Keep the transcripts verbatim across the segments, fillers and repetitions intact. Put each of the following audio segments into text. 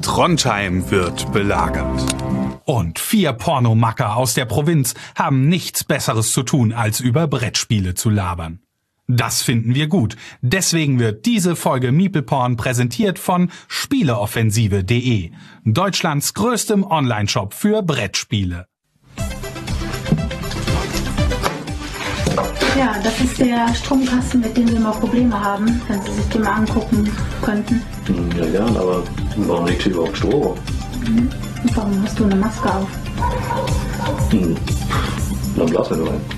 Trondheim wird belagert. Und vier Pornomacker aus der Provinz haben nichts Besseres zu tun, als über Brettspiele zu labern. Das finden wir gut. Deswegen wird diese Folge MeeplePorn präsentiert von Spieleoffensive punkt de, Deutschlands größtem Onlineshop für Brettspiele. Ja, das ist der Stromkasten, mit dem wir mal Probleme haben, wenn Sie sich den mal angucken könnten. Ja, gern, aber warum liegt hier überhaupt Strom? Mhm. Warum hast du eine Maske auf? Hm. Dann blasen wir nur ein.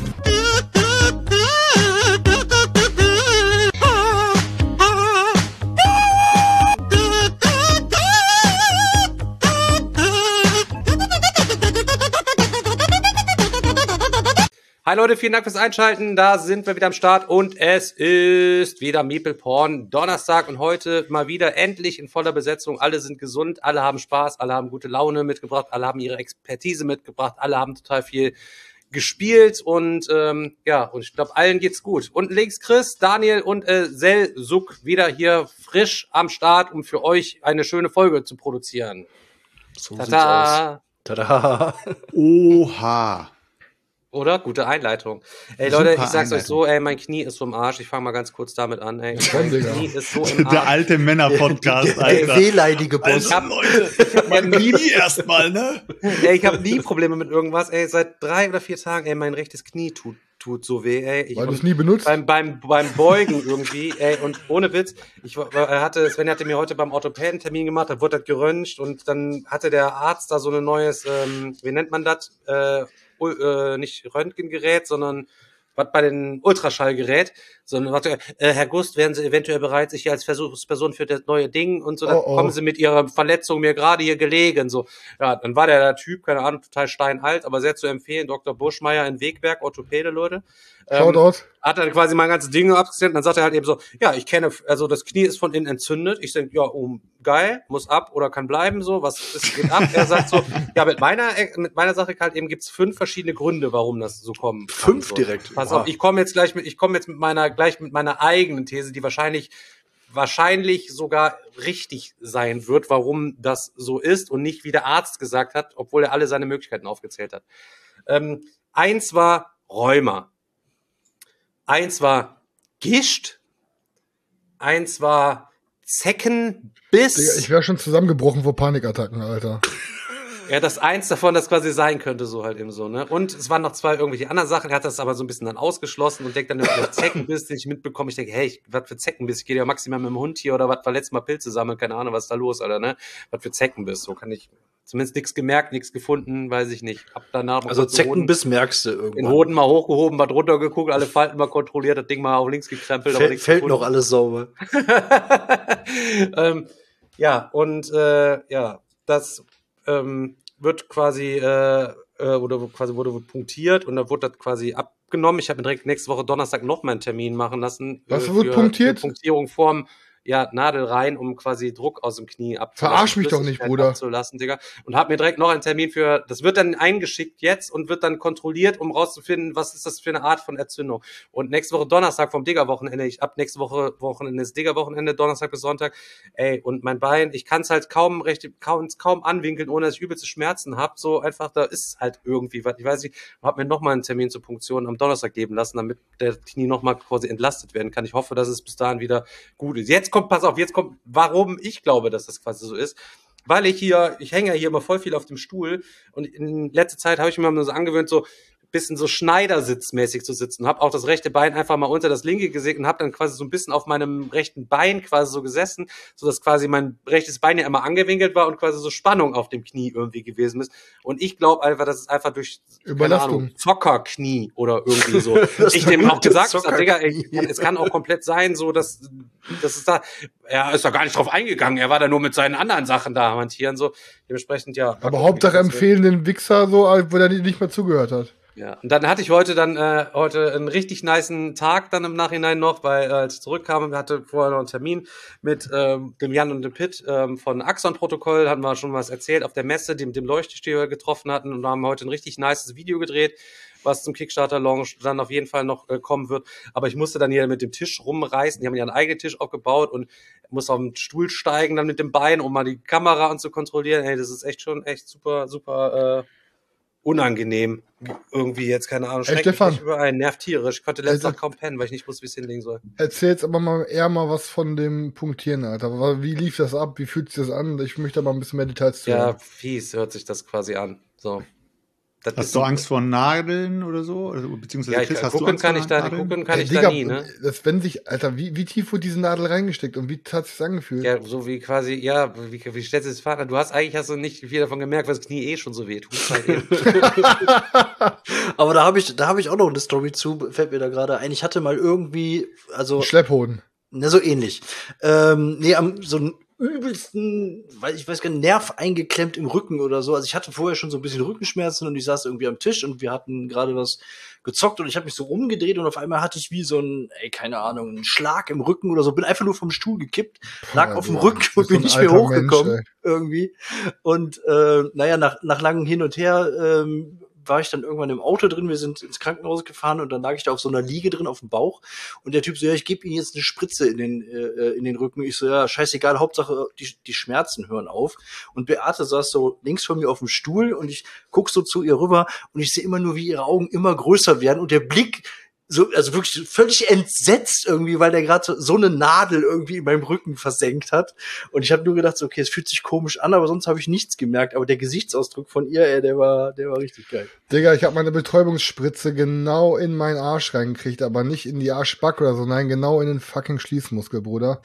Hi Leute, vielen Dank fürs Einschalten. Da sind wir wieder am Start und es ist wieder MeeplePorn Donnerstag und heute mal wieder endlich in voller Besetzung. Alle sind gesund, alle haben Spaß, alle haben gute Laune mitgebracht, alle haben ihre Expertise mitgebracht, alle haben total viel gespielt und ähm, ja, und ich glaube, allen geht's gut. Und links Chris, Daniel und äh, Selçuk wieder hier frisch am Start, um für euch eine schöne Folge zu produzieren. So Tada! Tada! Oha! Oder? Gute Einleitung. Ey Super Leute, ich sag's Einleitung. euch so, ey, mein Knie ist so im Arsch. Ich fange mal ganz kurz damit an, ey. Komm, Mein Digga. Knie ist so im Der Arsch. alte Männer-Podcast, Der Alter. wehleidige Boss. Also, Leute, ich hab mein Knie erstmal, ne? Ey, ich habe nie Probleme mit irgendwas, ey. Seit drei oder vier Tagen, ey, mein rechtes Knie tut, tut so weh, ey. Ich, Weil du es nie benutzt? beim, beim, beim Beugen irgendwie, ey, und ohne Witz, ich war- er hatte, Sven hatte mir heute beim Orthopäden Termin gemacht, da wurde das geröntgt und dann hatte der Arzt da so ein neues, ähm, wie nennt man das, äh, ul- äh, nicht Röntgengerät, sondern was bei den Ultraschallgerät, sondern sagte, äh, Herr Gust, wären Sie eventuell bereit, sich hier als Versuchsperson für das neue Ding und so, dann Oh, oh. kommen Sie mit Ihrer Verletzung mir gerade hier gelegen, so. Ja, dann war der, der Typ, keine Ahnung, total steinalt, aber sehr zu empfehlen, Doktor Buschmeier in Wegberg, Orthopäde, Leute. Shoutout. Hat er quasi mein ganzes Ding abgescannt und dann sagt er halt eben so, ja, ich kenne, also das Knie ist von innen entzündet. Ich denke, ja, oh, geil, muss ab oder kann bleiben, so, was ist, geht ab? Er sagt so, ja, mit meiner, mit meiner Sache halt eben gibt's fünf verschiedene Gründe, warum das so kommen kann. Fünf so. direkt? Pass Oha. auf, ich komme jetzt gleich mit, ich komme jetzt mit meiner, gleich mit meiner eigenen These, die wahrscheinlich, wahrscheinlich sogar richtig sein wird, warum das so ist und nicht wie der Arzt gesagt hat, obwohl er alle seine Möglichkeiten aufgezählt hat. Ähm, eins war Rheuma. Eins war Gischt. Eins war Zeckenbiss. Digga, ich wäre schon zusammengebrochen vor Panikattacken, Alter. Ja, das eins davon, das quasi sein könnte, so halt eben so, ne? Und es waren noch zwei irgendwelche anderen Sachen, er hat das aber so ein bisschen dann ausgeschlossen und denkt dann über Zeckenbiss, den ich mitbekomme. Ich denke, hey, ich, was für Zeckenbiss? Ich gehe ja maximal mit dem Hund hier oder was war letztes Mal Pilze sammeln, keine Ahnung, was ist da los, Alter, ne? Was für Zeckenbiss? So kann ich zumindest nichts gemerkt, nichts gefunden, weiß ich nicht. Hab danach mal Also kurz den Hoden- Zeckenbiss merkst du den irgendwann. Hoden mal hochgehoben, mal drunter geguckt, alle Falten mal kontrolliert, das Ding mal auf links gekrempelt, aber Fällt, nichts fällt gefunden. noch alles sauber. ähm, ja, und äh, ja, das ähm, wird quasi, äh, äh, oder quasi wurde punktiert und dann wurde das quasi abgenommen. Ich habe mir direkt nächste Woche Donnerstag noch mal einen Termin machen lassen. Was äh, wird für, punktiert? Für Punktierung vorm ja, Nadel rein, um quasi Druck aus dem Knie abzulassen. Verarsch mich doch nicht, Flüssigkeit Bruder. Abzulassen, Digga. Und hab mir direkt noch einen Termin für, das wird dann eingeschickt jetzt und wird dann kontrolliert, um rauszufinden, was ist das für eine Art von Entzündung. Und nächste Woche Donnerstag vom Digger-Wochenende, ich ab nächste Woche Wochenende ist Digger-Wochenende, Donnerstag bis Sonntag, ey, und mein Bein, ich kann es halt kaum recht, kaum, kaum anwinkeln, ohne dass ich übelste Schmerzen hab. So einfach, da ist halt irgendwie was. Ich weiß nicht, hab mir noch mal einen Termin zur Punktion am Donnerstag geben lassen, damit der Knie noch mal quasi entlastet werden kann. Ich hoffe, dass es bis dahin wieder gut ist. Jetzt kommt, pass auf, jetzt kommt, warum ich glaube, dass das quasi so ist. Weil ich hier, ich hänge ja hier immer voll viel auf dem Stuhl und in letzter Zeit habe ich mir mal so angewöhnt, so bisschen so Schneidersitzmäßig zu sitzen. Hab auch das rechte Bein einfach mal unter das linke gelegt und hab dann quasi so ein bisschen auf meinem rechten Bein quasi so gesessen, so dass quasi mein rechtes Bein ja immer angewinkelt war und quasi so Spannung auf dem Knie irgendwie gewesen ist. Und ich glaube einfach, dass es einfach durch keine Überlastung. Ahnung, Zockerknie oder irgendwie so. Ich dem auch gesagt, ich sag, Digga, ey, es kann auch komplett sein, so dass das ist da, er ist da gar nicht drauf eingegangen, er war da nur mit seinen anderen Sachen da hantieren, so dementsprechend ja. Aber Hauptsache empfehlen den Wichser so, wo der nicht mehr zugehört hat. Ja, und dann hatte ich heute dann äh, heute einen richtig nicen Tag dann im Nachhinein noch, weil äh, als ich zurückkam, wir hatten vorher noch einen Termin mit ähm, dem Jan und dem Pitt ähm, von Axon-Protokoll, hatten wir schon was erzählt auf der Messe, dem, dem Leuchtestier, den wir getroffen hatten, und haben heute ein richtig nices Video gedreht, was zum Kickstarter-Launch dann auf jeden Fall noch äh, kommen wird. Aber ich musste dann hier mit dem Tisch rumreißen, die haben ja einen eigenen Tisch aufgebaut und muss auf den Stuhl steigen dann mit dem Bein, um mal die Kamera und zu kontrollieren. Ey, das ist echt schon echt super, super äh, unangenehm. Irgendwie jetzt, keine Ahnung, Ey, schreckt mich Stefan. nicht überall, nervt tierisch. Ich konnte letzte Ey, Nacht kaum pennen, weil ich nicht wusste, wie es hinlegen soll. Erzähl jetzt aber mal eher mal was von dem Punktieren, Alter. Wie lief das ab? Wie fühlt sich das an? Ich möchte aber ein bisschen mehr Details zu Ja, hören. fies hört sich das quasi an. So. Das Hast ist du so- Angst vor Nadeln oder so? Oder, beziehungsweise Ja, ich, Chris, hast gucken du Angst kann vor ich da, Nadeln? gucken kann Ey, ich Digga, da nie, ne? das, wenn sich, Alter, wie, wie tief wurde diese Nadel reingesteckt und wie hat sich's angefühlt? Ja, so wie quasi, ja, wie, wie stellst du das Vater? Du hast eigentlich hast du nicht viel davon gemerkt, weil das Knie eh schon so weh tut. Halt eben. Aber da habe ich, da habe ich auch noch eine Story zu, fällt mir da gerade ein. Ich hatte mal irgendwie, also, Schlepphoden. ne, so ähnlich. Ähm, nee, am, so einen übelsten, weil ich weiß gar nicht, Nerv eingeklemmt im Rücken oder so. Also ich hatte vorher schon so ein bisschen Rückenschmerzen und ich saß irgendwie am Tisch und wir hatten gerade was gezockt und ich habe mich so rumgedreht und auf einmal hatte ich wie so ein, ey, keine Ahnung, einen Schlag im Rücken oder so. Bin einfach nur vom Stuhl gekippt, lag Boah, auf dem Digga, Rücken du und bist so bin ein nicht mehr alter hochgekommen Mensch, irgendwie. Und äh, naja, nach, nach langem Hin und Her ähm, war ich dann irgendwann im Auto drin, wir sind ins Krankenhaus gefahren und dann lag ich da auf so einer Liege drin auf dem Bauch und der Typ so, ja, ich gebe Ihnen jetzt eine Spritze in den äh, in den Rücken. Ich so, ja, scheißegal, Hauptsache die, die Schmerzen hören auf. Und Beate saß so links von mir auf dem Stuhl und ich guck so zu ihr rüber und ich sehe immer nur, wie ihre Augen immer größer werden und der Blick so, also wirklich völlig entsetzt irgendwie, weil der gerade so, so eine Nadel irgendwie in meinem Rücken versenkt hat. Und ich habe nur gedacht, so, okay, es fühlt sich komisch an, aber sonst habe ich nichts gemerkt. Aber der Gesichtsausdruck von ihr, ey, der war, der war richtig geil. Digga, ich habe meine Betäubungsspritze genau in meinen Arsch reingekriegt, aber nicht in die Arschbacke oder so, nein, genau in den fucking Schließmuskel, Bruder.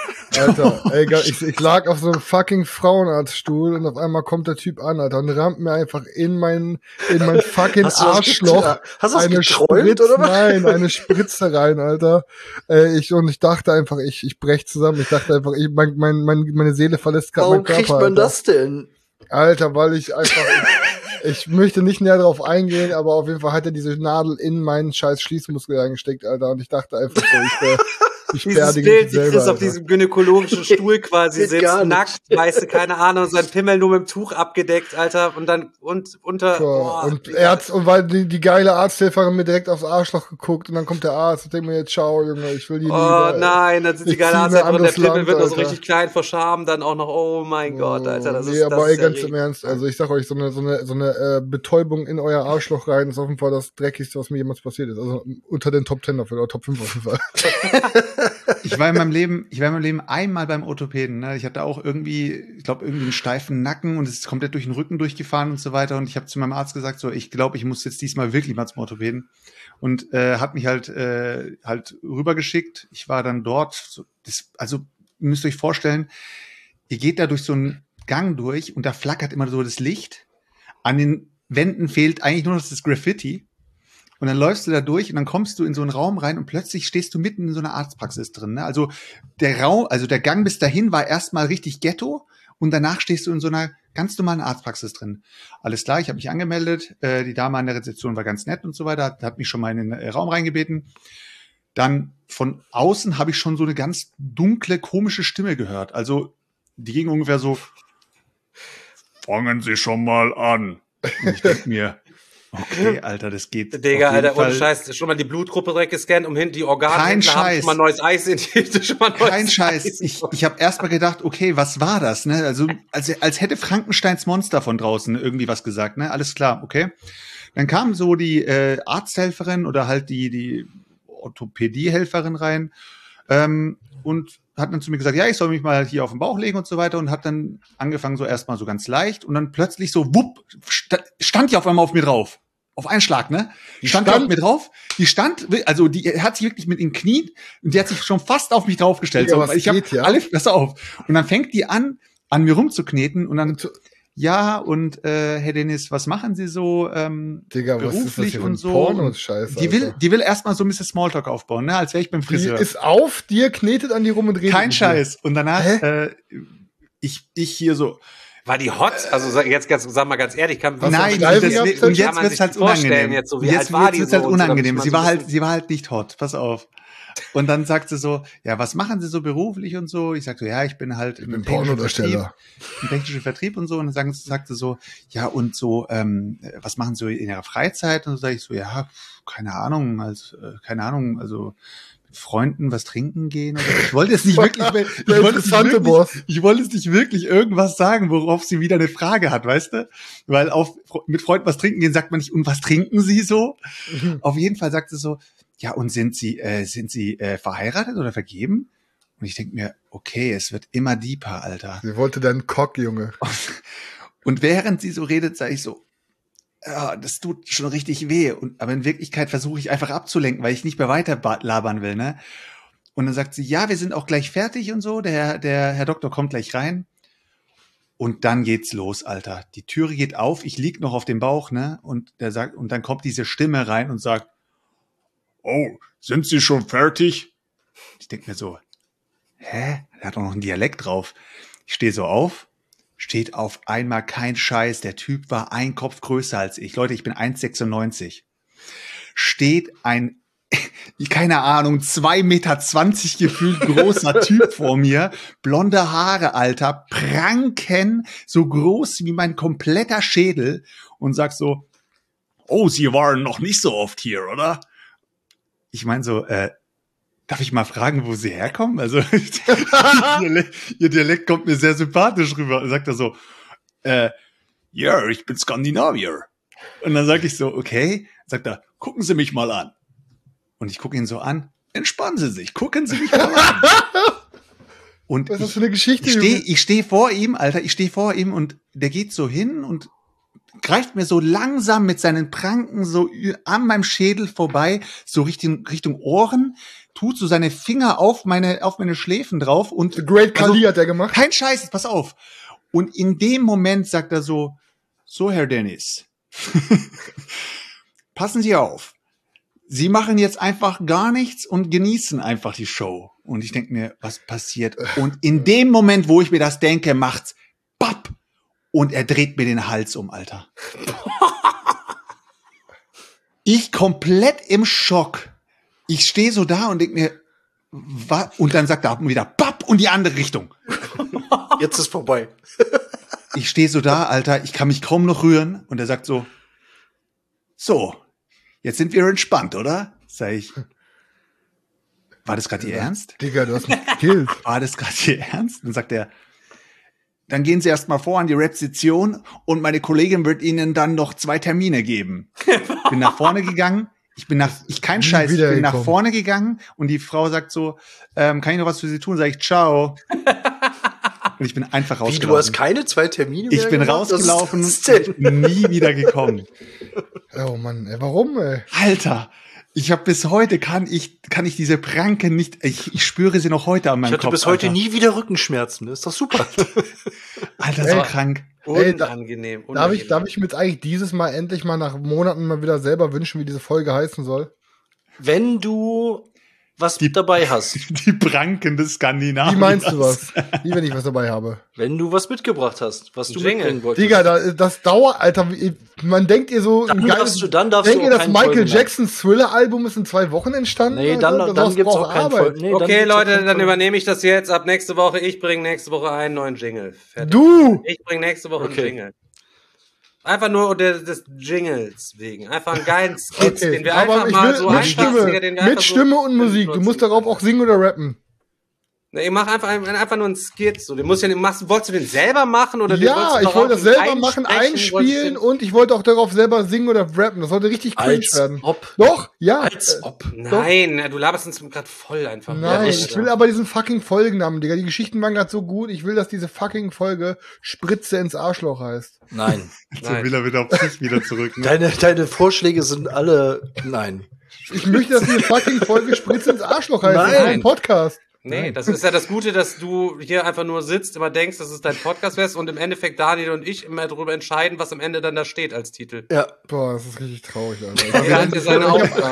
Alter, ey, ge- ich, ich lag auf so einem fucking Frauenarztstuhl und auf einmal kommt der Typ an, Alter, und rammt mir einfach in mein, in mein fucking Hast du das Arschloch get- hast du das eine geträumt, Spritze, oder was? nein, eine Spritze rein, Alter. Äh, ich, und ich dachte einfach, ich, ich brech zusammen. Ich dachte einfach, ich, mein, mein, mein, meine Seele verlässt gerade Warum meinen Körper, kriegt man Alter. das denn? Alter, weil ich einfach, ich, ich möchte nicht näher drauf eingehen, aber auf jeden Fall hat er diese Nadel in meinen scheiß Schließmuskel reingesteckt, Alter, und ich dachte einfach so, ich, äh, ich Dieses beerdige Bild, mich wie selber, Chris auf Alter. diesem gynäkologischen Stuhl quasi Geht sitzt, gar nicht. nackt, weißt du, keine Ahnung, sein Pimmel nur mit dem Tuch abgedeckt, Alter, und dann und unter. Boah, boah, und Digga. er hat, und weil die, die geile Arzthelferin mir direkt aufs Arschloch geguckt und dann kommt der Arzt und denkt mir jetzt, ciao, Junge, ich will die Oh lieber. nein, dann sind die Ich geile zieh Arzt in ein und der anderes Pimmel Land, wird noch so Alter. richtig klein vor Scham, dann auch noch, oh mein Gott, Alter, das nee, ist das aber ey, ist ganz ja im Ernst, also ich sag euch, so eine, so eine, so eine äh, Betäubung in euer Arschloch rein ist auf jeden Fall das Dreckigste, was mir jemals passiert ist. Also unter den Top Ten dafür, oder Top fünf auf jeden Fall. Ich war in meinem Leben, ich war in meinem Leben einmal beim Orthopäden. Ne? Ich hatte auch irgendwie, ich glaube, irgendwie einen steifen Nacken und es ist komplett durch den Rücken durchgefahren und so weiter. Und ich habe zu meinem Arzt gesagt, so, ich glaube, ich muss jetzt diesmal wirklich mal zum Orthopäden. Und äh, hat mich halt äh, halt rübergeschickt. Ich war dann dort. So, das, also ihr müsst euch vorstellen, ihr geht da durch so einen Gang durch und da flackert immer so das Licht. An den Wänden fehlt eigentlich nur noch das Graffiti. Und dann läufst du da durch und dann kommst du in so einen Raum rein und plötzlich stehst du mitten in so einer Arztpraxis drin. Ne? Also der Raum, also der Gang bis dahin war erstmal richtig Ghetto und danach stehst du in so einer ganz normalen Arztpraxis drin. Alles klar, ich habe mich angemeldet, äh, die Dame an der Rezeption war ganz nett und so weiter, hat, hat mich schon mal in den äh, Raum reingebeten. Dann von außen habe ich schon so eine ganz dunkle, komische Stimme gehört. Also die ging ungefähr so, fangen Sie schon mal an. Und ich denke mir, okay, Alter, das geht. Digga, auf jeden Alter, ohne Fall. Scheiß, schon mal die Blutgruppe direkt gescannt, um hin die Organe Kein haben Scheiß. schon mal neues Eis in die, schon mal neues Kein Scheiß. Eis. Ich, ich habe erst mal gedacht, okay, was war das? Ne? Also als, als hätte Frankensteins Monster von draußen irgendwie was gesagt. Ne? Alles klar, okay. Dann kam so die äh, Arzthelferin oder halt die, die Orthopädiehelferin rein ähm, und hat dann zu mir gesagt, ja, ich soll mich mal hier auf den Bauch legen und so weiter und hat dann angefangen so erstmal so ganz leicht und dann plötzlich so, wupp, sta- stand die auf einmal auf mir drauf. Auf einen Schlag, ne? Die stand, stand auf mir drauf. Die stand, also die hat sich wirklich mit den Knien und die hat sich schon fast auf mich draufgestellt. Digga, So, was ich habe geht, ja? alle, pass auf. Und dann fängt die an, an mir rumzukneten und dann, ja, und äh, Herr Dennis, was machen Sie so ähm, Digga, was ist das beruflich hier für und ein so? Porno-Scheiß, die will, Alter? die will erstmal so ein bisschen Smalltalk aufbauen, ne? Als wäre ich beim Die Friseur. ist auf dir, knetet an die rum und redet Kein mit dir. Scheiß. Und danach, Hä? äh, ich, ich hier so, War die hot? Also sag- jetzt ganz, sag mal ganz ehrlich, kann, Was Nein, für und, Streifen das, gehabt? und Kann jetzt man wird's sich halt vorstellen unangenehm. jetzt so, wie jetzt alt war die wird's so halt und so, damit unangenehm. man Sie so war ein halt, bisschen- sie war halt nicht hot. Pass auf. Und dann sagte sie so, ja, was machen Sie so beruflich und so? Ich sagte, ja, ich bin halt Ich im bin technischen Pornodarsteller. Vertrieb, im technischen Vertrieb und so. Und dann sagen- sagte so, ja, und so, ähm, was machen Sie in Ihrer Freizeit? Und so sage ich so, ja, pf, keine Ahnung, also, äh, keine Ahnung, also mit Freunden was trinken gehen oder so. Ich wollte es nicht wirklich, ich Der wollte es nicht interessante wirklich, Boss. ich wollte es nicht wirklich irgendwas sagen, worauf sie wieder eine Frage hat, weißt du? Weil auf, mit Freunden was trinken gehen sagt man nicht, und was trinken Sie so? Auf jeden Fall sagt sie so, ja, und sind Sie, äh, sind Sie äh, verheiratet oder vergeben? Und ich denke mir, okay, es wird immer deeper, Alter. Sie wollte deinen Cock, Junge. Und während sie so redet, sage ich so, ja, das tut schon richtig weh. Und, aber in Wirklichkeit versuche ich einfach abzulenken, weil ich nicht mehr weiter ba- labern will, ne? Und dann sagt sie, ja, wir sind auch gleich fertig und so. Der, Herr- der Herr Doktor kommt gleich rein. Und dann geht's los, Alter. Die Türe geht auf, ich lieg noch auf dem Bauch, ne? Und der sagt, und dann kommt diese Stimme rein und sagt, oh, sind Sie schon fertig? Ich denke mir so, hä? Der hat doch noch einen Dialekt drauf. Ich stehe so auf, steht auf einmal kein Scheiß. Der Typ war ein Kopf größer als ich. Leute, ich bin eins Komma sechsundneunzig. Steht ein, keine Ahnung, zwei Meter zwanzig gefühlt großer Typ vor mir. Blonde Haare, Alter, Pranken, so groß wie mein kompletter Schädel. Und sagt so, oh, Sie waren noch nicht so oft hier, oder? Ich meine so, äh, darf ich mal fragen, wo Sie herkommen? Also, ihr, Dialekt, ihr Dialekt kommt mir sehr sympathisch rüber. Sagt er so, äh, ja, ich bin Skandinavier. Und dann sage ich so, okay. Sagt er, gucken Sie mich mal an. Und ich gucke ihn so an. Entspannen Sie sich, gucken Sie mich mal an. Und Was ist das ich, für eine Geschichte, ich stehe Junge? ich steh vor ihm, Alter, ich stehe vor ihm und der geht so hin und greift mir so langsam mit seinen Pranken so ü- an meinem Schädel vorbei, so Richtung, Richtung Ohren, tut so seine Finger auf meine, auf meine Schläfen drauf und The Great also, Khali hat der gemacht. kein Scheiß, pass auf. Und in dem Moment sagt er so, so Herr Dennis, passen Sie auf. Sie machen jetzt einfach gar nichts und genießen einfach die Show. Und ich denke mir, was passiert? Und in dem Moment, wo ich mir das denke, macht's papp. Und er dreht mir den Hals um, Alter. Ich komplett im Schock. Ich stehe so da und denke mir, wa? Und dann sagt er wieder papp und die andere Richtung. Jetzt ist vorbei. Ich stehe so da, Alter, ich kann mich kaum noch rühren. Und er sagt so, so, jetzt sind wir entspannt, oder? Sag ich, war das gerade Ihr Ernst? Digga, du hast mich gekillt. War das gerade Ihr Ernst? Dann sagt er, dann gehen Sie erst mal vor an die Rezeption und meine Kollegin wird Ihnen dann noch zwei Termine geben. Bin nach vorne gegangen. Ich bin nach, ich kein Nie Scheiß, ich bin nach wiedergekommen. vorne gegangen und die Frau sagt so, ähm, kann ich noch was für Sie tun? Sag ich, ciao. Und ich bin einfach Wie, rausgelaufen. du hast keine zwei Termine mehr Ich bin gemacht? Was ist rausgelaufen das und denn? ich bin nie wieder gekommen. Oh Mann, ey, warum, ey? Alter, ich habe bis heute kann ich kann ich diese Pranken nicht. Ich, ich spüre sie noch heute an meinem Ich hatte Kopf. bis heute Alter. nie wieder Rückenschmerzen. Das ist doch super. Alter, so Ey. krank. Ey, da- Unangenehm. Darf unangenehm. ich, darf ich mir jetzt eigentlich dieses Mal endlich mal nach Monaten mal wieder selber wünschen, wie diese Folge heißen soll? Wenn du was Die- dabei hast, Die Pranken des Skandinaviers. Wie meinst du was? Wie wenn ich was dabei habe? wenn du was mitgebracht hast, was du Jingle. mitbringen wolltest. Digga, da, das dauert, Alter. wie- Man denkt ihr so, Dann ein darfst du- dann darfst denkt du ihr, auch das keinen Michael Folgennamen. Jackson Thriller-Album ist in zwei Wochen entstanden? Nee, dann, Alter? dann Das gibt's braucht auch keinen Arbeit. Folgen. Nee, dann Okay, gibt's auch Leute, keinen dann Folgen. übernehme ich das jetzt. Ab nächste Woche. Ich bringe nächste Woche einen neuen Jingle. Fertig. Du! Ich bringe nächste Woche Okay. einen Jingle. Einfach nur des, des Jingles wegen. Einfach einen geilen Skit, Okay, den wir aber einfach ich mal will so mit einfach, Stimme, Digga, den wir mit einfach so- Stimme und Musik. Du musst darauf auch singen oder rappen. Nee, ich mach einfach, einfach nur einen Skit. So, den musst du ja, machst, wolltest du den selber machen oder den Ja, wolltest du ich darauf wollte das selber machen, einsprechen? Wolltest du einspielen den- und ich wollte auch darauf selber singen oder rappen. Das sollte richtig cringe Als werden. ob. Doch, ja. Als äh, ob. Nein, du laberst uns gerade voll einfach. Nein, richtig. ich will aber diesen fucking Folgennamen, Digga. Die Geschichten waren gerade so gut. Ich will, dass diese fucking Folge Spritze ins Arschloch heißt. Nein. So will er wieder auf sich wieder zurück. Ne? Deine, deine Vorschläge sind alle. Nein. Ich möchte, dass diese fucking Folge Spritze ins Arschloch heißt. Das ist Nein. ein Podcast. Nee, das ist ja das Gute, dass du hier einfach nur sitzt, immer denkst, dass es dein Podcast wärst und im Endeffekt Daniel und ich immer darüber entscheiden, was am Ende dann da steht als Titel. Ja. Boah, das ist richtig traurig, Alter. Er hat ja seine Aufgabe.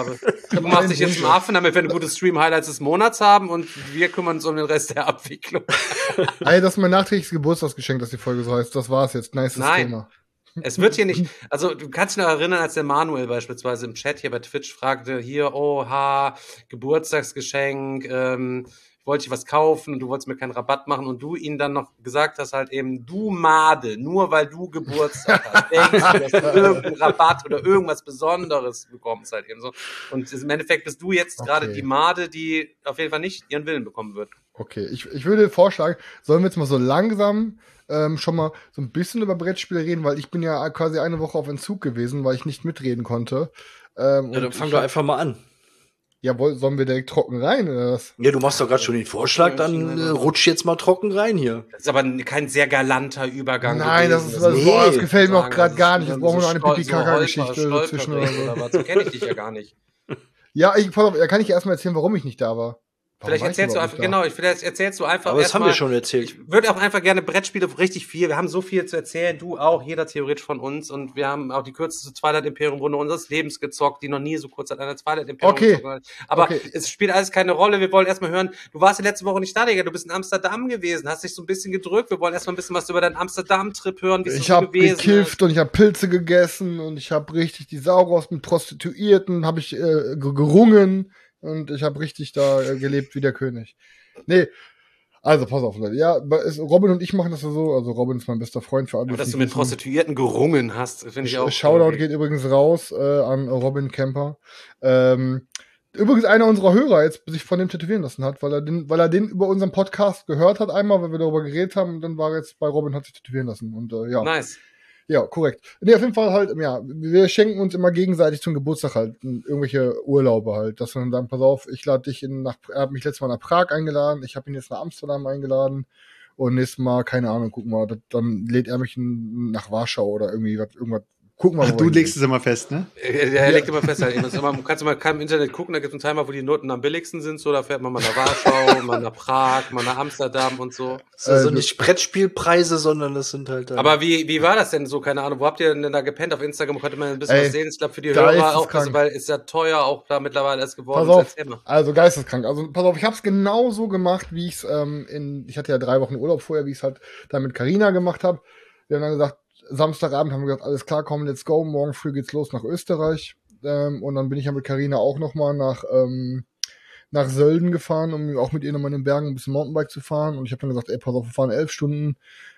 Du machst dich jetzt zum Affen, damit wir ein gutes Stream-Highlights des Monats haben und wir kümmern uns um den Rest der Abwicklung. Ey, das ist mein nachträgliches Geburtstagsgeschenk, dass die Folge so heißt. Das war's jetzt. Nice Nein. Thema. Es wird hier nicht, also du kannst dich noch erinnern, als der Manuel beispielsweise im Chat hier bei Twitch fragte, hier, oha, Geburtstagsgeschenk, ähm, ich wollte dir was kaufen und du wolltest mir keinen Rabatt machen und du ihn dann noch gesagt hast halt eben, du Made, nur weil du Geburtstag hast, denkst du, dass du irgendeinen Rabatt oder irgendwas Besonderes bekommst halt eben so. Und im Endeffekt bist du jetzt Okay. gerade die Made, die auf jeden Fall nicht ihren Willen bekommen wird. Okay, ich, ich würde vorschlagen, sollen wir jetzt mal so langsam ähm, schon mal so ein bisschen über Brettspiele reden, weil ich bin ja quasi eine Woche auf Entzug gewesen, weil ich nicht mitreden konnte. Ähm, Ja, dann und fang ich- doch einfach mal an. Jawohl, sollen wir direkt trocken rein oder was? Ja, du machst doch gerade schon den Vorschlag, dann äh, rutsch jetzt mal trocken rein hier. Das ist aber kein sehr galanter Übergang. Nein, das gewesen. ist, das, Nee, boah, das gefällt mir auch sagen, gerade das gar ist nicht. Jetzt dann brauchen wir so noch eine stol- Pipi-Kaka-Geschichte so dazwischen oder holperig so. oder was. So kenne ich dich ja gar nicht. Ja, ich, pass auf, da kann ich erstmal erzählen, warum ich nicht da war. Warum Vielleicht war ich erzählst du überhaupt einfach, nicht da? genau, ich, vielleicht erzählst du einfach Aber das haben wir erstmal- schon erzählt. Ich würde auch einfach gerne Brettspiele richtig viel. Wir haben so viel zu erzählen, du auch, jeder theoretisch von uns. Und wir haben auch die kürzeste Twilight Imperium Runde unseres Lebens gezockt, die noch nie so kurz hat eine Twilight Imperium Okay. gezockt hat. Aber Okay. es spielt alles keine Rolle. Wir wollen erstmal hören, du warst ja letzte Woche nicht da, Digga. Du bist in Amsterdam gewesen, hast dich so ein bisschen gedrückt. Wir wollen erstmal ein bisschen was über deinen Amsterdam-Trip hören, wie es Ich so habe gewesen gekifft und ich habe Pilze gegessen und ich habe richtig die Sau raus mit Prostituierten, habe ich äh, ge- gerungen und ich habe richtig da äh, gelebt wie der König. Nee, also pass auf, Leute. Ja, bei- es, Robin und ich machen das ja so, also Robin ist mein bester Freund für alle. Aber die dass es du nicht mit wissen. Prostituierten gerungen hast, finde ich auch. Shoutout irgendwie- geht übrigens raus äh, an Robin Kemper. Ähm, übrigens einer unserer Hörer jetzt sich von dem tätowieren lassen hat, weil er den, weil er den über unseren Podcast gehört hat einmal, weil wir darüber geredet haben und dann war er jetzt bei Robin, hat sich tätowieren lassen und äh, ja. Nice. Ja, korrekt. Nee, auf jeden Fall halt, ja, wir schenken uns immer gegenseitig zum Geburtstag halt irgendwelche Urlaube halt, dass wir dann sagen, pass auf, ich lade dich in, nach, er hat mich letztes Mal nach Prag eingeladen, ich habe ihn jetzt nach Amsterdam eingeladen und nächstes Mal, keine Ahnung, gucken wir, das- dann lädt er mich in, nach Warschau oder irgendwie was, irgendwas, gucken wir Ach, mal. du legst es immer fest, ne? Er, er legt immer fest, halt, eben, das ist immer, kannst du mal im Internet gucken, da gibt es einen Timer, wo die Noten am billigsten sind, so, da fährt man mal nach Warschau, mal nach Prag, mal nach Amsterdam und so. Das ist also Äh, nicht Brettspielpreise, sondern das sind halt. dann- Aber wie, wie war das denn so, keine Ahnung, wo habt ihr denn da gepennt? Auf Instagram könnte man ein bisschen Ey, was sehen, ich glaube für die Hörer auch, geisteskrank. also, weil ist ja teuer auch da mittlerweile erst geworden. Pass auf, Erzähl mal. also geisteskrank. Also pass auf, ich habe es genau so gemacht, wie ich es ähm, in, ich hatte ja drei Wochen Urlaub vorher, wie ich es halt da mit Carina gemacht habe. Wir haben dann gesagt, Samstagabend haben wir gesagt, alles klar, komm, let's go. Morgen früh geht's los nach Österreich. Ähm, und dann bin ich ja mit Carina auch noch mal nach ähm, nach Sölden gefahren, um auch mit ihr nochmal in den Bergen ein bisschen Mountainbike zu fahren. Und ich habe dann gesagt, ey, pass auf, wir fahren elf Stunden.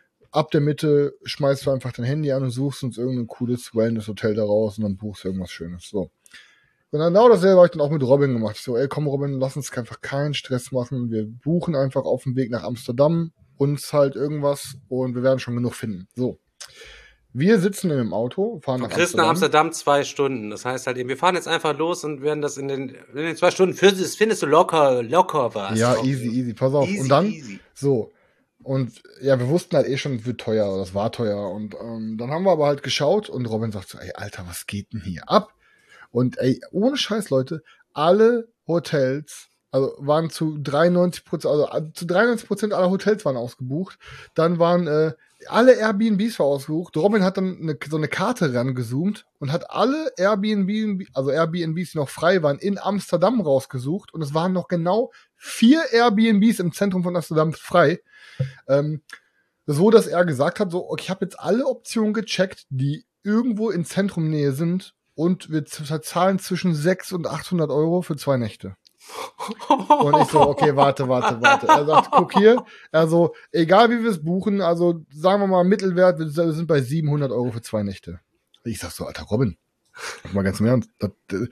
Ab der Mitte schmeißt du einfach dein Handy an und suchst uns irgendein cooles Wellness-Hotel da raus und dann buchst du irgendwas Schönes. So. Und dann genau dasselbe habe ich dann auch mit Robin gemacht. Ich so, ey, komm Robin, lass uns einfach keinen Stress machen. Wir buchen einfach auf dem Weg nach Amsterdam uns halt irgendwas und wir werden schon genug finden. So. Wir sitzen in dem Auto, fahren Von nach Chris nach Amsterdam. Amsterdam zwei Stunden. Das heißt halt eben, wir fahren jetzt einfach los und werden das in den, in den zwei Stunden, findest, das findest du locker, locker was. Ja, Okay. easy, easy, pass auf. Easy, und dann, easy. so. Und ja, wir wussten halt eh schon, es wird teuer, das war teuer. Und ähm, dann haben wir aber halt geschaut und Robin sagt so, ey, Alter, was geht denn hier ab? Und ey, ohne Scheiß, Leute, alle Hotels, also waren zu dreiundneunzig Prozent, also äh, zu dreiundneunzig Prozent aller Hotels waren ausgebucht. Dann waren äh, alle Airbnbs war ausgebucht. Robin hat dann eine, so eine Karte rangezoomt und hat alle Airbnb, also Airbnbs, die noch frei waren, in Amsterdam rausgesucht. Und es waren noch genau vier Airbnbs im Zentrum von Amsterdam frei. Ähm, so, dass er gesagt hat, so, okay, ich habe jetzt alle Optionen gecheckt, die irgendwo in Zentrumnähe sind und wir z- zahlen zwischen sechshundert und achthundert Euro für zwei Nächte. Und ich so, okay, warte, warte, warte. Er sagt, guck hier, er so, egal wie wir es buchen, also sagen wir mal Mittelwert, wir sind bei siebenhundert Euro für zwei Nächte. Ich sag so, Alter Robin, sag mal ganz im Ernst. Das, äh,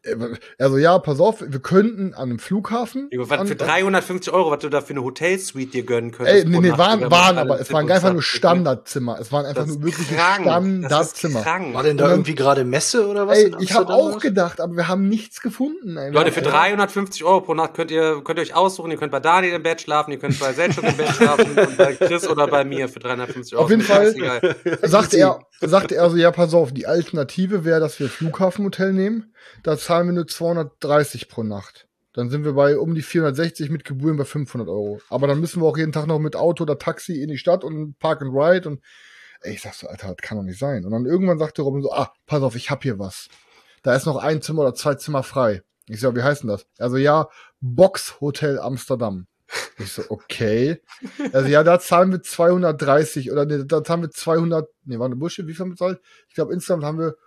er so, ja, pass auf, wir könnten an einem Flughafen. Über, was, an, für dreihundertfünfzig Euro, was du da für eine Hotelsuite dir gönnen Ey, könntest. nee, pro nee, Nacht, waren, wenn man waren alle aber, es Zip waren und einfach nur Zap- Standardzimmer. Es waren einfach Das nur ist wirkliche krank. Das ist Standardzimmer. krank. War denn da Und dann- irgendwie gerade Messe oder was? Ey, in ich habe Amsterdam auch oder? gedacht, aber wir haben nichts gefunden. Ey. Wir Leute, haben- für dreihundertfünfzig Euro pro Nacht könnt ihr, könnt ihr euch aussuchen. Ihr könnt bei Daniel im Bett schlafen, ihr könnt bei Selchuk im Bett schlafen und bei Chris oder bei mir für dreihundertfünfzig Euro. Auf jeden Ist mir Fall scheißegal. sagte er, sagte er so, ja, pass auf, die Alternative wäre, dass wir Flughafenhotel nehmen. Da zahlen wir nur zweihundertdreißig pro Nacht. Dann sind wir bei um die vierhundertsechzig mit Gebühren bei fünfhundert Euro. Aber dann müssen wir auch jeden Tag noch mit Auto oder Taxi in die Stadt und Park and Ride und ey, ich sag so, Alter, das kann doch nicht sein. Und dann irgendwann sagte Robin so, ah, pass auf, ich hab hier was. Da ist noch ein Zimmer oder zwei Zimmer frei. Ich so, wie heißt denn das? Also ja, Box Hotel Amsterdam. Ich so, okay. Also ja, da zahlen wir zweihundertdreißig oder nee, da zahlen wir zweihundert, nee, war eine Bullshit, wie viel haben wir bezahlt? Ich glaube, insgesamt haben wir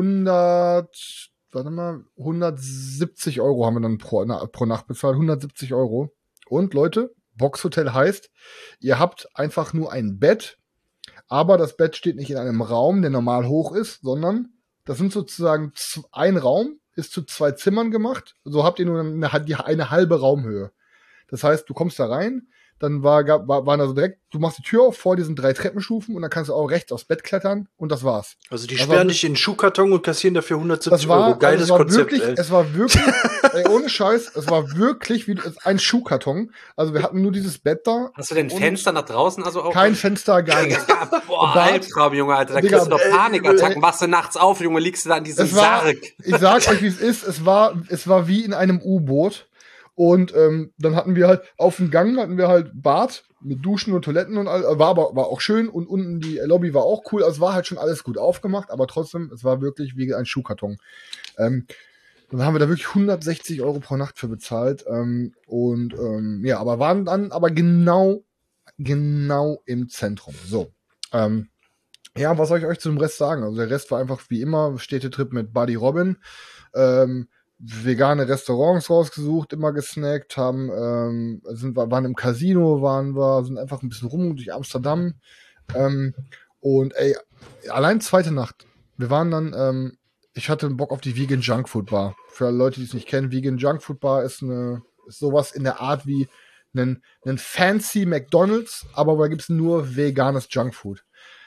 hundert, warte mal, hundertsiebzig Euro haben wir dann pro, na, pro Nacht bezahlt, hundertsiebzig Euro. Und Leute, Boxhotel heißt, ihr habt einfach nur ein Bett, aber das Bett steht nicht in einem Raum, der normal hoch ist, sondern das sind sozusagen z- ein Raum, ist zu zwei Zimmern gemacht. So habt ihr nur eine, eine, eine halbe Raumhöhe. Das heißt, du kommst da rein, dann war, gab, war, waren da so direkt, du machst die Tür auf vor diesen drei Treppenstufen und dann kannst du auch rechts aufs Bett klettern und das war's. Also die Das sperren war- dich in den Schuhkarton und kassieren dafür hundertsiebzig Das war, Euro. Geiles also es war Konzept, wirklich, ey. es war wirklich, ey, ohne Scheiß, es war wirklich wie ein Schuhkarton. Also wir hatten nur dieses Bett da. Hast du denn und Fenster nach draußen? Also auch Kein Fenster, gar nichts. Ja, boah, Bad. Albtraum, Junge, Alter. Da Digga, kriegst du doch ey, Panikattacken. ey. Wachst du nachts auf, Junge, liegst du da in diesem Es war, Sarg. ich sag euch, wie es ist, es war, es war wie in einem U-Boot. Und ähm, dann hatten wir halt auf dem Gang hatten wir halt Bad mit Duschen und Toiletten und all, war aber war auch schön und unten die Lobby war auch cool. Also es war halt schon alles gut aufgemacht, aber trotzdem, es war wirklich wie ein Schuhkarton. Ähm, dann haben wir da wirklich hundertsechzig Euro pro Nacht für bezahlt. Ähm, und ähm, ja, aber waren dann aber genau, genau im Zentrum. So. Ähm, ja, was soll ich euch zu dem Rest sagen? Also der Rest war einfach wie immer Städtetrip mit Buddy Robin. Ähm, vegane Restaurants rausgesucht, immer gesnackt, haben, ähm, sind, waren im Casino, waren wir, sind einfach ein bisschen rum durch Amsterdam. Ähm, und ey, allein zweite Nacht. Wir waren dann, ähm, ich hatte Bock auf die Vegan Junk Food Bar. Für Leute, die es nicht kennen, Vegan Junk Food Bar ist eine, ist sowas in der Art wie einen, einen fancy McDonald's, aber da gibt's nur veganes Junkfood.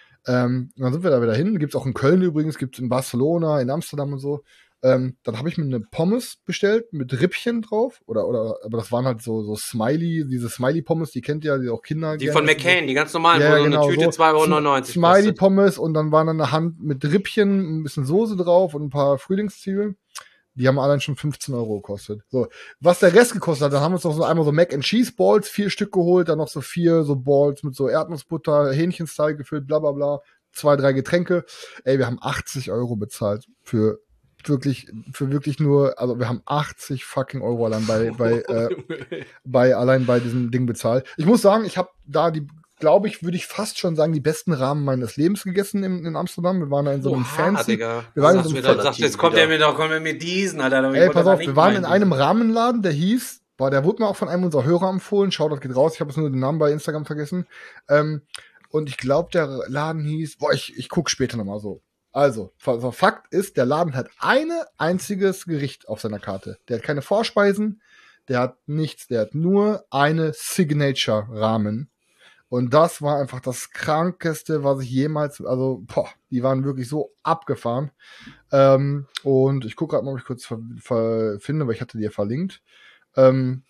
Ähm, dann sind wir da wieder hin. Gibt's auch in Köln übrigens, gibt's in Barcelona, in Amsterdam und so. Ähm, dann habe ich mir eine Pommes bestellt mit Rippchen drauf. Oder, oder, aber das waren halt so, so Smiley, diese Smiley-Pommes, die kennt ihr, die auch Kinder Die gerne von essen. McCain, die ganz normalen, Ja, wo so genau, eine Tüte so. zwei Euro neunundneunzig Smiley kostet. Pommes und dann waren dann eine Hand mit Rippchen, ein bisschen Soße drauf und ein paar Frühlingszwiebeln. Die haben allein schon fünfzehn Euro gekostet. So, was der Rest gekostet hat, dann haben wir uns noch so einmal so Mac and Cheese Balls, vier Stück geholt, dann noch so vier so Balls mit so Erdnussbutter, Hähnchenstyle gefüllt, bla bla bla, zwei, drei Getränke. Ey, wir haben achtzig Euro bezahlt für wirklich, für wirklich nur, also wir haben achtzig fucking Euro allein bei, bei, äh, bei, allein bei diesem Ding bezahlt. Ich muss sagen, ich habe da die, glaube ich, würde ich fast schon sagen, die besten Rahmen meines Lebens gegessen in, in Amsterdam. Wir waren da in so einem Oha, fancy, Digga. wir waren in Sag so mir einem doch, Fa- sagt, jetzt kommt wieder. der mir doch, kommt der mit diesen, Alter. Ich Ey, wollte pass da auf, nicht wir waren meinen. in einem Rahmenladen, der hieß, boah, der wurde mir auch von einem unserer Hörer empfohlen, Shoutout geht raus, ich habe jetzt nur den Namen bei Instagram vergessen. Ähm, und ich glaube, der Laden hieß, boah, ich, ich guck später nochmal so. Also, F- Fakt ist, der Laden hat ein einziges Gericht auf seiner Karte. Der hat keine Vorspeisen, der hat nichts, der hat nur eine Signature-Rahmen. Und das war einfach das Krankeste, was ich jemals, also, boah, die waren wirklich so abgefahren. Ähm, und ich gucke gerade mal, ob ich kurz ver ver finde, weil ich hatte die ja verlinkt. Ähm,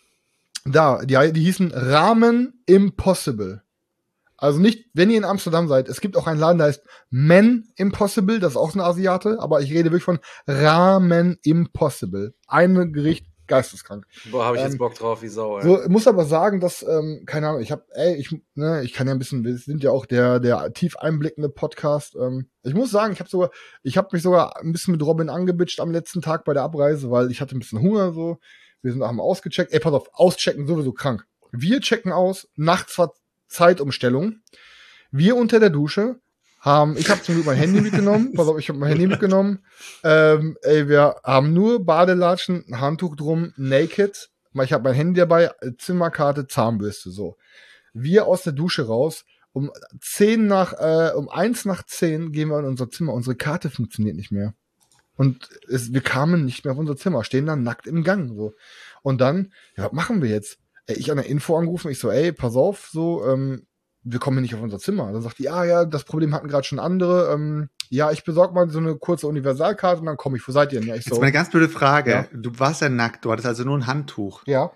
da, die, die hießen Ramen Impossible. Also nicht, wenn ihr in Amsterdam seid, es gibt auch einen Laden, der heißt Men Impossible, das ist auch ein Asiate, aber ich rede wirklich von Ramen Impossible. Ein Gericht, geisteskrank. Boah, hab ich ähm, jetzt Bock drauf, wie Sau, ey. So, muss aber sagen, dass, ähm, keine Ahnung, ich hab, ey, ich, ne, ich kann ja ein bisschen, wir sind ja auch der, der tief einblickende Podcast. Ähm, ich muss sagen, ich habe sogar, ich habe mich sogar ein bisschen mit Robin angebitscht am letzten Tag bei der Abreise, weil ich hatte ein bisschen Hunger, so. Wir sind haben ausgecheckt. Ey, pass auf, auschecken sowieso krank. Wir checken aus, nachts war Zeitumstellung. Wir unter der Dusche haben, ich habe zum Glück mein Handy mitgenommen. Pass auf, ich habe mein Handy mitgenommen. Ähm, ey, wir haben nur Badelatschen, ein Handtuch drum, naked. Ich habe mein Handy dabei, Zimmerkarte, Zahnbürste, so. Wir aus der Dusche raus. Um zehn nach, äh, um eins nach zehn gehen wir in unser Zimmer. Unsere Karte funktioniert nicht mehr. Und es, wir kamen nicht mehr auf unser Zimmer, stehen dann nackt im Gang, so. Und dann, ja, was machen wir jetzt? Ey, ich an der Info angerufen, ich so, ey, pass auf, so, ähm, wir kommen hier nicht auf unser Zimmer. Dann sagt die, ah ja, das Problem hatten gerade schon andere. Ähm, ja, ich besorge mal so eine kurze Universalkarte und dann komme ich. Wo seid ihr denn? Ja, ich Jetzt so, mal eine ganz blöde Frage. Ja. Du warst ja nackt, du hattest also nur ein Handtuch. ja,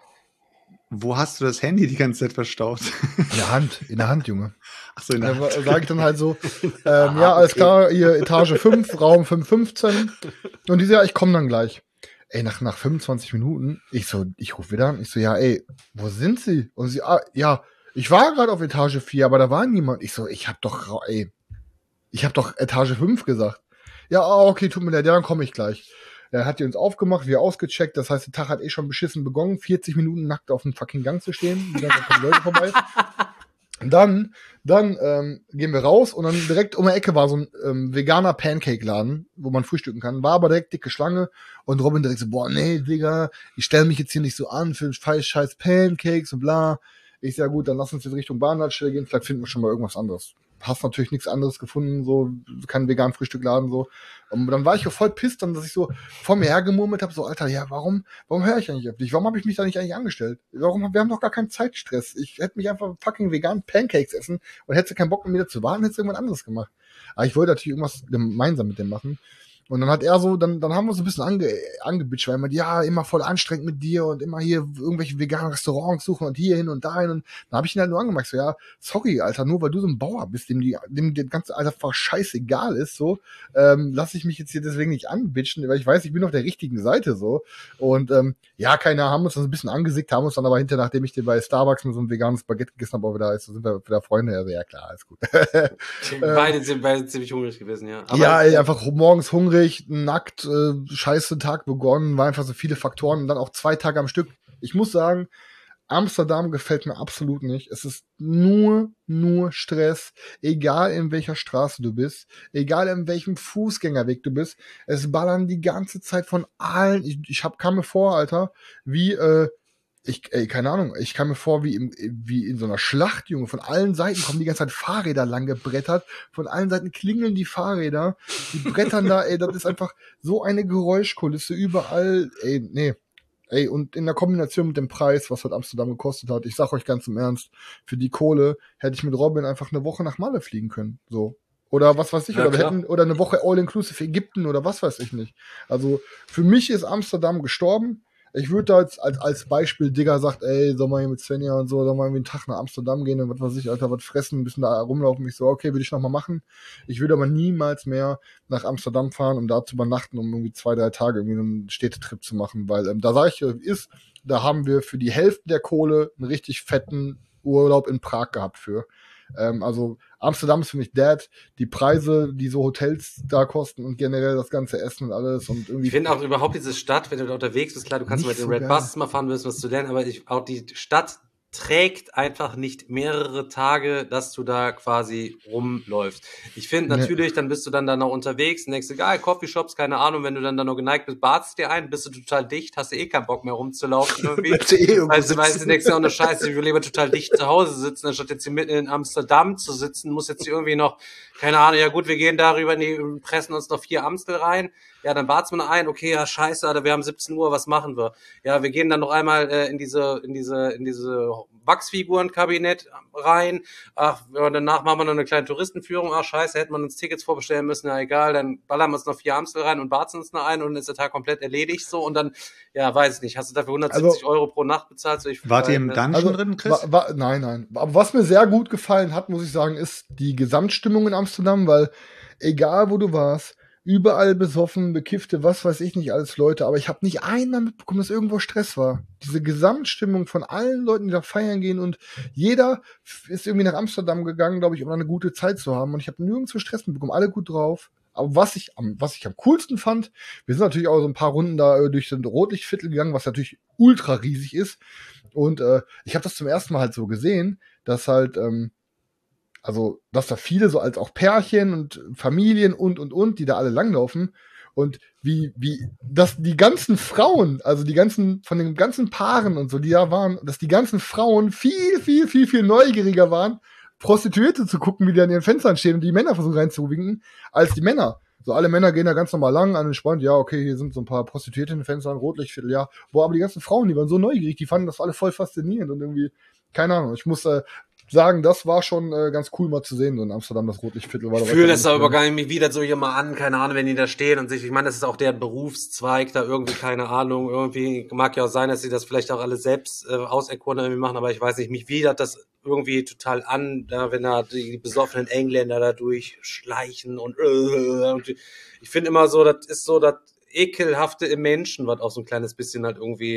Wo hast du das Handy die ganze Zeit verstaut? in der Hand, in der Hand, Junge. Ach so, in der Da sage ich dann halt so, ähm, ja, alles klar, ihr Etage fünf, Raum fünf fünfzehn. Und die so, ja, ich komme dann gleich. Ey, nach, nach fünfundzwanzig Minuten, ich so, ich rufe wieder an, ich so, ja, ey, wo sind sie? Und sie, ah, ja, ich war gerade auf Etage vier, aber da war niemand. Ich so, ich hab doch, ra- ey, ich hab doch Etage fünf gesagt. Ja, ah, okay, tut mir leid, ja, dann komme ich gleich. Dann hat die uns aufgemacht, wir ausgecheckt, das heißt, der Tag hat eh schon beschissen begonnen, vierzig Minuten nackt auf dem fucking Gang zu stehen, die ganzen Leute vorbei. Dann, dann ähm, gehen wir raus und dann direkt um die Ecke war so ein ähm, veganer Pancake-Laden, wo man frühstücken kann. War aber direkt dicke Schlange und Robin direkt so, boah, nee, Digga, ich stelle mich jetzt hier nicht so an für scheiß, scheiß Pancakes und bla. Ich sag, gut, dann lass uns jetzt Richtung Bahnhaltestelle gehen, vielleicht finden wir schon mal irgendwas anderes. Hast natürlich nichts anderes gefunden, so kein veganen Frühstückladen so. Und dann war ich auch voll pisst, dann, dass ich so vor mir hergemurmelt habe, so Alter, ja, warum, warum höre ich eigentlich auf dich? Warum habe ich mich da nicht eigentlich angestellt? Warum, wir haben doch gar keinen Zeitstress. Ich hätte mich einfach fucking vegan Pancakes essen und hätte keinen Bock mit mir zu warten, hätte irgendwas anderes gemacht. Aber ich wollte natürlich irgendwas gemeinsam mit dem machen. Und dann hat er so, dann, dann haben wir uns ein bisschen ange, angebitscht, weil er meinte, ja, immer voll anstrengend mit dir und immer hier irgendwelche veganen Restaurants suchen und hier hin und dahin. Und dann habe ich ihn halt nur angemacht, so, ja, sorry, Alter, nur weil du so ein Bauer bist, dem die, dem das ganze einfach scheißegal ist, so, ähm, lass ich mich jetzt hier deswegen nicht anbitschen, weil ich weiß, ich bin auf der richtigen Seite, so. Und, ähm, ja, keiner haben uns das ein bisschen angesickt, haben uns dann aber hinterher, nachdem ich dir bei Starbucks mit so einem veganes Baguette gegessen habe, auch wieder, also sind wir wieder Freunde, also ja, klar, alles gut. beide sind beide ziemlich hungrig gewesen, ja. Aber ja, ey, einfach morgens hungrig, nackt, äh, scheiße Tag begonnen, war einfach so viele Faktoren und dann auch zwei Tage am Stück. Ich muss sagen, Amsterdam gefällt mir absolut nicht. Es ist nur, nur Stress, egal in welcher Straße du bist, egal in welchem Fußgängerweg du bist. Es ballern die ganze Zeit von allen. Ich, ich hab, kam mir vor, Alter, wie, äh, Ich, ey, keine Ahnung, ich kam mir vor wie, im, wie in so einer Schlacht, Junge. Von allen Seiten kommen die ganze Zeit Fahrräder lang gebrettert. Von allen Seiten klingeln die Fahrräder. Die brettern da, ey, das ist einfach so eine Geräuschkulisse überall. Ey, nee. Ey, und in der Kombination mit dem Preis, was halt Amsterdam gekostet hat, ich sag euch ganz im Ernst, für die Kohle hätte ich mit Robin einfach eine Woche nach Malle fliegen können. So. Oder was weiß ich, Ja, oder wir klar. hätten, oder eine Woche All-Inclusive Ägypten oder was weiß ich nicht. Also, für mich ist Amsterdam gestorben. Ich würde da jetzt als, als Beispiel, Digga sagt, ey, soll mal hier mit Svenja und so, soll mal irgendwie einen Tag nach Amsterdam gehen und was weiß ich, Alter, was fressen, ein bisschen da rumlaufen. Ich so, okay, würde ich noch mal machen. Ich würde aber niemals mehr nach Amsterdam fahren, um da zu übernachten, um irgendwie zwei, drei Tage irgendwie einen Städtetrip zu machen, weil ähm, da sage ich, äh, ist, da haben wir für die Hälfte der Kohle einen richtig fetten Urlaub in Prag gehabt für. Ähm, also Amsterdam ist für mich dead. Die Preise, die so Hotels da kosten und generell das ganze Essen und alles und irgendwie. Ich finde auch überhaupt diese Stadt, wenn du da unterwegs bist, klar, du kannst Nicht mit den so Red geil. Buses mal fahren, willst was zu lernen, aber ich, auch die Stadt trägt einfach nicht mehrere Tage, dass du da quasi rumläufst. Ich finde Nee. natürlich, dann bist du dann da noch unterwegs, denkst du, geil, Coffeeshops, keine Ahnung, wenn du dann da noch geneigt bist, badst dir ein, bist du total dicht, hast du eh keinen Bock mehr rumzulaufen irgendwie. Bleibst du eh irgendwo Weißt du, weißt du, sitzen. denkst du auch eine Scheiße, ich will lieber total dicht zu Hause sitzen, anstatt jetzt hier mitten in Amsterdam zu sitzen, muss jetzt hier irgendwie noch, keine Ahnung, ja gut, wir gehen darüber, nee, pressen uns noch vier Amstel rein, ja, dann warten wir noch ein, okay, ja, scheiße, Alter, wir haben siebzehn Uhr, was machen wir? Ja, wir gehen dann noch einmal äh, in diese, in diese, in diese Wachsfigurenkabinett rein, ach, ja, danach machen wir noch eine kleine Touristenführung, ach, scheiße, hätten wir uns Tickets vorbestellen müssen, ja, egal, dann ballern wir uns noch vier Amstel rein und warten uns noch ein und dann ist der Tag komplett erledigt, so, und dann, ja, weiß ich nicht, hast du dafür hundertsiebzig Euro pro Nacht bezahlt? So, ich Wart ihr im äh, Dungeon Also, drin, Chris? wa, wa, nein, nein. Aber was mir sehr gut gefallen hat, muss ich sagen, ist die Gesamtstimmung in Amsterdam, weil egal wo du warst, überall besoffen, bekiffte, was weiß ich nicht, alles Leute, aber ich habe nicht einmal mitbekommen, dass irgendwo Stress war. Diese Gesamtstimmung von allen Leuten, die da feiern gehen und jeder ist irgendwie nach Amsterdam gegangen, glaube ich, um eine gute Zeit zu haben und ich habe nirgendwo Stress mitbekommen, alle gut drauf. Aber was ich am, was ich am coolsten fand, wir sind natürlich auch so ein paar Runden da äh, durch den Rotlichtviertel gegangen, was natürlich ultra riesig ist. Und äh, ich habe das zum ersten Mal halt so gesehen, dass halt, ähm, also, dass da viele so als auch Pärchen und Familien und, und, und, die da alle langlaufen. Und wie, wie, dass die ganzen Frauen, also die ganzen, von den ganzen Paaren und so, die da waren, dass die ganzen Frauen viel, viel, viel, viel neugieriger waren, Prostituierte zu gucken, wie die an ihren Fenstern stehen und die Männer versuchen reinzuwinken, als die Männer. So, alle Männer gehen da ganz normal lang, an entspannt, ja, okay, hier sind so ein paar Prostituierte in den Fenstern, Rotlichtviertel, ja. Boah, aber die ganzen Frauen, die waren so neugierig, die fanden das alle voll faszinierend und irgendwie, keine Ahnung, ich muss äh, sagen, das war schon äh, ganz cool mal zu sehen, so in Amsterdam, das Rotlichtviertel. War Ich da fühle was das aber gar nicht, mich wieder so hier mal an, keine Ahnung, wenn die da stehen und sich, ich meine, das ist auch der Berufszweig da irgendwie, keine Ahnung, irgendwie, mag ja auch sein, dass sie das vielleicht auch alle selbst äh, auserkoren irgendwie machen, aber ich weiß nicht, mich widert das irgendwie total an, da, wenn da die besoffenen Engländer da durchschleichen und, äh, und ich finde immer so, das ist so das Ekelhafte im Menschen, was auch so ein kleines bisschen halt irgendwie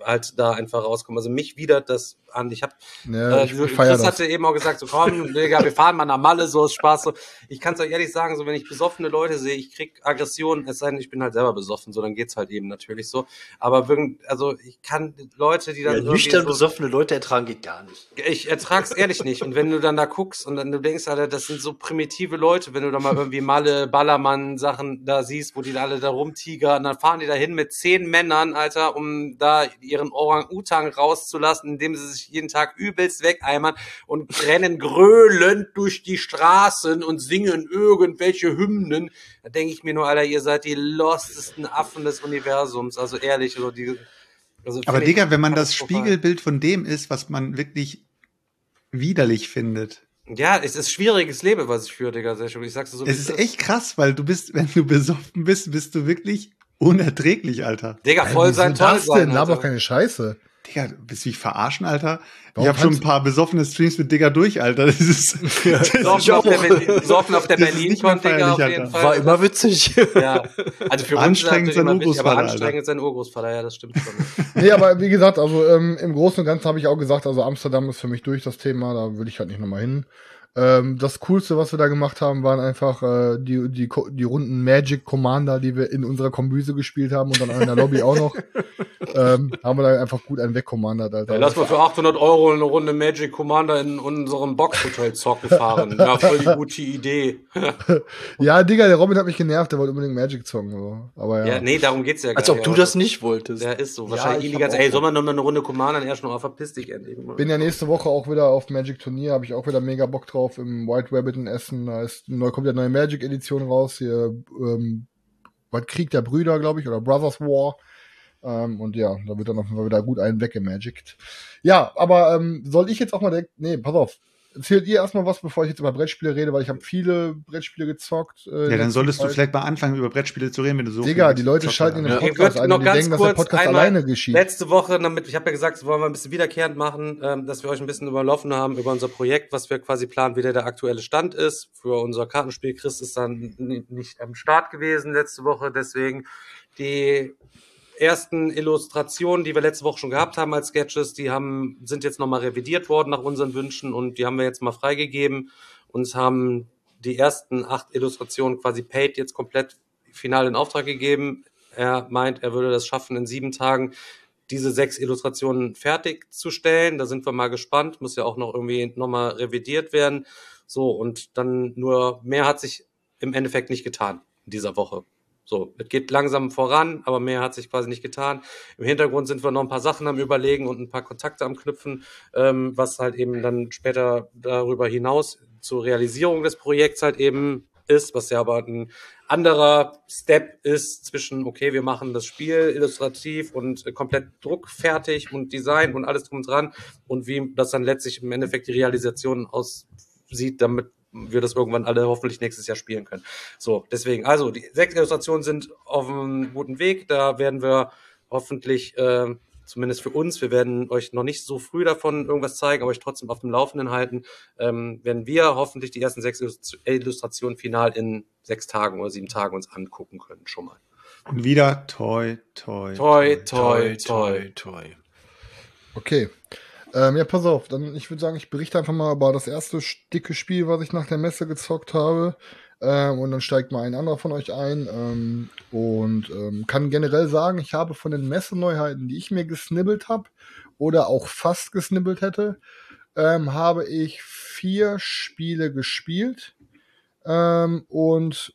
halt da einfach rauskommen. Also mich widert das an. Ich habe, Ja, äh, ich Chris feier das. hatte eben auch gesagt, so komm, Digga, wir fahren mal nach Malle, so ist Spaß. So. Ich kann es euch ehrlich sagen, so wenn ich besoffene Leute sehe, ich krieg Aggressionen, es sei denn, ich bin halt selber besoffen, so dann geht's halt eben natürlich so. Aber irgend, also ich kann Leute, die dann Ja, irgendwie nüchtern so, besoffene Leute ertragen geht gar nicht. ich ertrag's ehrlich nicht. Und wenn du dann da guckst und dann du denkst, Alter, das sind so primitive Leute, wenn du da mal irgendwie Malle, Ballermann-Sachen da siehst, wo die da alle da rumtigern, dann fahren die da hin mit zehn Männern, Alter, um da ihren Orang-Utang rauszulassen, indem sie sich jeden Tag übelst wegeimern und rennen gröhlend durch die Straßen und singen irgendwelche Hymnen. Da denke ich mir nur, Alter, ihr seid die lostesten Affen des Universums. Also ehrlich, also die Also Aber finde ich Digga, wenn man das katastrophal. Spiegelbild von dem ist, was man wirklich widerlich findet. Ja, es ist schwieriges Leben, was ich führe, Digga, sehr schön. Ich sag's dir so. wie Es ist ist. echt krass, weil du bist, wenn du besoffen bist, bist du wirklich unerträglich, Alter. Digga, Ey, voll wieso sein, toll das sein. denn? Laber Alter. keine Scheiße. Digga, du bist mich verarschen, Alter. Warum ich habe schon ein kannst- paar besoffene Streams mit Digga durch, Alter. Das ist, das Saufen auf der Berlin- Saufen auf der Das ist Berlin nicht mehr kommt, Digga, auf feierlich, jeden Alter. Fall. War immer witzig. Ja, also für uns Anstrengend ist sein natürlich immer wichtig, aber Urgroßvater, anstrengend Alter. sein Urgroßvater, ja, das stimmt schon. Nee, aber wie gesagt, also ähm, im Großen und Ganzen habe ich auch gesagt, also Amsterdam ist für mich durch das Thema, da würde ich halt nicht nochmal hin. Ähm, das Coolste, was wir da gemacht haben, waren einfach äh, die, die, Ko- die Runden Magic Commander, die wir in unserer Kombüse gespielt haben und dann in der Lobby auch noch. Ähm, haben wir da einfach gut einen wegcommandert, Alter. Ja, lass mal für achthundert Euro eine Runde Magic Commander in unserem Boxhotel zocken fahren. Ja, voll die gute Idee. Ja, Digga, der Robin hat mich genervt, der wollte unbedingt Magic zocken. So. Aber ja. Ja, nee, darum geht's ja gar Als ob nicht. du aber das nicht wolltest. Ja, ist so. Ja, Wahrscheinlich ich die ganze, hab auch ey, soll man noch mal eine Runde Commander? Und er schon, oh, verpiss dich endlich. Bin ja nächste Woche auch wieder auf Magic Turnier, habe ich auch wieder mega Bock drauf im White Rabbit in Essen. Da ist neu, kommt ja eine neue Magic Edition raus, hier ähm, was Krieg der Brüder, glaube ich, oder Brothers War. Ähm, und ja, da wird dann auf jeden Fall wieder gut einen weggemagickt. Ja, aber ähm, soll ich jetzt auch mal direkt, nee, pass auf. Erzählt ihr erstmal was, bevor ich jetzt über Brettspiele rede, weil ich habe viele Brettspiele gezockt. Äh, ja, dann in solltest du letzter Zeit. vielleicht mal anfangen, über Brettspiele zu reden, wenn du so Digga, viel die Leute gezockt schalten in den hast. Ja. Podcast Ich würd ein noch und die ganz denken, dass der kurz Podcast einmal alleine geschieht. Letzte Woche, damit, ich habe ja gesagt, wollen wir ein bisschen wiederkehrend machen, ähm, dass wir euch ein bisschen überlaufen haben über unser Projekt, was wir quasi planen, wie der, der aktuelle Stand ist. Für unser Kartenspiel Chris ist dann n- nicht am Start gewesen letzte Woche, deswegen die ersten Illustrationen, die wir letzte Woche schon gehabt haben als Sketches, die haben, sind jetzt nochmal revidiert worden nach unseren Wünschen und die haben wir jetzt mal freigegeben. Uns haben die ersten acht Illustrationen quasi paid jetzt komplett final in Auftrag gegeben. Er meint, er würde das schaffen, in sieben Tagen diese sechs Illustrationen fertigzustellen. Da sind wir mal gespannt. Muss ja auch noch irgendwie nochmal revidiert werden. So, und dann nur mehr hat sich im Endeffekt nicht getan in dieser Woche. So, es geht langsam voran, aber mehr hat sich quasi nicht getan. Im Hintergrund sind wir noch ein paar Sachen am Überlegen und ein paar Kontakte am Knüpfen, ähm, was halt eben dann später darüber hinaus zur Realisierung des Projekts halt eben ist, was ja aber ein anderer Step ist zwischen, okay, wir machen das Spiel illustrativ und äh, komplett druckfertig und Design und alles drum und dran und wie das dann letztlich im Endeffekt die Realisation aussieht, damit wir das irgendwann alle hoffentlich nächstes Jahr spielen können. So, deswegen, also die sechs Illustrationen sind auf einem guten Weg. Da werden wir hoffentlich, äh, zumindest für uns, wir werden euch noch nicht so früh davon irgendwas zeigen, aber euch trotzdem auf dem Laufenden halten, ähm, werden wir hoffentlich die ersten sechs Illust- Illustrationen final in sechs Tagen oder sieben Tagen uns angucken können, schon mal. Und wieder toi, toi. Toi, toi, toi. toi. Okay. Ähm, ja, pass auf, dann ich würde sagen, ich berichte einfach mal über das erste dicke Spiel, was ich nach der Messe gezockt habe. Ähm, und dann steigt mal ein anderer von euch ein. Ähm, und ähm, kann generell sagen, ich habe von den Messeneuheiten, die ich mir gesnibbelt habe oder auch fast gesnibbelt hätte, ähm, habe ich vier Spiele gespielt. Ähm, und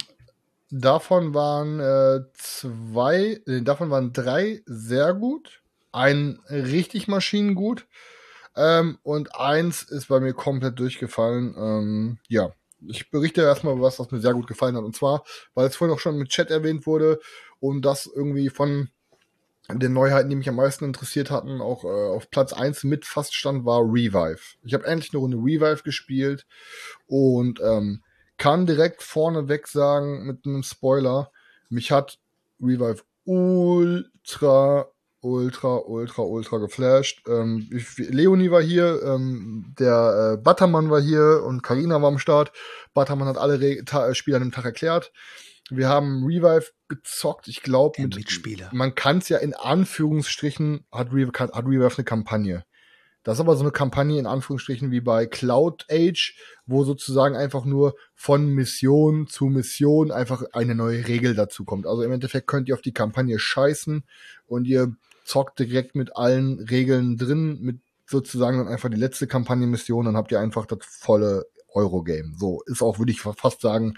davon waren äh, zwei, äh, davon waren drei sehr gut. Ein richtig maschinengut. Ähm, und eins ist bei mir komplett durchgefallen. Ähm, ja, ich berichte erstmal was, was mir sehr gut gefallen hat. Und zwar, weil es vorhin auch schon mit Chat erwähnt wurde und das irgendwie von den Neuheiten, die mich am meisten interessiert hatten, auch äh, auf Platz eins mit fast stand, war Revive. Ich habe endlich eine Runde Revive gespielt und ähm, kann direkt vorneweg sagen, mit einem Spoiler, mich hat Revive ultra ultra, ultra, ultra geflasht. Ähm, ich, Leonie war hier, ähm, der äh, Buttermann war hier und Carina war am Start. Buttermann hat alle Re- Ta- Spiele an dem Tag erklärt. Wir haben Revive gezockt, ich glaube, Der mit Mitspieler. man kann es ja in Anführungsstrichen, hat Revive, hat Revive eine Kampagne. Das ist aber so eine Kampagne in Anführungsstrichen wie bei Cloud Age, wo sozusagen einfach nur von Mission zu Mission einfach eine neue Regel dazu kommt. Also im Endeffekt könnt ihr auf die Kampagne scheißen und ihr zockt direkt mit allen Regeln drin, mit sozusagen dann einfach die letzte Kampagnenmission, dann habt ihr einfach das volle Eurogame. So, ist auch, würde ich fast sagen,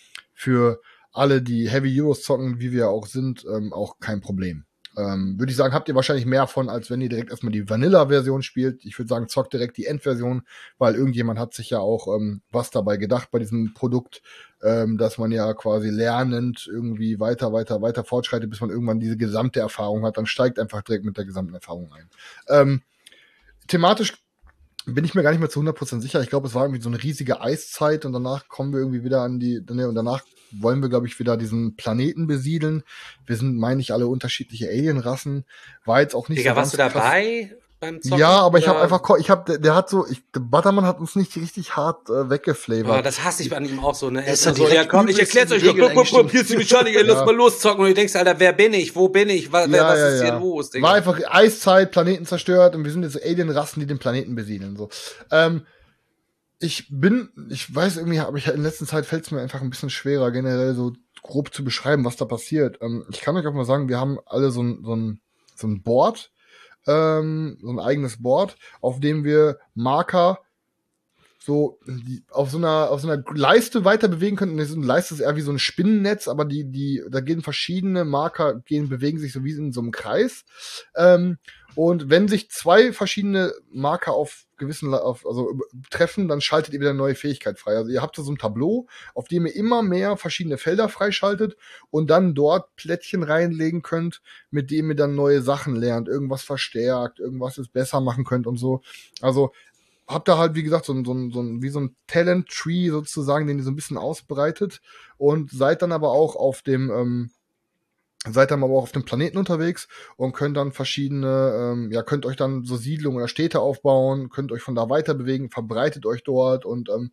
für alle, die Heavy Euros zocken, wie wir auch sind, ähm, auch kein Problem. Ähm, würde ich sagen, habt ihr wahrscheinlich mehr von, als wenn ihr direkt erstmal die Vanilla-Version spielt. Ich würde sagen, zockt direkt die Endversion, weil irgendjemand hat sich ja auch ähm, was dabei gedacht bei diesem Produkt, ähm, dass man ja quasi lernend irgendwie weiter, weiter, weiter fortschreitet, bis man irgendwann diese gesamte Erfahrung hat. Dann steigt einfach direkt mit der gesamten Erfahrung ein. Ähm, thematisch bin ich mir gar nicht mehr zu hundert Prozent sicher. Ich glaube, es war irgendwie so eine riesige Eiszeit und danach kommen wir irgendwie wieder an die, ne, und danach wollen wir, glaube ich, wieder diesen Planeten besiedeln. Wir sind, meine ich, alle unterschiedliche Alienrassen. War jetzt auch nicht Digga, so warst du ganz krass. dabei beim Zocken? Ja, aber ich habe Oder- einfach, ko- ich habe, der, der hat so, ich, der Buttermann hat uns nicht richtig hart äh, weggeflavert. Oh, das hasse ich an ihm auch so, ne? Er ist ist ja dann so, direkt ja komm, ich übelst erklär's in euch. die Regeln Bup, bup, bup, eingestiegen. Hier ist die Mechanik, ey, lass Ja. mal loszocken. Und du denkst, Alter, wer bin ich? Wo bin ich? Was, wer, Ja, was ja, ist hier ja. los, Digga? War einfach Eiszeit, Planeten zerstört und wir sind jetzt Alienrassen, die den Planeten besiedeln. So. Ähm, ich bin, ich weiß irgendwie, aber ich in letzter Zeit fällt es mir einfach ein bisschen schwerer, generell so grob zu beschreiben, was da passiert. Ähm, ich kann euch auch mal sagen, wir haben alle so ein, so ein, so ein Board, ähm, so ein eigenes Board, auf dem wir Marker so die, auf so einer auf so einer Leiste weiter bewegen könnten. Das ist eine Leiste ist eher wie so ein Spinnennetz, aber die die da gehen verschiedene Marker gehen bewegen sich so wie in so einem Kreis. Ähm, und wenn sich zwei verschiedene Marker auf gewissen auf, also treffen, dann schaltet ihr wieder eine neue Fähigkeit frei. Also ihr habt so ein Tableau, auf dem ihr immer mehr verschiedene Felder freischaltet und dann dort Plättchen reinlegen könnt, mit dem ihr dann neue Sachen lernt, irgendwas verstärkt, irgendwas es besser machen könnt und so. Also habt da halt, wie gesagt, so ein, so ein, so ein, wie so ein Talent-Tree sozusagen, den ihr so ein bisschen ausbreitet und seid dann aber auch auf dem, ähm, seid dann aber auch auf dem Planeten unterwegs und könnt dann verschiedene, ähm, ja, könnt euch dann so Siedlungen oder Städte aufbauen, könnt euch von da weiter bewegen, verbreitet euch dort und ähm,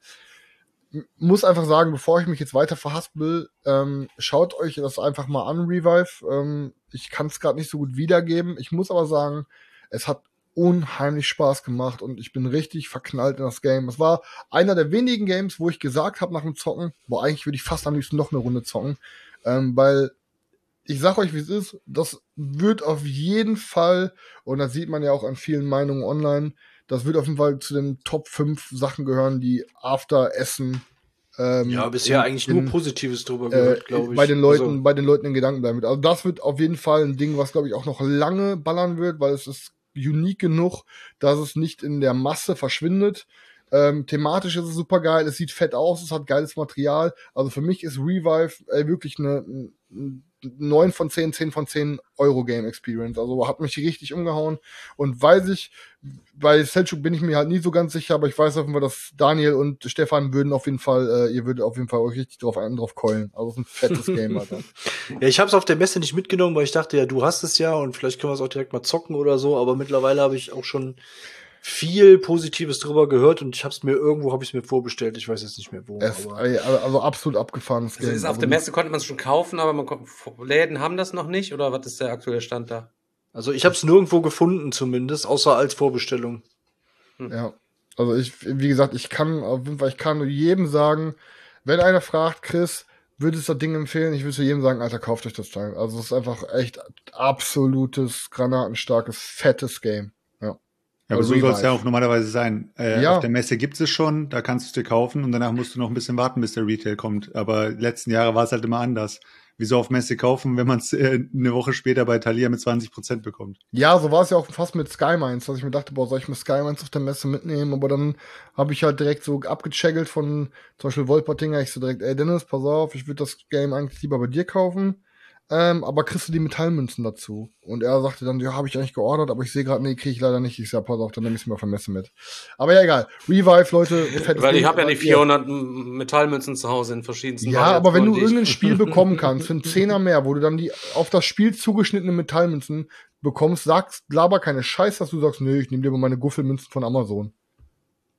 muss einfach sagen, bevor ich mich jetzt weiter verhaspel, ähm, schaut euch das einfach mal an, Revive. Ähm, ich kann es gerade nicht so gut wiedergeben. Ich muss aber sagen, es hat unheimlich Spaß gemacht und ich bin richtig verknallt in das Game. Es war einer der wenigen Games, wo ich gesagt habe nach dem Zocken, boah, eigentlich würde ich fast am liebsten noch eine Runde zocken, ähm, weil ich sag euch, wie es ist, das wird auf jeden Fall, und das sieht man ja auch an vielen Meinungen online, das wird auf jeden Fall zu den Top fünf Sachen gehören, die After Essen ähm, Ja, bisher in- eigentlich in- nur Positives drüber äh, gehört, glaube ich. bei den Leuten, Also, bei den Leuten in Gedanken bleiben wird. Also das wird auf jeden Fall ein Ding, was glaube ich auch noch lange ballern wird, weil es ist unique genug, dass es nicht in der Masse verschwindet. Ähm, thematisch ist es super geil, es sieht fett aus, es hat geiles Material. Also für mich ist Revive äh, wirklich eine, eine neun von zehn, zehn von zehn Eurogame Experience. Also hat mich richtig umgehauen. Und weiß ich, bei Selchuk bin ich mir halt nie so ganz sicher, aber ich weiß auf jeden Fall, dass Daniel und Stefan würden auf jeden Fall, äh, ihr würdet auf jeden Fall euch richtig drauf einen drauf keulen. Also es ist ein fettes Game, Alter. ja, ich habe es auf der Messe nicht mitgenommen, weil ich dachte, ja, du hast es ja und vielleicht können wir es auch direkt mal zocken oder so, aber mittlerweile habe ich auch schon viel Positives drüber gehört und ich habe es mir irgendwo, habe ich es mir vorbestellt, ich weiß jetzt nicht mehr wo. Es, aber ey, also absolut abgefahrenes Also Game. ist auf Also der die- Messe konnte man es schon kaufen, aber man kon- Läden haben das noch nicht, oder was ist der aktuelle Stand da? also ich habe es nirgendwo gefunden zumindest, außer als Vorbestellung. Ja, also ich, wie gesagt, ich kann auf jeden Fall, ich kann nur jedem sagen, wenn einer fragt, Chris, würdest du das Ding empfehlen? Ich würde zu jedem sagen, Alter, kauft euch das Teil. Also es ist einfach echt absolutes, granatenstarkes, fettes Game. Ja. Ja, aber so Revive. soll es ja auch normalerweise sein. Äh, Ja. Auf der Messe gibt es schon, da kannst du es dir kaufen und danach musst du noch ein bisschen warten, bis der Retail kommt. Aber letzten Jahre war es halt immer anders. Wieso auf Messe kaufen, wenn man es äh, eine Woche später bei Thalia mit zwanzig Prozent bekommt? Ja, so war es ja auch fast mit Skymines, dass ich mir dachte, boah, soll ich mir Skymines auf der Messe mitnehmen? Aber dann habe ich halt direkt so abgecheckelt von zum Beispiel Wolpertinger. Ich so direkt, ey Dennis, pass auf, ich würde das Game eigentlich lieber bei dir kaufen. Ähm, aber kriegst du die Metallmünzen dazu? Und er sagte dann, ja, habe ich eigentlich geordert, aber ich sehe gerade, nee, kriege ich leider nicht. Ich sag, pass auf, dann nehme ich es mir auf der Messe mit. Aber ja, egal. Revive, Leute. fettes Weil ich Ding, habe ja aber nicht ihr- vierhundert M- Metallmünzen zu Hause in verschiedensten Ja, aber wenn du Variationen, die ich- irgendein Spiel bekommen kannst, für einen Zehner mehr, wo du dann die auf das Spiel zugeschnittenen Metallmünzen bekommst, sagst, laber keine Scheiß, dass du sagst, nö, ich nehme dir mal meine Guffelmünzen von Amazon.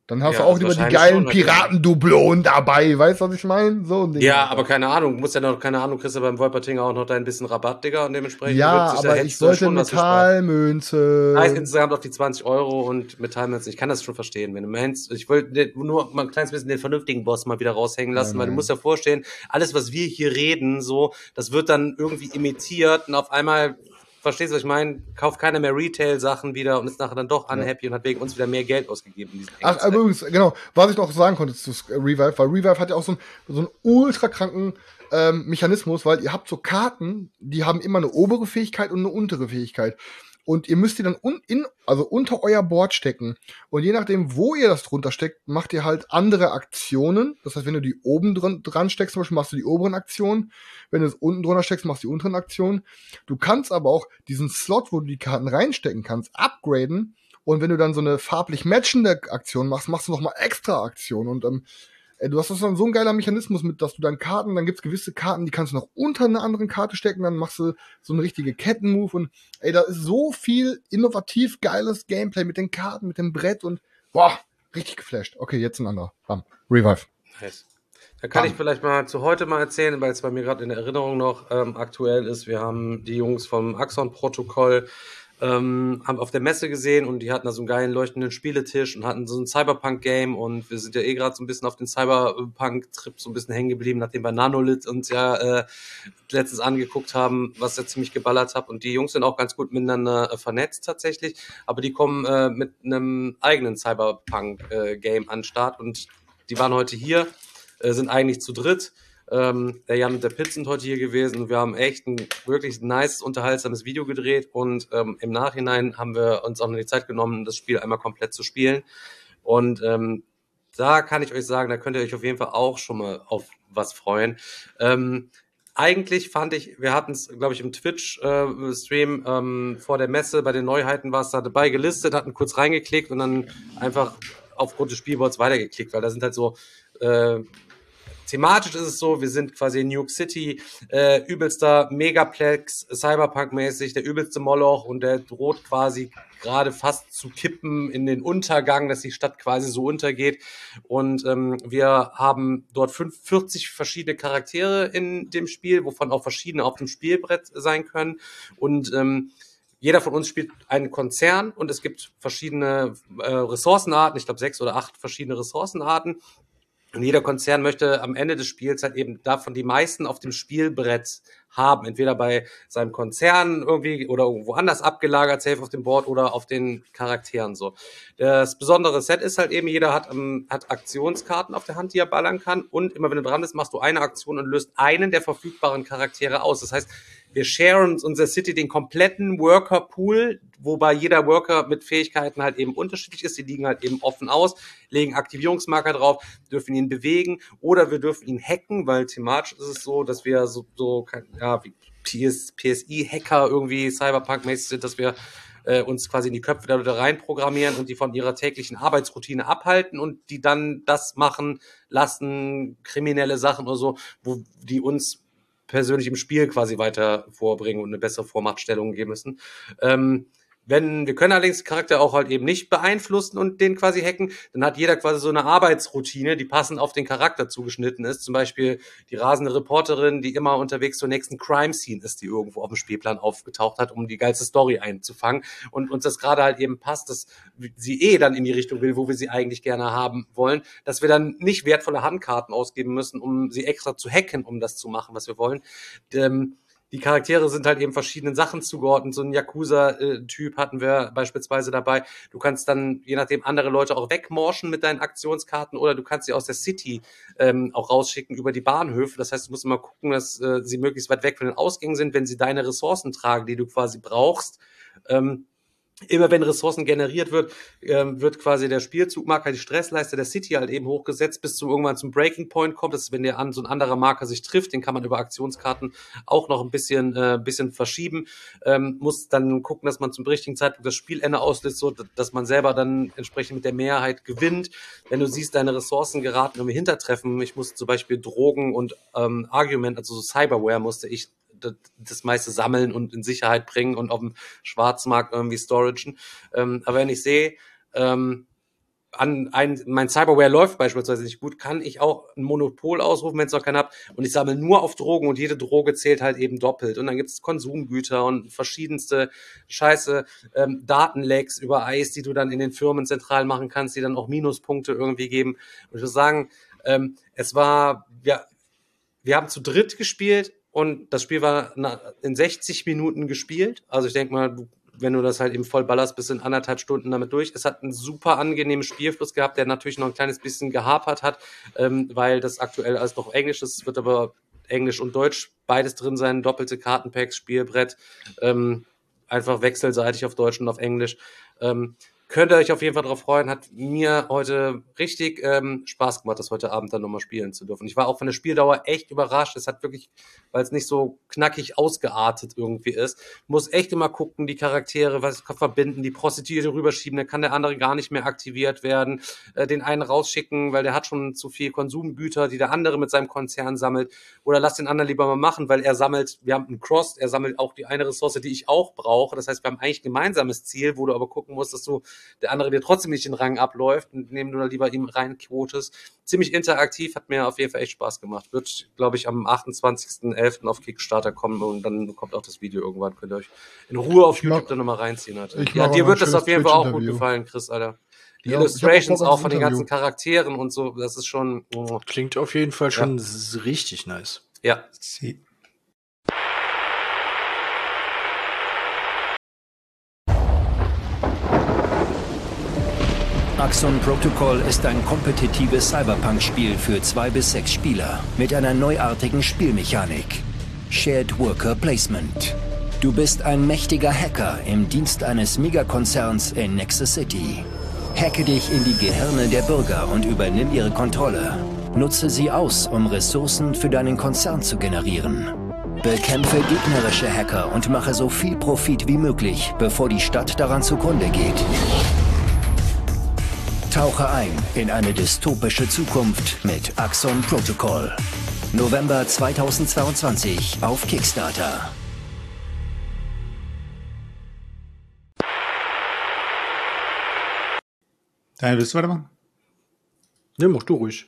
Dann hast Ja, du auch also lieber die wahrscheinlich geilen schon, natürlich. Piratendublonen dabei, weißt du, was ich meine? So ein Ding. Ja, aber keine Ahnung, du musst ja noch, keine Ahnung, kriegst du beim Wolpertinger auch noch dein bisschen Rabatt, Digga, und dementsprechend Ja, wird sich da aber hättest ich du da wollte schon was gespart. Metallmünze. Preis insgesamt auf die zwanzig Euro und Metallmünzen. Ich kann das schon verstehen, wenn du meinst, ich wollte nur mal ein kleines bisschen den vernünftigen Boss mal wieder raushängen lassen, Nein, weil du nein. musst dir vorstellen, alles, was wir hier reden, so, das wird dann irgendwie imitiert und auf einmal, verstehst du, was ich meine, kauft keiner mehr Retail-Sachen wieder und ist nachher dann doch unhappy und hat wegen uns wieder mehr Geld ausgegeben in diesen engen Ach, Zeiten. übrigens, genau, was ich noch sagen konnte zu Revive, weil Revive hat ja auch so einen, so einen ultra kranken ähm, Mechanismus, weil ihr habt so Karten, die haben immer eine obere Fähigkeit und eine untere Fähigkeit. Und ihr müsst die dann un in, also unter euer Board stecken. Und je nachdem, wo ihr das drunter steckt, macht ihr halt andere Aktionen. Das heißt, wenn du die oben dran, dran steckst, zum Beispiel machst du die oberen Aktionen. Wenn du es unten drunter steckst, machst du die unteren Aktionen. Du kannst aber auch diesen Slot, wo du die Karten reinstecken kannst, upgraden. Und wenn du dann so eine farblich matchende Aktion machst, machst du noch mal extra Aktionen. Und ähm, ey, du hast das dann so ein geiler Mechanismus mit, dass du dann Karten, dann gibt's gewisse Karten, die kannst du noch unter einer anderen Karte stecken, dann machst du so eine richtige Kettenmove. Und ey, da ist so viel innovativ geiles Gameplay mit den Karten, mit dem Brett und boah, richtig geflasht. Okay, jetzt ein anderer. Bam. Revive. Nice. Da kann Bam. ich vielleicht mal zu heute mal erzählen, weil es bei mir gerade in der Erinnerung noch ähm, aktuell ist. Wir haben die Jungs vom Axon-Protokoll ähm, haben auf der Messe gesehen und die hatten da so einen geilen leuchtenden Spieletisch und hatten so ein Cyberpunk-Game und wir sind ja eh gerade so ein bisschen auf den Cyberpunk-Trip so ein bisschen hängen geblieben, nachdem wir Nanolith uns ja äh, letztens angeguckt haben, was ja ziemlich geballert hat und die Jungs sind auch ganz gut miteinander äh, vernetzt tatsächlich, aber die kommen äh, mit einem eigenen Cyberpunk-Game äh, an den Start und die waren heute hier, äh, sind eigentlich zu dritt. Ähm, der Jan und der Pitt sind heute hier gewesen und wir haben echt ein wirklich nice, unterhaltsames Video gedreht und ähm, im Nachhinein haben wir uns auch noch die Zeit genommen, das Spiel einmal komplett zu spielen und ähm, da kann ich euch sagen, da könnt ihr euch auf jeden Fall auch schon mal auf was freuen. Ähm, eigentlich fand ich, wir hatten es, glaube ich, im Twitch-Stream äh, ähm, vor der Messe, bei den Neuheiten war es da dabei gelistet, hatten kurz reingeklickt und dann einfach aufgrund des Spielboards weitergeklickt, weil da sind halt so äh, thematisch ist es so, wir sind quasi in New York City, äh, übelster Megaplex, Cyberpunk-mäßig, der übelste Moloch und der droht quasi gerade fast zu kippen in den Untergang, dass die Stadt quasi so untergeht. Und ähm, wir haben dort fünfundvierzig verschiedene Charaktere in dem Spiel, wovon auch verschiedene auf dem Spielbrett sein können. Und ähm, jeder von uns spielt einen Konzern und es gibt verschiedene äh, Ressourcenarten, ich glaube sechs oder acht verschiedene Ressourcenarten. Und jeder Konzern möchte am Ende des Spiels halt eben davon die meisten auf dem Spielbrett haben. Entweder bei seinem Konzern irgendwie oder irgendwo anders abgelagert, safe auf dem Board oder auf den Charakteren so. Das besondere Set ist halt eben, jeder hat, ähm, hat Aktionskarten auf der Hand, die er ballern kann. Und immer wenn du dran bist, machst du eine Aktion und löst einen der verfügbaren Charaktere aus. Das heißt, wir sharen unser City den kompletten Worker-Pool, wobei jeder Worker mit Fähigkeiten halt eben unterschiedlich ist. Die liegen halt eben offen aus, legen Aktivierungsmarker drauf, dürfen ihn bewegen oder wir dürfen ihn hacken, weil thematisch ist es so, dass wir so, so ja, wie P S, P S I-Hacker irgendwie Cyberpunk-mäßig sind, dass wir äh, uns quasi in die Köpfe da rein programmieren und die von ihrer täglichen Arbeitsroutine abhalten und die dann das machen lassen, kriminelle Sachen oder so, wo die uns persönlich im Spiel quasi weiter vorbringen und eine bessere Vormachtstellung geben müssen. Ähm, wenn, wir können allerdings den Charakter auch halt eben nicht beeinflussen und den quasi hacken, dann hat jeder quasi so eine Arbeitsroutine, die passend auf den Charakter zugeschnitten ist. Zum Beispiel die rasende Reporterin, die immer unterwegs zur nächsten Crime-Scene ist, die irgendwo auf dem Spielplan aufgetaucht hat, um die geilste Story einzufangen. Und uns das gerade halt eben passt, dass sie eh dann in die Richtung will, wo wir sie eigentlich gerne haben wollen, dass wir dann nicht wertvolle Handkarten ausgeben müssen, um sie extra zu hacken, um das zu machen, was wir wollen. Ähm, Die Charaktere sind halt eben verschiedenen Sachen zugeordnet. So ein Yakuza-Typ hatten wir beispielsweise dabei. Du kannst dann, je nachdem, andere Leute auch wegmorschen mit deinen Aktionskarten oder du kannst sie aus der City ähm, auch rausschicken über die Bahnhöfe. Das heißt, du musst immer gucken, dass äh, sie möglichst weit weg von den Ausgängen sind, wenn sie deine Ressourcen tragen, die du quasi brauchst. Ähm, Immer wenn Ressourcen generiert wird, ähm, wird quasi der Spielzugmarker, die Stressleiste der City halt eben hochgesetzt, bis zu irgendwann zum Breaking Point kommt. Das ist, wenn der an so ein anderer Marker sich trifft, den kann man über Aktionskarten auch noch ein bisschen, äh, bisschen verschieben. Ähm, muss dann gucken, dass man zum richtigen Zeitpunkt das Spielende auslöst, so dass man selber dann entsprechend mit der Mehrheit gewinnt. Wenn du siehst, deine Ressourcen geraten irgendwie hintertreffen, ich musste zum Beispiel Drogen und ähm, Argument, also so Cyberware musste ich das meiste sammeln und in Sicherheit bringen und auf dem Schwarzmarkt irgendwie storagen. Ähm, aber wenn ich sehe, ähm, an ein, mein Cyberware läuft beispielsweise nicht gut, kann ich auch ein Monopol ausrufen, wenn es noch keinen hab. Und ich sammle nur auf Drogen und jede Droge zählt halt eben doppelt. Und dann gibt es Konsumgüter und verschiedenste Scheiße, ähm, Datenlecks über Eis, die du dann in den Firmen zentral machen kannst, die dann auch Minuspunkte irgendwie geben. Und ich würde sagen, ähm, es war, ja, wir haben zu dritt gespielt und das Spiel war in sechzig Minuten gespielt. Also ich denke mal, du wenn du das halt eben voll ballerst, bist in anderthalb Stunden damit durch. Es hat einen super angenehmen Spielfluss gehabt, der natürlich noch ein kleines bisschen gehapert hat, ähm, weil das aktuell alles noch Englisch ist. Es wird aber Englisch und Deutsch beides drin sein, doppelte Kartenpacks, Spielbrett, ähm, einfach wechselseitig auf Deutsch und auf Englisch. Ähm, könnt ihr euch auf jeden Fall darauf freuen. Hat mir heute richtig ähm, Spaß gemacht, das heute Abend dann nochmal spielen zu dürfen. Ich war auch von der Spieldauer echt überrascht. Es hat wirklich, weil es nicht so knackig ausgeartet irgendwie ist, muss echt immer gucken, die Charaktere, was kann verbinden, die Prostituierte rüberschieben, dann kann der andere gar nicht mehr aktiviert werden, äh, den einen rausschicken, weil der hat schon zu viel Konsumgüter, die der andere mit seinem Konzern sammelt, oder lass den anderen lieber mal machen, weil er sammelt, wir haben einen Cross, er sammelt auch die eine Ressource, die ich auch brauche. Das heißt, wir haben eigentlich ein gemeinsames Ziel, wo du aber gucken musst, dass du der andere dir trotzdem nicht den Rang abläuft, indem du da lieber ihm reinquotest. Ziemlich interaktiv, hat mir auf jeden Fall echt Spaß gemacht. Wird, glaube ich, am achtundzwanzigsten elften auf Kickstarter kommen und dann kommt auch das Video irgendwann. Könnt ihr euch in Ruhe auf Ich YouTube mach- dann nochmal reinziehen. Alter. ich Ja, mach dir auch wird ein das schönes auf jeden Fall auch gut Twitch-Interview. gefallen, Chris, Alter. Die Ja, ich hab auch Illustrations Bock auch auf von das den ganzen Interview. Charakteren und so, das ist schon, oh, Klingt auf jeden Fall schon s- richtig nice. ja. Sie. Axon Protocol ist ein kompetitives Cyberpunk-Spiel für zwei bis sechs Spieler mit einer neuartigen Spielmechanik. Shared Worker Placement. Du bist ein mächtiger Hacker im Dienst eines Megakonzerns in Nexus City. Hacke dich in die Gehirne der Bürger und übernimm ihre Kontrolle. Nutze sie aus, um Ressourcen für deinen Konzern zu generieren. Bekämpfe gegnerische Hacker und mache so viel Profit wie möglich, bevor die Stadt daran zugrunde geht. Tauche ein in eine dystopische Zukunft mit Axon Protocol. November zweitausendzweiundzwanzig auf Kickstarter. Daniel, willst du weitermachen? Ne, mach du ruhig.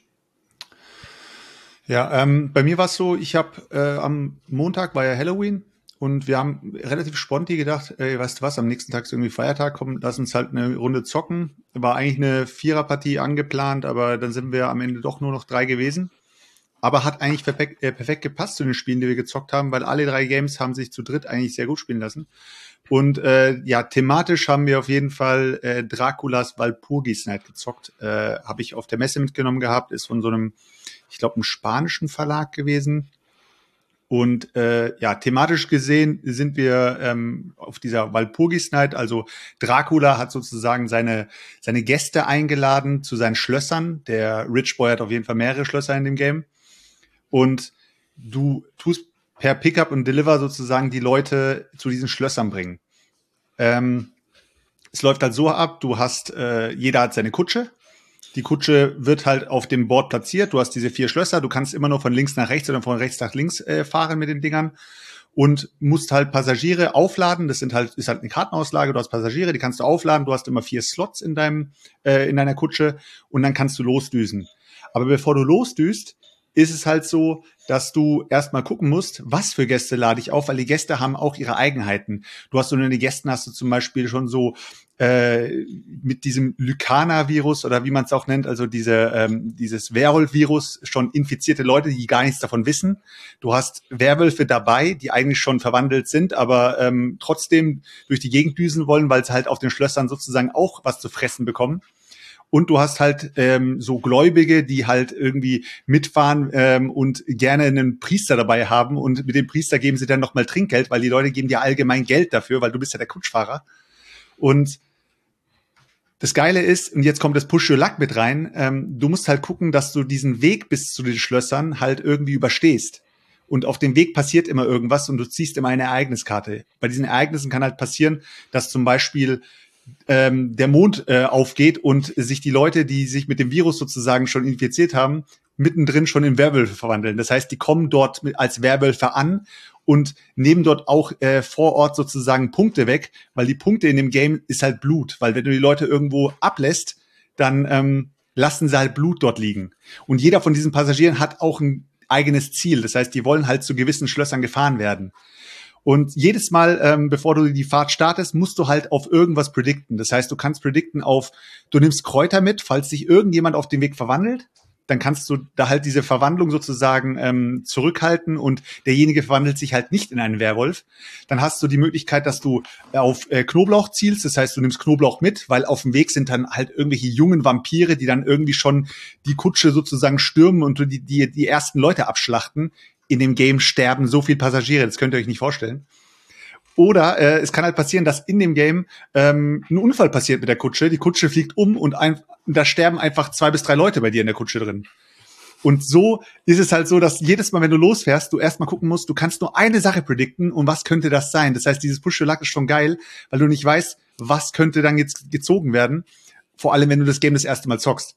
Ja, ähm, bei mir war es so, ich habe äh, am Montag war ja Halloween und wir haben relativ spontan gedacht, ey, weißt du was, am nächsten Tag ist irgendwie Feiertag, komm, lass uns halt eine Runde zocken. War eigentlich eine Viererpartie angeplant, aber dann sind wir am Ende doch nur noch drei gewesen. Aber hat eigentlich perfekt, äh, perfekt gepasst zu den Spielen, die wir gezockt haben, weil alle drei Games haben sich zu dritt eigentlich sehr gut spielen lassen. Und äh, ja, thematisch haben wir auf jeden Fall äh, Draculas Walpurgisnacht gezockt. Äh, Habe ich auf der Messe mitgenommen gehabt, ist von so einem, ich glaube, einem spanischen Verlag gewesen. Und äh, ja, thematisch gesehen sind wir ähm, auf dieser Walpurgisnacht, also Dracula hat sozusagen seine seine Gäste eingeladen zu seinen Schlössern. Der Rich Boy hat auf jeden Fall mehrere Schlösser in dem Game. Und du tust per Pickup und Deliver sozusagen die Leute zu diesen Schlössern bringen. Ähm, es läuft halt so ab, du hast, äh, jeder hat seine Kutsche. Die Kutsche wird halt auf dem Board platziert. Du hast diese vier Schlösser. Du kannst immer nur von links nach rechts oder von rechts nach links äh, fahren mit den Dingern und musst halt Passagiere aufladen. Das sind halt, ist halt eine Kartenauslage. Du hast Passagiere, die kannst du aufladen. Du hast immer vier Slots in deinem, äh, in deiner Kutsche und dann kannst du losdüsen. Aber bevor du losdüst, ist es halt so, dass du erstmal gucken musst, was für Gäste lade ich auf, weil die Gäste haben auch ihre Eigenheiten. Du hast so eine Gästen hast du zum Beispiel schon so äh, mit diesem Lycana-Virus oder wie man es auch nennt, also diese ähm, dieses Werwolf-Virus schon infizierte Leute, die gar nichts davon wissen. Du hast Werwölfe dabei, die eigentlich schon verwandelt sind, aber ähm, trotzdem durch die Gegend düsen wollen, weil sie halt auf den Schlössern sozusagen auch was zu fressen bekommen. Und du hast halt ähm, so Gläubige, die halt irgendwie mitfahren ähm, und gerne einen Priester dabei haben. Und mit dem Priester geben sie dann nochmal Trinkgeld, weil die Leute geben dir allgemein Geld dafür, weil du bist ja der Kutschfahrer. Und das Geile ist, und jetzt kommt das Push Your Luck mit rein, ähm, du musst halt gucken, dass du diesen Weg bis zu den Schlössern halt irgendwie überstehst. Und auf dem Weg passiert immer irgendwas und du ziehst immer eine Ereigniskarte. Bei diesen Ereignissen kann halt passieren, dass zum Beispiel ähm, der Mond äh, aufgeht und sich die Leute, die sich mit dem Virus sozusagen schon infiziert haben, mittendrin schon in Werwölfe verwandeln. Das heißt, die kommen dort mit, als Werwölfe an und nehmen dort auch äh, vor Ort sozusagen Punkte weg, weil die Punkte in dem Game ist halt Blut. Weil wenn du die Leute irgendwo ablässt, dann ähm, lassen sie halt Blut dort liegen. Und jeder von diesen Passagieren hat auch ein eigenes Ziel. Das heißt, die wollen halt zu gewissen Schlössern gefahren werden. Und jedes Mal, ähm, bevor du die Fahrt startest, musst du halt auf irgendwas predikten. Das heißt, du kannst predikten auf, du nimmst Kräuter mit, falls sich irgendjemand auf dem Weg verwandelt. Dann kannst du da halt diese Verwandlung sozusagen ähm, zurückhalten und derjenige verwandelt sich halt nicht in einen Werwolf. Dann hast du die Möglichkeit, dass du auf äh, Knoblauch zielst. Das heißt, du nimmst Knoblauch mit, weil auf dem Weg sind dann halt irgendwelche jungen Vampire, die dann irgendwie schon die Kutsche sozusagen stürmen und die, die, die ersten Leute abschlachten. In dem Game sterben so viele Passagiere, das könnt ihr euch nicht vorstellen. Oder äh, es kann halt passieren, dass in dem Game ähm, ein Unfall passiert mit der Kutsche. Die Kutsche fliegt um und, ein, und da sterben einfach zwei bis drei Leute bei dir in der Kutsche drin. Und so ist es halt so, dass jedes Mal, wenn du losfährst, du erstmal gucken musst, du kannst nur eine Sache predikten und was könnte das sein? Das heißt, dieses Push-to-Luck ist schon geil, weil du nicht weißt, was könnte dann jetzt gezogen werden. Vor allem, wenn du das Game das erste Mal zockst.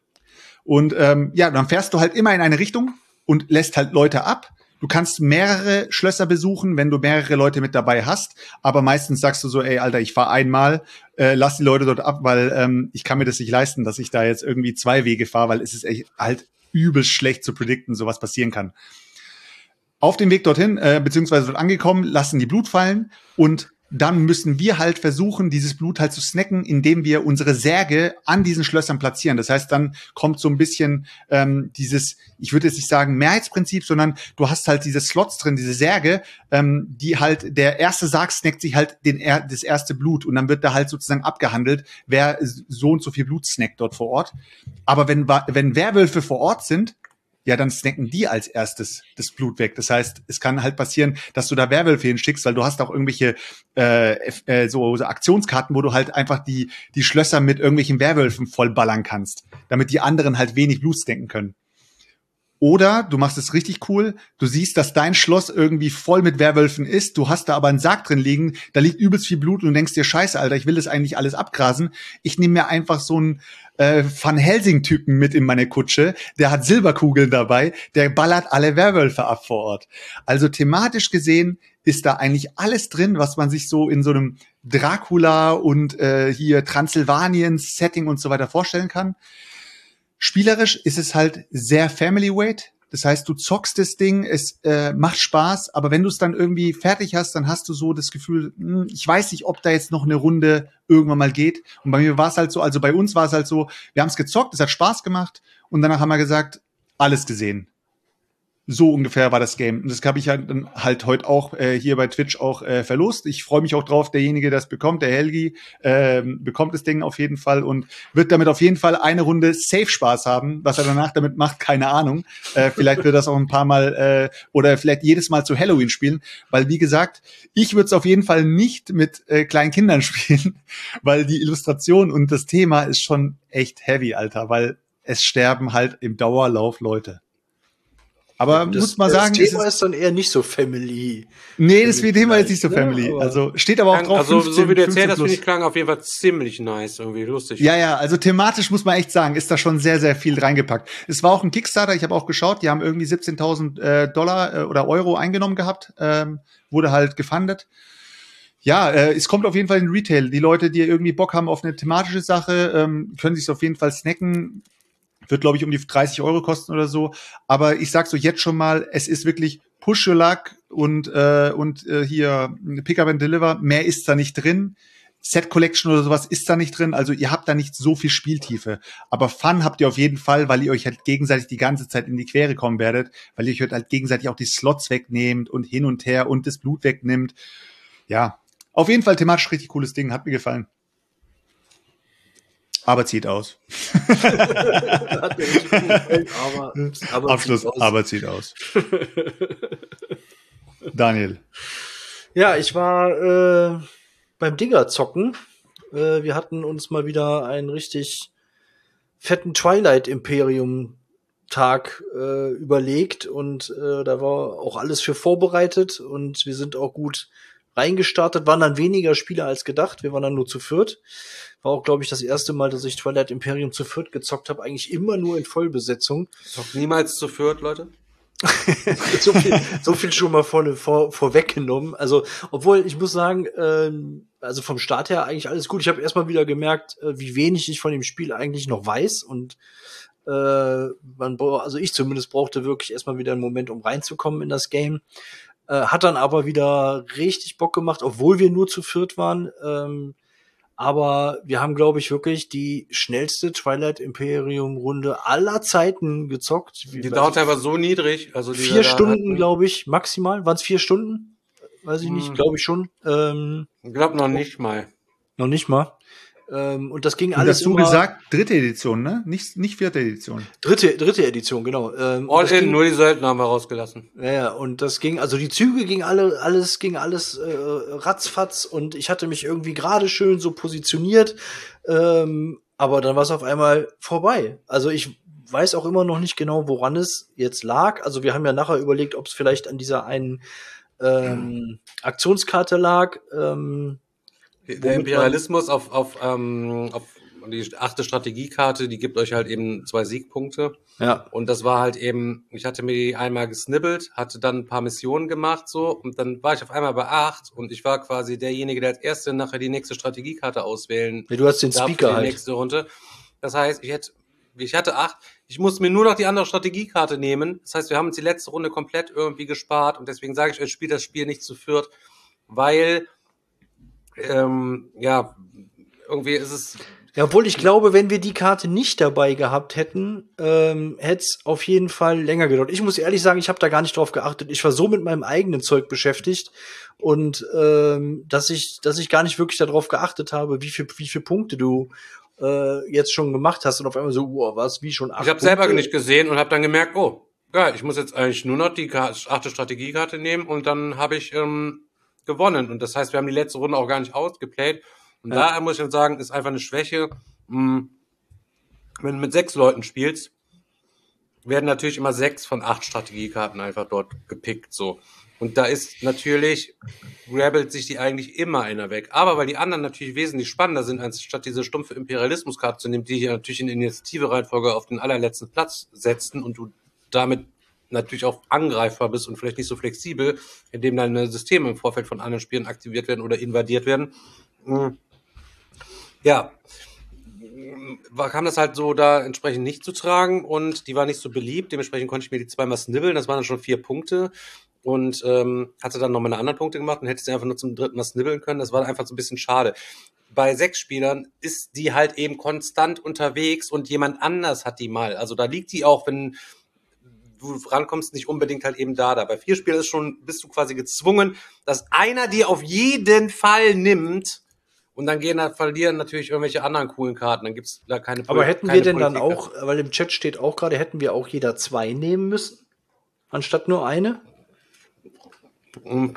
Und ähm, ja, dann fährst du halt immer in eine Richtung und lässt halt Leute ab. Du kannst mehrere Schlösser besuchen, wenn du mehrere Leute mit dabei hast. Aber meistens sagst du so, ey, Alter, ich fahr einmal, äh, lass die Leute dort ab, weil ähm, ich kann mir das nicht leisten, dass ich da jetzt irgendwie zwei Wege fahre, weil es ist echt halt übelst schlecht zu predikten, so was passieren kann. Auf dem Weg dorthin, äh, beziehungsweise dort angekommen, lassen die Blut fallen und dann müssen wir halt versuchen, dieses Blut halt zu snacken, indem wir unsere Särge an diesen Schlössern platzieren. Das heißt, dann kommt so ein bisschen ähm, dieses, ich würde jetzt nicht sagen Mehrheitsprinzip, sondern du hast halt diese Slots drin, diese Särge, ähm, die halt, der erste Sarg snackt sich halt den er, das erste Blut und dann wird da halt sozusagen abgehandelt, wer so und so viel Blut snackt dort vor Ort. Aber wenn, wenn Werwölfe vor Ort sind, ja, dann snacken die als erstes das Blut weg. Das heißt, es kann halt passieren, dass du da Werwölfe hinschickst, weil du hast auch irgendwelche äh, äh, so, so Aktionskarten, wo du halt einfach die die Schlösser mit irgendwelchen Werwölfen vollballern kannst, damit die anderen halt wenig Blut snacken können. Oder du machst es richtig cool, du siehst, dass dein Schloss irgendwie voll mit Werwölfen ist, du hast da aber einen Sarg drin liegen, da liegt übelst viel Blut und du denkst dir, scheiße, Alter, ich will das eigentlich alles abgrasen. Ich nehme mir einfach so einen äh, Van Helsing-Typen mit in meine Kutsche, der hat Silberkugeln dabei, der ballert alle Werwölfe ab vor Ort. Also thematisch gesehen ist da eigentlich alles drin, was man sich so in so einem Dracula und äh, hier Transsilvanien-Setting und so weiter vorstellen kann. Spielerisch ist es halt sehr family-weight. Das heißt, du zockst das Ding, es äh, macht Spaß, aber wenn du es dann irgendwie fertig hast, dann hast du so das Gefühl, mh, ich weiß nicht, ob da jetzt noch eine Runde irgendwann mal geht. Und bei mir war es halt so, also bei uns war es halt so, wir haben es gezockt, es hat Spaß gemacht und danach haben wir gesagt, alles gesehen. So ungefähr war das Game. Und das habe ich halt, dann halt heute auch äh, hier bei Twitch auch äh, verlost. Ich freue mich auch drauf, derjenige, der es bekommt, der Helgi, äh, bekommt das Ding auf jeden Fall und wird damit auf jeden Fall eine Runde safe Spaß haben. Was er danach damit macht, keine Ahnung. Äh, vielleicht wird das auch ein paar Mal äh, oder vielleicht jedes Mal zu Halloween spielen. Weil, wie gesagt, ich würde es auf jeden Fall nicht mit äh, kleinen Kindern spielen, weil die Illustration und das Thema ist schon echt heavy, Alter. Weil es sterben halt im Dauerlauf Leute. Aber das, muss man sagen, das Thema ist, ist dann eher nicht so Family. Nee, das Thema ist nicht so Family. Ja, also steht aber auch drauf. Also fünfzehn, so wie du erzählt hast, plus. finde ich, klang auf jeden Fall ziemlich nice, irgendwie lustig. Ja, ja, also thematisch muss man echt sagen, ist da schon sehr, sehr viel reingepackt. Es war auch ein Kickstarter, ich habe auch geschaut, die haben irgendwie siebzehntausend äh, Dollar äh, oder Euro eingenommen gehabt, ähm, wurde halt gefundet. Ja, äh, es kommt auf jeden Fall in Retail. Die Leute, die irgendwie Bock haben auf eine thematische Sache, ähm, können sich auf jeden Fall snacken. Wird, glaube ich, um die dreißig Euro kosten oder so. Aber ich sag so jetzt schon mal, es ist wirklich Push Your Luck und, äh, und äh, hier Pick Up and Deliver. Mehr ist da nicht drin. Set Collection oder sowas ist da nicht drin. Also ihr habt da nicht so viel Spieltiefe. Aber Fun habt ihr auf jeden Fall, weil ihr euch halt gegenseitig die ganze Zeit in die Quere kommen werdet. Weil ihr euch halt gegenseitig auch die Slots wegnehmt und hin und her und das Blut wegnimmt. Ja, auf jeden Fall thematisch richtig cooles Ding. Hat mir gefallen. Aber zieht aus. Hat mir nicht gefallen, aber, aber Abschluss, zieht aus. aber zieht aus. Daniel. Ja, ich war äh, beim Dinger zocken. Äh, wir hatten uns mal wieder einen richtig fetten Twilight Imperium Tag äh, überlegt und äh, da war auch alles für vorbereitet und wir sind auch gut reingestartet, waren dann weniger Spieler als gedacht, wir waren dann nur zu viert. War auch, glaube ich, das erste Mal, dass ich Twilight Imperium zu viert gezockt habe, eigentlich immer nur in Vollbesetzung. Zockt niemals zu viert, Leute. so, viel, so viel schon mal vor, vor, vorweggenommen. Also, obwohl, ich muss sagen, ähm, also vom Start her eigentlich alles gut. Ich habe erstmal wieder gemerkt, äh, wie wenig ich von dem Spiel eigentlich noch weiß und äh, man, also ich zumindest brauchte wirklich erstmal wieder einen Moment, um reinzukommen in das Game. Äh, hat dann aber wieder richtig Bock gemacht, obwohl wir nur zu viert waren. Ähm, aber wir haben, glaube ich, wirklich die schnellste Twilight Imperium Runde aller Zeiten gezockt. Die Downtime war so niedrig. Also die vier Stunden, glaube ich, maximal. Waren es vier Stunden? Weiß ich nicht, Hm. glaube ich schon. Ähm, Ich glaube noch nicht mal. noch nicht mal. Ähm, und das ging Und alles hast du immer gesagt, dritte Edition, ne? Nicht, nicht vierte Edition. dritte, dritte Edition, genau. Ähm, und All das in, ging, nur die Söldner haben wir rausgelassen. ja, ja, und das ging, also die Züge ging alle, alles ging alles äh, ratzfatz und ich hatte mich irgendwie gerade schön so positioniert, ähm, aber dann war es auf einmal vorbei. Also ich weiß auch immer noch nicht genau, woran es jetzt lag. Also wir haben ja nachher überlegt, ob es vielleicht an dieser einen ähm, Aktionskarte lag. Ähm, Der Imperialismus auf, auf, ähm, auf die achte Strategiekarte, die gibt euch halt eben zwei Siegpunkte. ja. Und das war halt eben, ich hatte mir die einmal gesnibbelt, hatte dann ein paar Missionen gemacht so und dann war ich auf einmal bei acht und ich war quasi derjenige, der als Erste nachher die nächste Strategiekarte auswählen Ja, du hast den darf für Speaker die halt. nächste Runde. Das heißt, ich hätte, ich hatte acht, ich musste mir nur noch die andere Strategiekarte nehmen. Das heißt, wir haben uns die letzte Runde komplett irgendwie gespart und deswegen sage ich euch, spielt das Spiel nicht zu viert, weil ähm, ja, irgendwie ist es. Ja, obwohl ich glaube, wenn wir die Karte nicht dabei gehabt hätten, ähm, hätte es auf jeden Fall länger gedauert. Ich muss ehrlich sagen, ich habe da gar nicht drauf geachtet. Ich war so mit meinem eigenen Zeug beschäftigt und ähm, dass ich, dass ich gar nicht wirklich darauf geachtet habe, wie viel, wie viel Punkte du äh, jetzt schon gemacht hast und auf einmal so, wow, was, wie schon acht Ich habe selber nicht gesehen und habe dann gemerkt, oh, ja, ich muss jetzt eigentlich nur noch die Ka- achte Strategiekarte nehmen und dann habe ich ähm, gewonnen. Und das heißt, wir haben die letzte Runde auch gar nicht ausgeplayt. Und Ja. daher muss ich dann sagen, ist einfach eine Schwäche. Mh, wenn du mit sechs Leuten spielst, werden natürlich immer sechs von acht Strategiekarten einfach dort gepickt, so. Und da ist natürlich, grabbelt sich die eigentlich immer einer weg. Aber weil die anderen natürlich wesentlich spannender sind, anstatt diese stumpfe Imperialismuskarte zu nehmen, die hier natürlich in der Initiative-Reihenfolge auf den allerletzten Platz setzen und du damit natürlich auch angreifbar bist und vielleicht nicht so flexibel, indem deine Systeme im Vorfeld von anderen Spielen aktiviert werden oder invadiert werden. Mhm. Ja, war, kam das halt so da entsprechend nicht zu tragen und die war nicht so beliebt. Dementsprechend konnte ich mir die zweimal snibbeln. Das waren dann schon vier Punkte und ähm, hatte dann noch meine anderen Punkte gemacht und hätte sie einfach nur zum dritten Mal snibbeln können. Das war einfach so ein bisschen schade. Bei sechs Spielern ist die halt eben konstant unterwegs und jemand anders hat die mal. Also da liegt die auch, wenn du rankommst, nicht unbedingt halt eben da. Da bei vier Spielern ist schon, bist du quasi gezwungen, dass einer die auf jeden Fall nimmt. Und dann gehen da verlieren natürlich irgendwelche anderen coolen Karten. Dann gibt's da keine. Aber hätten keine wir denn dann Politik. auch, weil im Chat steht auch gerade, hätten wir auch jeder zwei nehmen müssen? Anstatt nur eine? Hm.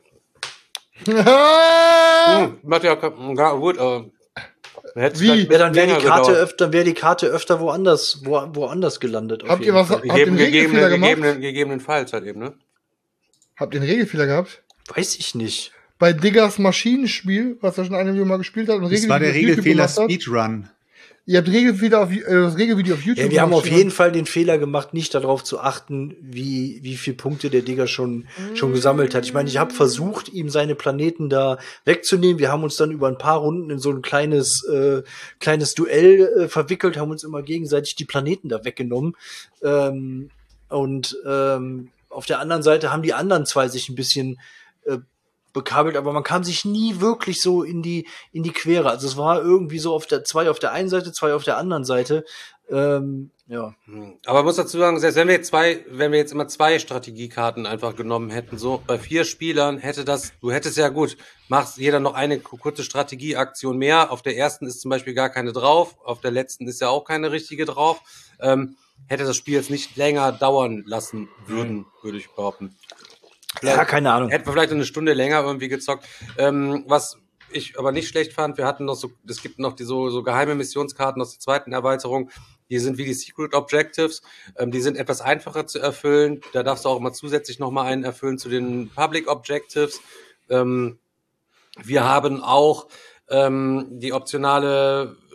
Hm, macht ja, ja gut, aber hätt's Wie? vielleicht Ja, dann wäre die länger Karte gedauert. öfter, wäre die Karte öfter woanders, wo, woanders gelandet. auf Habt ihr jeden was, Fall. habt ihr Gegeben, einen Regelfehler gegebenen, gemacht? gegebenen, gegebenenfalls halt eben, ne? Habt ihr einen Regelfehler gehabt? Weiß ich nicht. Bei Diggers Maschinenspiel, was ja schon eine Video mal gespielt hat, und Das war der auf YouTube Regelfehler gemacht hat. Speedrun. Ihr habt Regelfehler auf, äh, das Regelvideo auf YouTube Ja, wir haben gemacht, auf jeden Fall den Fehler gemacht, nicht darauf zu achten, wie, wie viel Punkte der Digger schon, schon gesammelt hat. Ich meine, ich habe versucht, ihm seine Planeten da wegzunehmen. Wir haben uns dann über ein paar Runden in so ein kleines, äh, kleines Duell äh, verwickelt, haben uns immer gegenseitig die Planeten da weggenommen. Ähm, und ähm, auf der anderen Seite haben die anderen zwei sich ein bisschen äh, bekabelt, aber man kam sich nie wirklich so in die in die Quere. Also es war irgendwie so auf der zwei auf der einen Seite, zwei auf der anderen Seite. Ähm, ja. Hm. Aber man muss dazu sagen, selbst wenn wir jetzt zwei, wenn wir jetzt immer zwei Strategiekarten einfach genommen hätten, so bei vier Spielern hätte das, du hättest ja gut, machst jeder noch eine kurze Strategieaktion mehr. Auf der ersten ist zum Beispiel gar keine drauf, auf der letzten ist ja auch keine richtige drauf. Ähm, hätte das Spiel jetzt nicht länger dauern lassen würden, würde ich behaupten. Ja, keine Ahnung. Hätten wir vielleicht eine Stunde länger irgendwie gezockt. Ähm, was ich aber nicht schlecht fand, wir hatten noch so, es gibt noch die so, so geheime Missionskarten aus der zweiten Erweiterung, die sind wie die Secret Objectives, ähm, die sind etwas einfacher zu erfüllen, da darfst du auch immer zusätzlich nochmal einen erfüllen zu den Public Objectives. Ähm, wir haben auch ähm, die optionale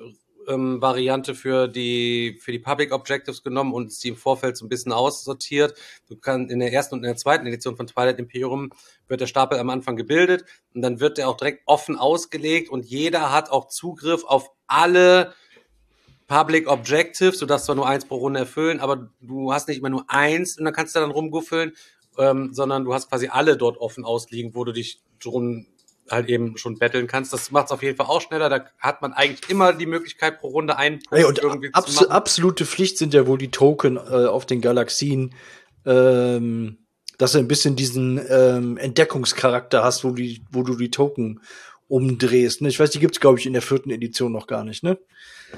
ähm, Variante für die für die Public Objectives genommen und sie im Vorfeld so ein bisschen aussortiert. Du kannst in der ersten und in der zweiten Edition von Twilight Imperium wird der Stapel am Anfang gebildet und dann wird der auch direkt offen ausgelegt und jeder hat auch Zugriff auf alle Public Objectives. Du darfst zwar nur eins pro Runde erfüllen, aber du hast nicht immer nur eins und dann kannst du dann rumguffeln, ähm, sondern du hast quasi alle dort offen ausliegen, wo du dich drum halt eben schon betteln kannst. Das macht es auf jeden Fall auch schneller. Da hat man eigentlich immer die Möglichkeit, pro Runde einen Punkt Hey, und irgendwie abs- zu machen. absolute Pflicht sind ja wohl die Token äh, auf den Galaxien, ähm, dass du ein bisschen diesen ähm, Entdeckungscharakter hast, wo, die, wo du die Token umdrehst. Ne? Ich weiß, die gibt's glaube ich, in der vierten Edition noch gar nicht, ne?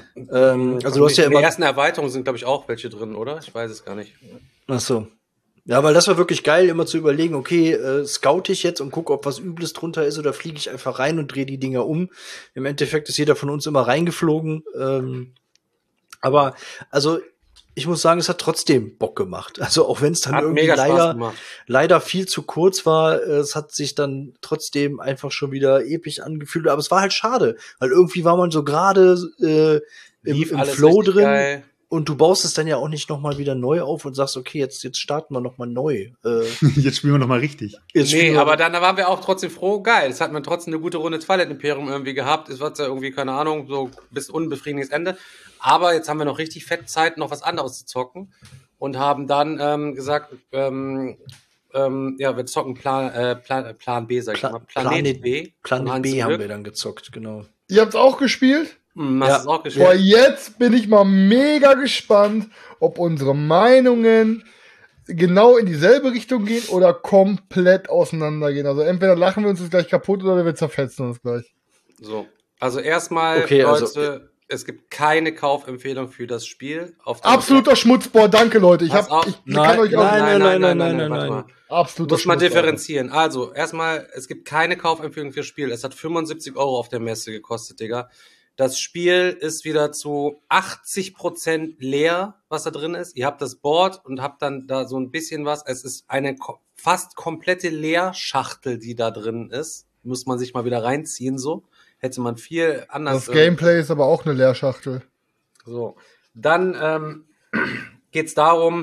Ähm, also du hast ja in immer... der ersten Erweiterung sind, glaube ich, auch welche drin, oder? Ich weiß es gar nicht. Ach so. Ja, weil das war wirklich geil, immer zu überlegen, okay, äh, scoute ich jetzt und gucke, ob was Übles drunter ist oder fliege ich einfach rein und drehe die Dinger um. Im Endeffekt ist jeder von uns immer reingeflogen. Ähm, aber, also, ich muss sagen, es hat trotzdem Bock gemacht. Also, auch wenn es dann Hat irgendwie mega Spaß leider, gemacht. leider viel zu kurz war, äh, es hat sich dann trotzdem einfach schon wieder episch angefühlt. Aber es war halt schade, weil irgendwie war man so gerade äh, im, Lief im alles Flow richtig drin. geil. Und du baust es dann ja auch nicht noch mal wieder neu auf und sagst, okay, jetzt, jetzt starten wir noch mal neu. Äh, Jetzt spielen wir noch mal richtig. jetzt spielen Nee, wir- aber dann waren wir auch trotzdem froh. Geil, es hat man trotzdem eine gute Runde Twilight Imperium irgendwie gehabt. Es war ja irgendwie, keine Ahnung, so bis unbefriedigendes Ende. Aber jetzt haben wir noch richtig fett Zeit, noch was anderes zu zocken. Und haben dann ähm, gesagt, ähm, ähm, ja, wir zocken Plan, äh, Plan, Plan B, sag ich Pla- mal. Planet, Planet B. von Planet Hans B haben Glück. wir dann gezockt, genau. Ihr habt's auch gespielt? Hm, hast Ja. du es auch Boah, gespielt? jetzt bin ich mal mega gespannt, ob unsere Meinungen genau in dieselbe Richtung gehen oder komplett auseinandergehen. Also entweder lachen wir uns jetzt gleich kaputt oder wir zerfetzen uns gleich. So. Also erstmal, Okay, Leute, also- es gibt keine Kaufempfehlung für das Spiel. Auf der Absoluter Schmutzbohr, danke Leute. Ich, Pass hab, auf. ich Nein, kann euch auch nein, nein, nein, nein, nein, warte nein. mal. absoluter Muss man Schmutzbohr. differenzieren. Also, erstmal, es gibt keine Kaufempfehlung fürs Spiel. Es hat fünfundsiebzig Euro auf der Messe gekostet, Digga. Das Spiel ist wieder zu achtzig Prozent leer, was da drin ist. Ihr habt das Board und habt dann da so ein bisschen was. Es ist eine ko- fast komplette Leerschachtel, die da drin ist. Muss man sich mal wieder reinziehen, so. Hätte man viel anders. Das Gameplay ist aber auch eine Leerschachtel. So, dann ähm, geht es darum,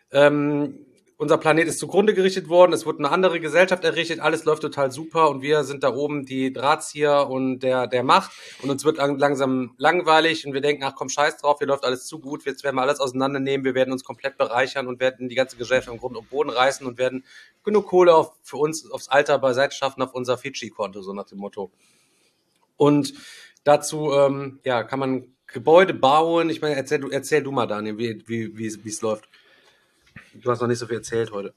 ähm, unser Planet ist zugrunde gerichtet worden, es wurde eine andere Gesellschaft errichtet, alles läuft total super und wir sind da oben die Drahtzieher und der, der Macht und uns wird lang, langsam langweilig und wir denken, ach komm, scheiß drauf, hier läuft alles zu gut, jetzt werden wir alles auseinandernehmen, wir werden uns komplett bereichern und werden die ganze Gesellschaft im Grund und Boden reißen und werden genug Kohle auf, für uns aufs Alter beiseite schaffen auf unser Fidschi-Konto, so nach dem Motto. Und dazu ähm, ja, kann man Gebäude bauen. Ich meine, erzähl du, erzähl du mal, Daniel, wie wie wie wie es läuft. Du hast noch nicht so viel erzählt heute.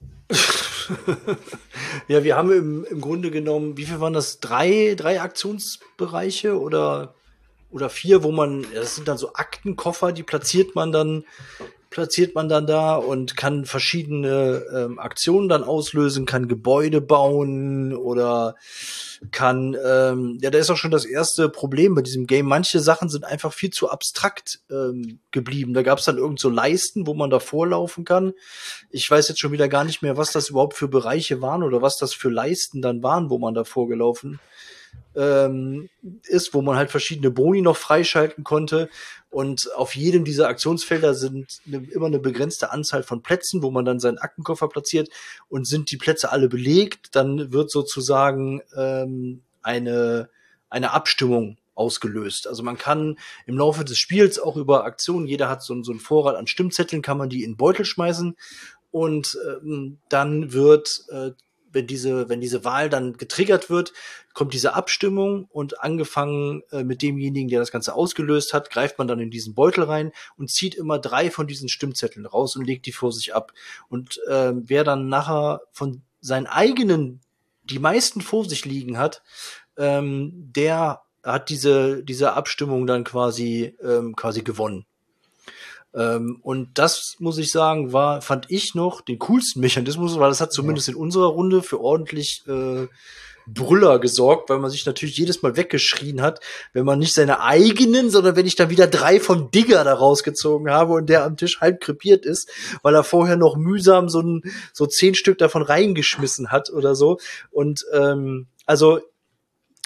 Ja, wir haben im, im Grunde genommen, wie viel waren das? Drei, drei Aktionsbereiche oder, oder vier, wo man, das sind dann so Aktenkoffer, die platziert man dann, platziert man dann da und kann verschiedene ähm, Aktionen dann auslösen, kann Gebäude bauen oder kann, ähm, ja, da ist auch schon das erste Problem bei diesem Game. Manche Sachen sind einfach viel zu abstrakt ähm, geblieben. Da gab es dann irgend so Leisten, wo man da vorlaufen kann. Ich weiß jetzt schon wieder gar nicht mehr, was das überhaupt für Bereiche waren oder was das für Leisten dann waren, wo man da vorgelaufen ähm, ist, wo man halt verschiedene Boni noch freischalten konnte. Und auf jedem dieser Aktionsfelder sind ne, immer eine begrenzte Anzahl von Plätzen, wo man dann seinen Aktenkoffer platziert. Und sind die Plätze alle belegt, dann wird sozusagen ähm, eine, eine Abstimmung ausgelöst. Also man kann im Laufe des Spiels auch über Aktionen, jeder hat so, so einen Vorrat an Stimmzetteln, kann man die in den Beutel schmeißen. Und ähm, dann wird äh, wenn diese, wenn diese Wahl dann getriggert wird, kommt diese Abstimmung und angefangen äh, mit demjenigen, der das Ganze ausgelöst hat, greift man dann in diesen Beutel rein und zieht immer drei von diesen Stimmzetteln raus und legt die vor sich ab. Und äh, wer dann nachher von seinen eigenen, die meisten vor sich liegen hat, ähm, der hat diese, diese Abstimmung dann quasi, ähm, quasi gewonnen. Ähm, und das, muss ich sagen, war, fand ich noch den coolsten Mechanismus, weil das hat zumindest in unserer Runde für ordentlich äh, Brüller gesorgt, weil man sich natürlich jedes Mal weggeschrien hat, wenn man nicht seine eigenen, sondern wenn ich dann wieder drei vom Digger da rausgezogen habe und der am Tisch halb krepiert ist, weil er vorher noch mühsam so ein, so zehn Stück davon reingeschmissen hat oder so. Und ähm, also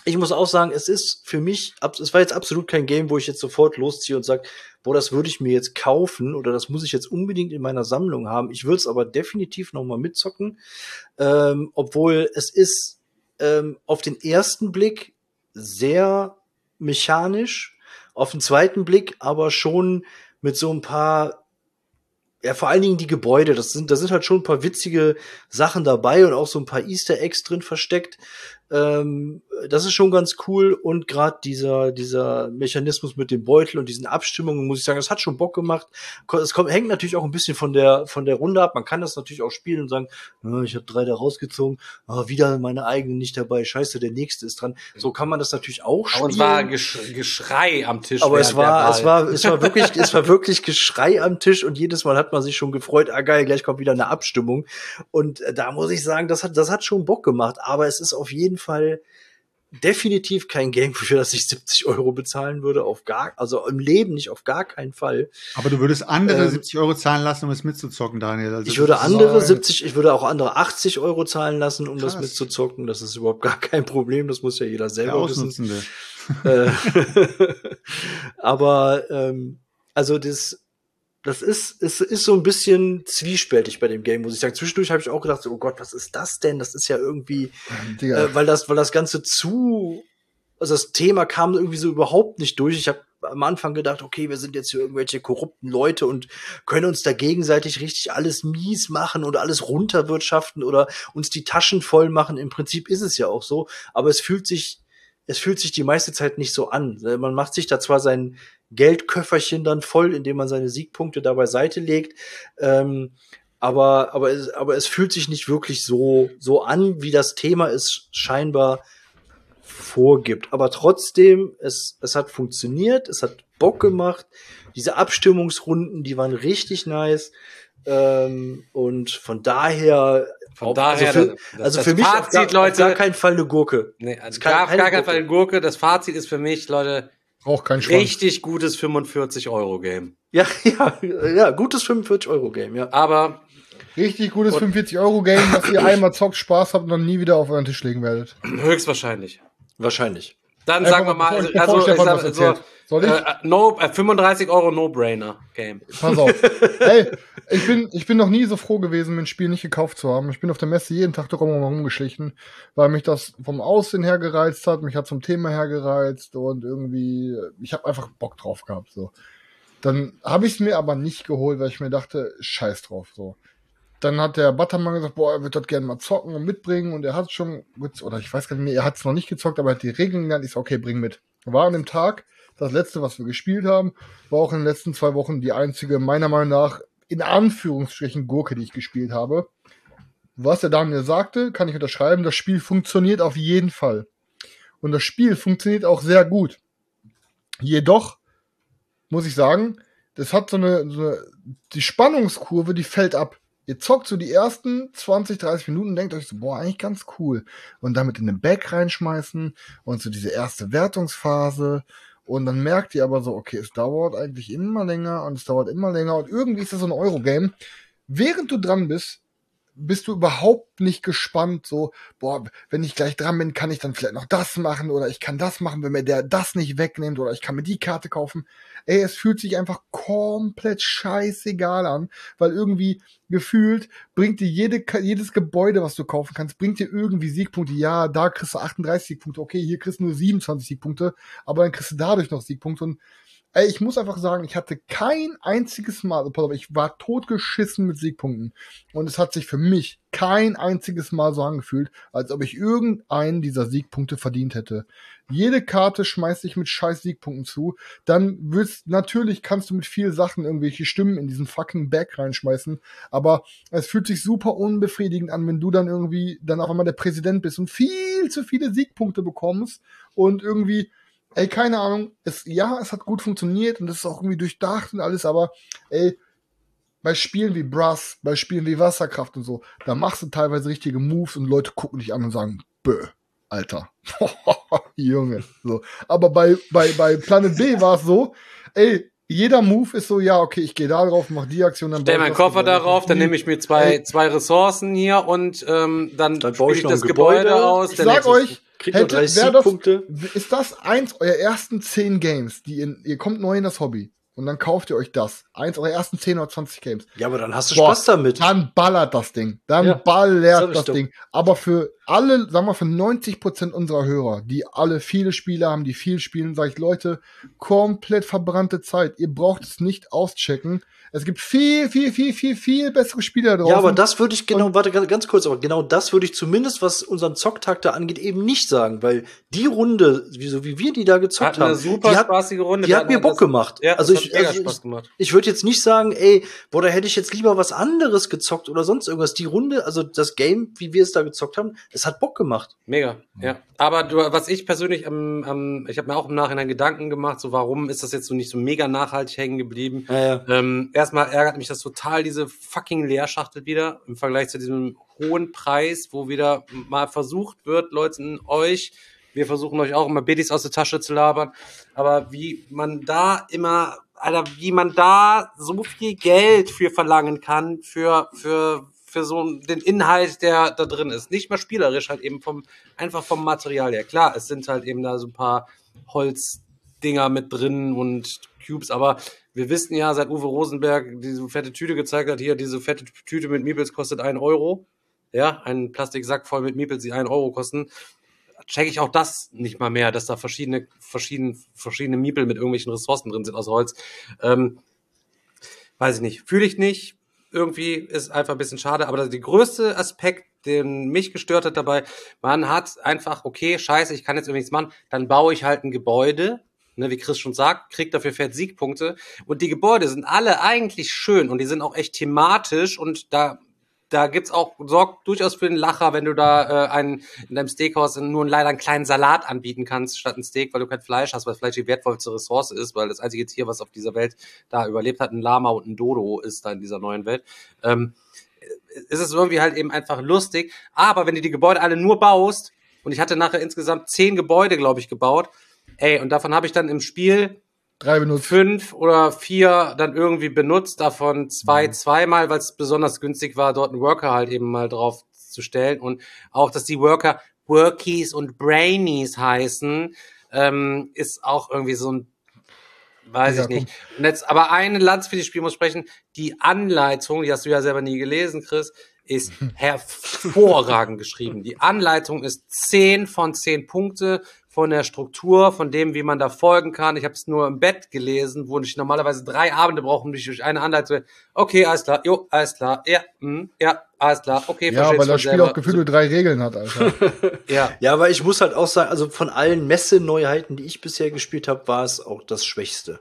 ich muss auch sagen, es ist für mich, es war jetzt absolut kein Game, wo ich jetzt sofort losziehe und sage, boah, das würde ich mir jetzt kaufen oder das muss ich jetzt unbedingt in meiner Sammlung haben. Ich würde es aber definitiv noch mal mitzocken, ähm, obwohl es ist ähm, auf den ersten Blick sehr mechanisch, auf den zweiten Blick aber schon mit so ein paar, ja, vor allen Dingen die Gebäude, das sind, da sind halt schon ein paar witzige Sachen dabei und auch so ein paar Easter Eggs drin versteckt. Ähm, das ist schon ganz cool und gerade dieser dieser Mechanismus mit dem Beutel und diesen Abstimmungen, muss ich sagen, das hat schon Bock gemacht. Es kommt, hängt natürlich auch ein bisschen von der von der Runde ab. Man kann das natürlich auch spielen und sagen, oh, ich habe drei da rausgezogen, oh, wieder meine eigenen nicht dabei, scheiße, der nächste ist dran. So kann man das natürlich auch spielen. Aber es war Gesch- Geschrei am Tisch. Aber es war es war es war wirklich es war wirklich Geschrei am Tisch und jedes Mal hat man sich schon gefreut, ah geil, gleich kommt wieder eine Abstimmung. Und äh, da muss ich sagen, das hat das hat schon Bock gemacht. Aber es ist auf jeden Fall definitiv kein Game, für das ich siebzig Euro bezahlen würde, auf gar, also im Leben nicht, auf gar keinen Fall. Aber du würdest andere Ähm, siebzig Euro zahlen lassen, um es mitzuzocken, Daniel. Also Ich würde das ist- andere siebzig, ich würde auch andere achtzig Euro zahlen lassen, um das Krass. mitzuzocken. Das ist überhaupt gar kein Problem. Das muss ja jeder der selber wissen. Ausnutzende. Äh, Aber ähm, also das, das ist, es ist so ein bisschen zwiespältig bei dem Game, muss ich sagen. Zwischendurch habe ich auch gedacht, so, oh Gott, was ist das denn? Das ist ja irgendwie, Digga. äh, weil das, weil das Ganze zu, also das Thema kam irgendwie so überhaupt nicht durch. Ich habe am Anfang gedacht, okay, wir sind jetzt hier irgendwelche korrupten Leute und können uns da gegenseitig richtig alles mies machen und alles runterwirtschaften oder uns die Taschen voll machen. Im Prinzip ist es ja auch so, aber es fühlt sich, es fühlt sich die meiste Zeit nicht so an. Man macht sich da zwar sein Geldköfferchen dann voll, indem man seine Siegpunkte da beiseite legt, ähm, aber, aber, es, aber es fühlt sich nicht wirklich so, so an, wie das Thema es scheinbar vorgibt. Aber trotzdem, es, es hat funktioniert, es hat Bock gemacht. Diese Abstimmungsrunden, die waren richtig nice. Ähm, und von daher, Von daher, also für, das- also das für mich Fazit, auf gar, Leute- auf gar keinen Fall eine Gurke. Nee, also Es kann gar, auf keine gar keinen Gurke. Fall Gurke. Das Fazit ist für mich, Leute, Braucht keinen Schwanz. richtig gutes fünfundvierzig Euro Game. Ja, ja, ja, gutes fünfundvierzig Euro Game, ja. Aber Richtig gutes fünfundvierzig Euro Game, dass ihr einmal zockt, Spaß habt und dann nie wieder auf euren Tisch legen werdet. höchstwahrscheinlich. Wahrscheinlich. Dann Einfach sagen wir mal, mal, bevor ich- also, bevor ich Stefan sag, was so, erzählt. Soll ich? äh, no, äh, fünfunddreißig Euro No-Brainer Game. Pass auf. Ey, ich bin, ich bin noch nie so froh gewesen, mir ein Spiel nicht gekauft zu haben. Ich bin auf der Messe jeden Tag darum rumgeschlichen, weil mich das vom Aussehen her gereizt hat, mich hat zum Thema her gereizt und irgendwie, ich habe einfach Bock drauf gehabt. So. Dann habe ich es mir aber nicht geholt, weil ich mir dachte, scheiß drauf. So. Dann hat der Buttermann gesagt, boah, er wird das gerne mal zocken und mitbringen und er hat schon, oder ich weiß gar nicht mehr, er hat es noch nicht gezockt, aber er hat die Regeln gelernt. Ich so, okay, bring mit. War an dem Tag das letzte, was wir gespielt haben, war auch in den letzten zwei Wochen die einzige, meiner Meinung nach, in Anführungsstrichen Gurke, die ich gespielt habe. Was der Daniel sagte, kann ich unterschreiben, das Spiel funktioniert auf jeden Fall. Und das Spiel funktioniert auch sehr gut. Jedoch, muss ich sagen, das hat so eine, so eine die Spannungskurve, die fällt ab. Ihr zockt so die ersten zwanzig, dreißig Minuten und denkt euch so, boah, eigentlich ganz cool. Und damit in den Back reinschmeißen und so diese erste Wertungsphase. Und dann merkt ihr aber so, okay, es dauert eigentlich immer länger und es dauert immer länger. Und irgendwie ist das so ein Eurogame. Während du dran bist, bist du überhaupt nicht gespannt, so, boah, wenn ich gleich dran bin, kann ich dann vielleicht noch das machen oder ich kann das machen, wenn mir der das nicht wegnimmt oder ich kann mir die Karte kaufen. Ey, es fühlt sich einfach komplett scheißegal an, weil irgendwie gefühlt bringt dir jede, jedes Gebäude, was du kaufen kannst, bringt dir irgendwie Siegpunkte. Ja, da kriegst du achtunddreißig Siegpunkte, okay, hier kriegst du nur siebenundzwanzig Siegpunkte, aber dann kriegst du dadurch noch Siegpunkte und ey, ich muss einfach sagen, ich hatte kein einziges Mal, aber ich war totgeschissen mit Siegpunkten. Und es hat sich für mich kein einziges Mal so angefühlt, als ob ich irgendeinen dieser Siegpunkte verdient hätte. Jede Karte schmeißt dich mit scheiß Siegpunkten zu. Dann willst, natürlich kannst du mit viel Sachen irgendwelche Stimmen in diesen fucking Bag reinschmeißen. Aber es fühlt sich super unbefriedigend an, wenn du dann irgendwie dann auf einmal der Präsident bist und viel zu viele Siegpunkte bekommst und irgendwie ey, keine Ahnung, es, ja, es hat gut funktioniert und es ist auch irgendwie durchdacht und alles, aber ey, bei Spielen wie Brass, bei Spielen wie Wasserkraft und so, da machst du teilweise richtige Moves und Leute gucken dich an und sagen, bö, Alter, Junge, so. Aber bei, bei, bei Planet B war es so, ey, jeder Move ist so, ja, okay, ich gehe da drauf, mach die Aktion, dann Stell baue ich meinen das Koffer Gebäude. darauf, dann nehme ich mir zwei, zwei Ressourcen hier und ähm, dann, Dann baue spiele ich noch das ein Gebäude, Gebäude. aus. Ich der sag nächste- euch, Kriegt noch hätte, drei wär das, Siegpunkte. ist das eins eurer ersten zehn Games, die in, ihr kommt neu in das Hobby und dann kauft ihr euch das. Eins eurer ersten zehn oder zwanzig Games. Ja, aber dann hast du Boah, Spaß damit. Dann ballert das Ding. Dann Ja, sag ballert ich das doch. Ding. Aber für alle, sagen wir für neunzig Prozent unserer Hörer, die alle viele Spiele haben, die viel spielen, sage ich, Leute, komplett verbrannte Zeit. Ihr braucht es nicht auschecken. Es gibt viel, viel, viel, viel, viel bessere Spiele da draußen. Ja, aber das würde ich genau, warte, ganz, ganz kurz, aber genau das würde ich zumindest, was unseren Zocktag da angeht, eben nicht sagen, weil die Runde, wie, so wie wir die da gezockt Hat eine haben, super die hat, spaßige Runde. die Wir hat mir hatten Bock das- gemacht. Ja, also das ich, hat mega also Spaß ich, gemacht. ich würde jetzt nicht sagen, ey, boah, da hätte ich jetzt lieber was anderes gezockt oder sonst irgendwas. Die Runde, also das Game, wie wir es da gezockt haben, das hat Bock gemacht. Mega, ja. Aber du, was ich persönlich am, am ich habe mir auch im Nachhinein Gedanken gemacht, so warum ist das jetzt so nicht so mega nachhaltig hängen geblieben? Ja, ja. Ähm, erstmal ärgert mich das total, diese fucking Leerschachtel wieder im Vergleich zu diesem hohen Preis, wo wieder mal versucht wird, Leuten, euch, wir versuchen euch auch immer Biddies aus der Tasche zu labern, aber wie man da immer, Alter, wie man da so viel Geld für verlangen kann, für, für, für so den Inhalt, der da drin ist. Nicht mal spielerisch, halt eben vom, einfach vom Material her. Klar, es sind halt eben da so ein paar Holzdinger mit drin und Cubes, aber wir wissen ja, seit Uwe Rosenberg diese fette Tüte gezeigt hat, hier, diese fette Tüte mit Meeples kostet ein Euro. Ja, ein Plastiksack voll mit Meeples, die ein Euro kosten. Checke ich auch das nicht mal mehr, dass da verschiedene, verschiedene, verschiedene Meeple mit irgendwelchen Ressourcen drin sind aus Holz. Ähm, weiß ich nicht. Fühle ich nicht. Irgendwie ist einfach ein bisschen schade. Aber der größte Aspekt, den mich gestört hat dabei, man hat einfach, okay, scheiße, ich kann jetzt irgendwie nichts machen, dann baue ich halt ein Gebäude, ne, wie Chris schon sagt, kriegt dafür fett Siegpunkte. Und die Gebäude sind alle eigentlich schön und die sind auch echt thematisch und da Da gibt's auch, sorgt durchaus für den Lacher, wenn du da äh, einen in deinem Steakhouse nur leider einen kleinen Salat anbieten kannst statt ein Steak, weil du kein Fleisch hast, weil Fleisch die wertvollste Ressource ist, weil das einzige Tier, was auf dieser Welt da überlebt hat, ein Lama und ein Dodo ist da in dieser neuen Welt. Ähm, ist es irgendwie halt eben einfach lustig. Aber wenn du die Gebäude alle nur baust, und ich hatte nachher insgesamt zehn Gebäude, glaube ich, gebaut, ey, und davon habe ich dann im Spiel Drei benutzt. fünf oder vier dann irgendwie benutzt, davon zwei Mhm. zweimal, weil es besonders günstig war, dort einen Worker halt eben mal drauf zu stellen. Und auch, dass die Worker Workies und Brainies heißen, ähm, ist auch irgendwie so ein, weiß Ja, ich nicht. Und jetzt, aber eine Lanz für das Spiel muss sprechen, die Anleitung, die hast du ja selber nie gelesen, Chris, ist hervorragend geschrieben. Die Anleitung ist zehn von zehn Punkte von der Struktur, von dem, wie man da folgen kann. Ich habe es nur im Bett gelesen, wo ich normalerweise drei Abende brauche, um mich durch eine Anleitung. Okay, alles klar, jo, alles klar, ja, mh, ja, alles klar, okay, Ja, versteh's weil das von Spiel selber. auch gefühlt nur drei Regeln hat, Alter. Ja, Ja, aber ich muss halt auch sagen, also von allen Messe-Neuheiten, die ich bisher gespielt habe, war es auch das Schwächste.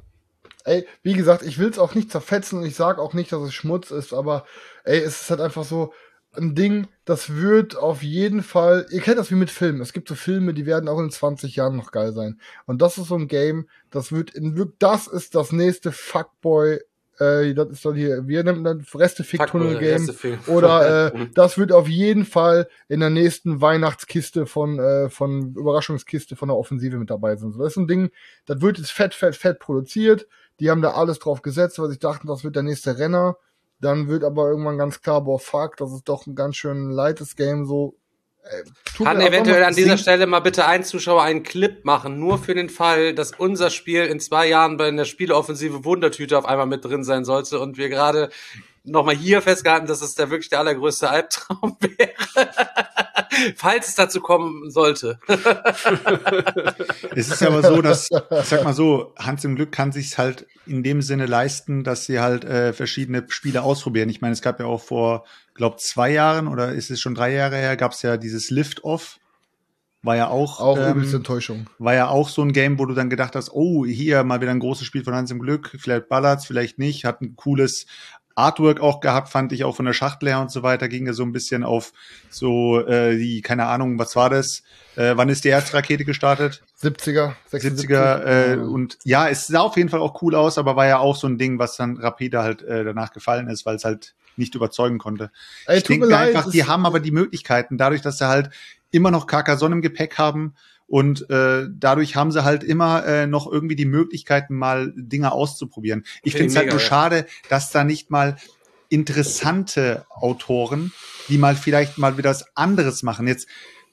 Ey, wie gesagt, ich will es auch nicht zerfetzen und ich sag auch nicht, dass es Schmutz ist, aber ey, es ist halt einfach so ein Ding, das wird auf jeden Fall, ihr kennt das wie mit Filmen, es gibt so Filme, die werden auch in zwanzig Jahren noch geil sein. Und das ist so ein Game, das wird in, das ist das nächste Fuckboy, äh, das ist doch hier, wir nennen das Restefick-Tunnel-Game. Restefick. Oder äh, das wird auf jeden Fall in der nächsten Weihnachtskiste von, äh, von Überraschungskiste von der Offensive mit dabei sein. Das ist ein Ding, das wird jetzt fett, fett, fett produziert. Die haben da alles drauf gesetzt, weil sie dachten, das wird der nächste Renner. Dann wird aber irgendwann ganz klar, boah, fuck, das ist doch ein ganz schön leites Game, so. Äh, tut Kann mir einfach eventuell mal- an dieser Stelle mal bitte ein Zuschauer einen Clip machen, nur für den Fall, dass unser Spiel in zwei Jahren bei der Spieleoffensive Wundertüte auf einmal mit drin sein sollte und wir gerade nochmal hier festgehalten, dass es der wirklich der allergrößte Albtraum wäre. Falls es dazu kommen sollte. Es ist aber so, dass, ich sag mal so, Hans im Glück kann sich's halt in dem Sinne leisten, dass sie halt äh, verschiedene Spiele ausprobieren. Ich meine, es gab ja auch vor, glaub, zwei Jahren oder ist es schon drei Jahre her, gab's ja dieses Lift-Off. War ja auch, Auch ähm, übelste Enttäuschung. war ja auch so ein Game, wo du dann gedacht hast, oh, hier mal wieder ein großes Spiel von Hans im Glück, vielleicht ballert's, vielleicht nicht, hat ein cooles Artwork auch gehabt, fand ich auch von der Schachtel her und so weiter, ging ja so ein bisschen auf so, äh, die, keine Ahnung, was war das? Äh, wann ist die erste Rakete gestartet? siebziger, sechsundsiebzig. siebziger, äh, und ja, es sah auf jeden Fall auch cool aus, aber war ja auch so ein Ding, was dann rapide halt äh, danach gefallen ist, weil es halt nicht überzeugen konnte. Ey, ich tut denke mir mir leid, einfach, es die ist- haben aber die Möglichkeiten, dadurch, dass sie halt immer noch Carcassonne im Gepäck haben und äh, dadurch haben sie halt immer äh, noch irgendwie die Möglichkeiten, mal Dinge auszuprobieren. Ich Finde finde ich es halt mega, nur ja. schade, dass da nicht mal interessante Autoren, die mal vielleicht mal wieder was anderes machen. Jetzt,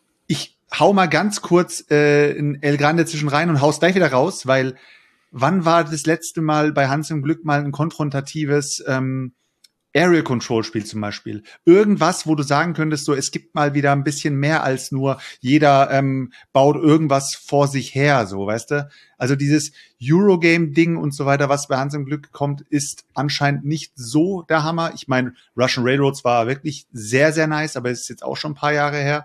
ich hau mal ganz kurz äh, in El Grande zwischen rein und hau's gleich wieder raus, weil wann war das letzte Mal bei Hans im Glück mal ein konfrontatives ähm, Aerial Control Spiel zum Beispiel? Irgendwas, wo du sagen könntest, so es gibt mal wieder ein bisschen mehr als nur jeder ähm, baut irgendwas vor sich her, so, weißt du? Also dieses Eurogame-Ding und so weiter, was bei Hans im Glück kommt, ist anscheinend nicht so der Hammer. Ich meine, Russian Railroads war wirklich sehr, sehr nice, aber es ist jetzt auch schon ein paar Jahre her.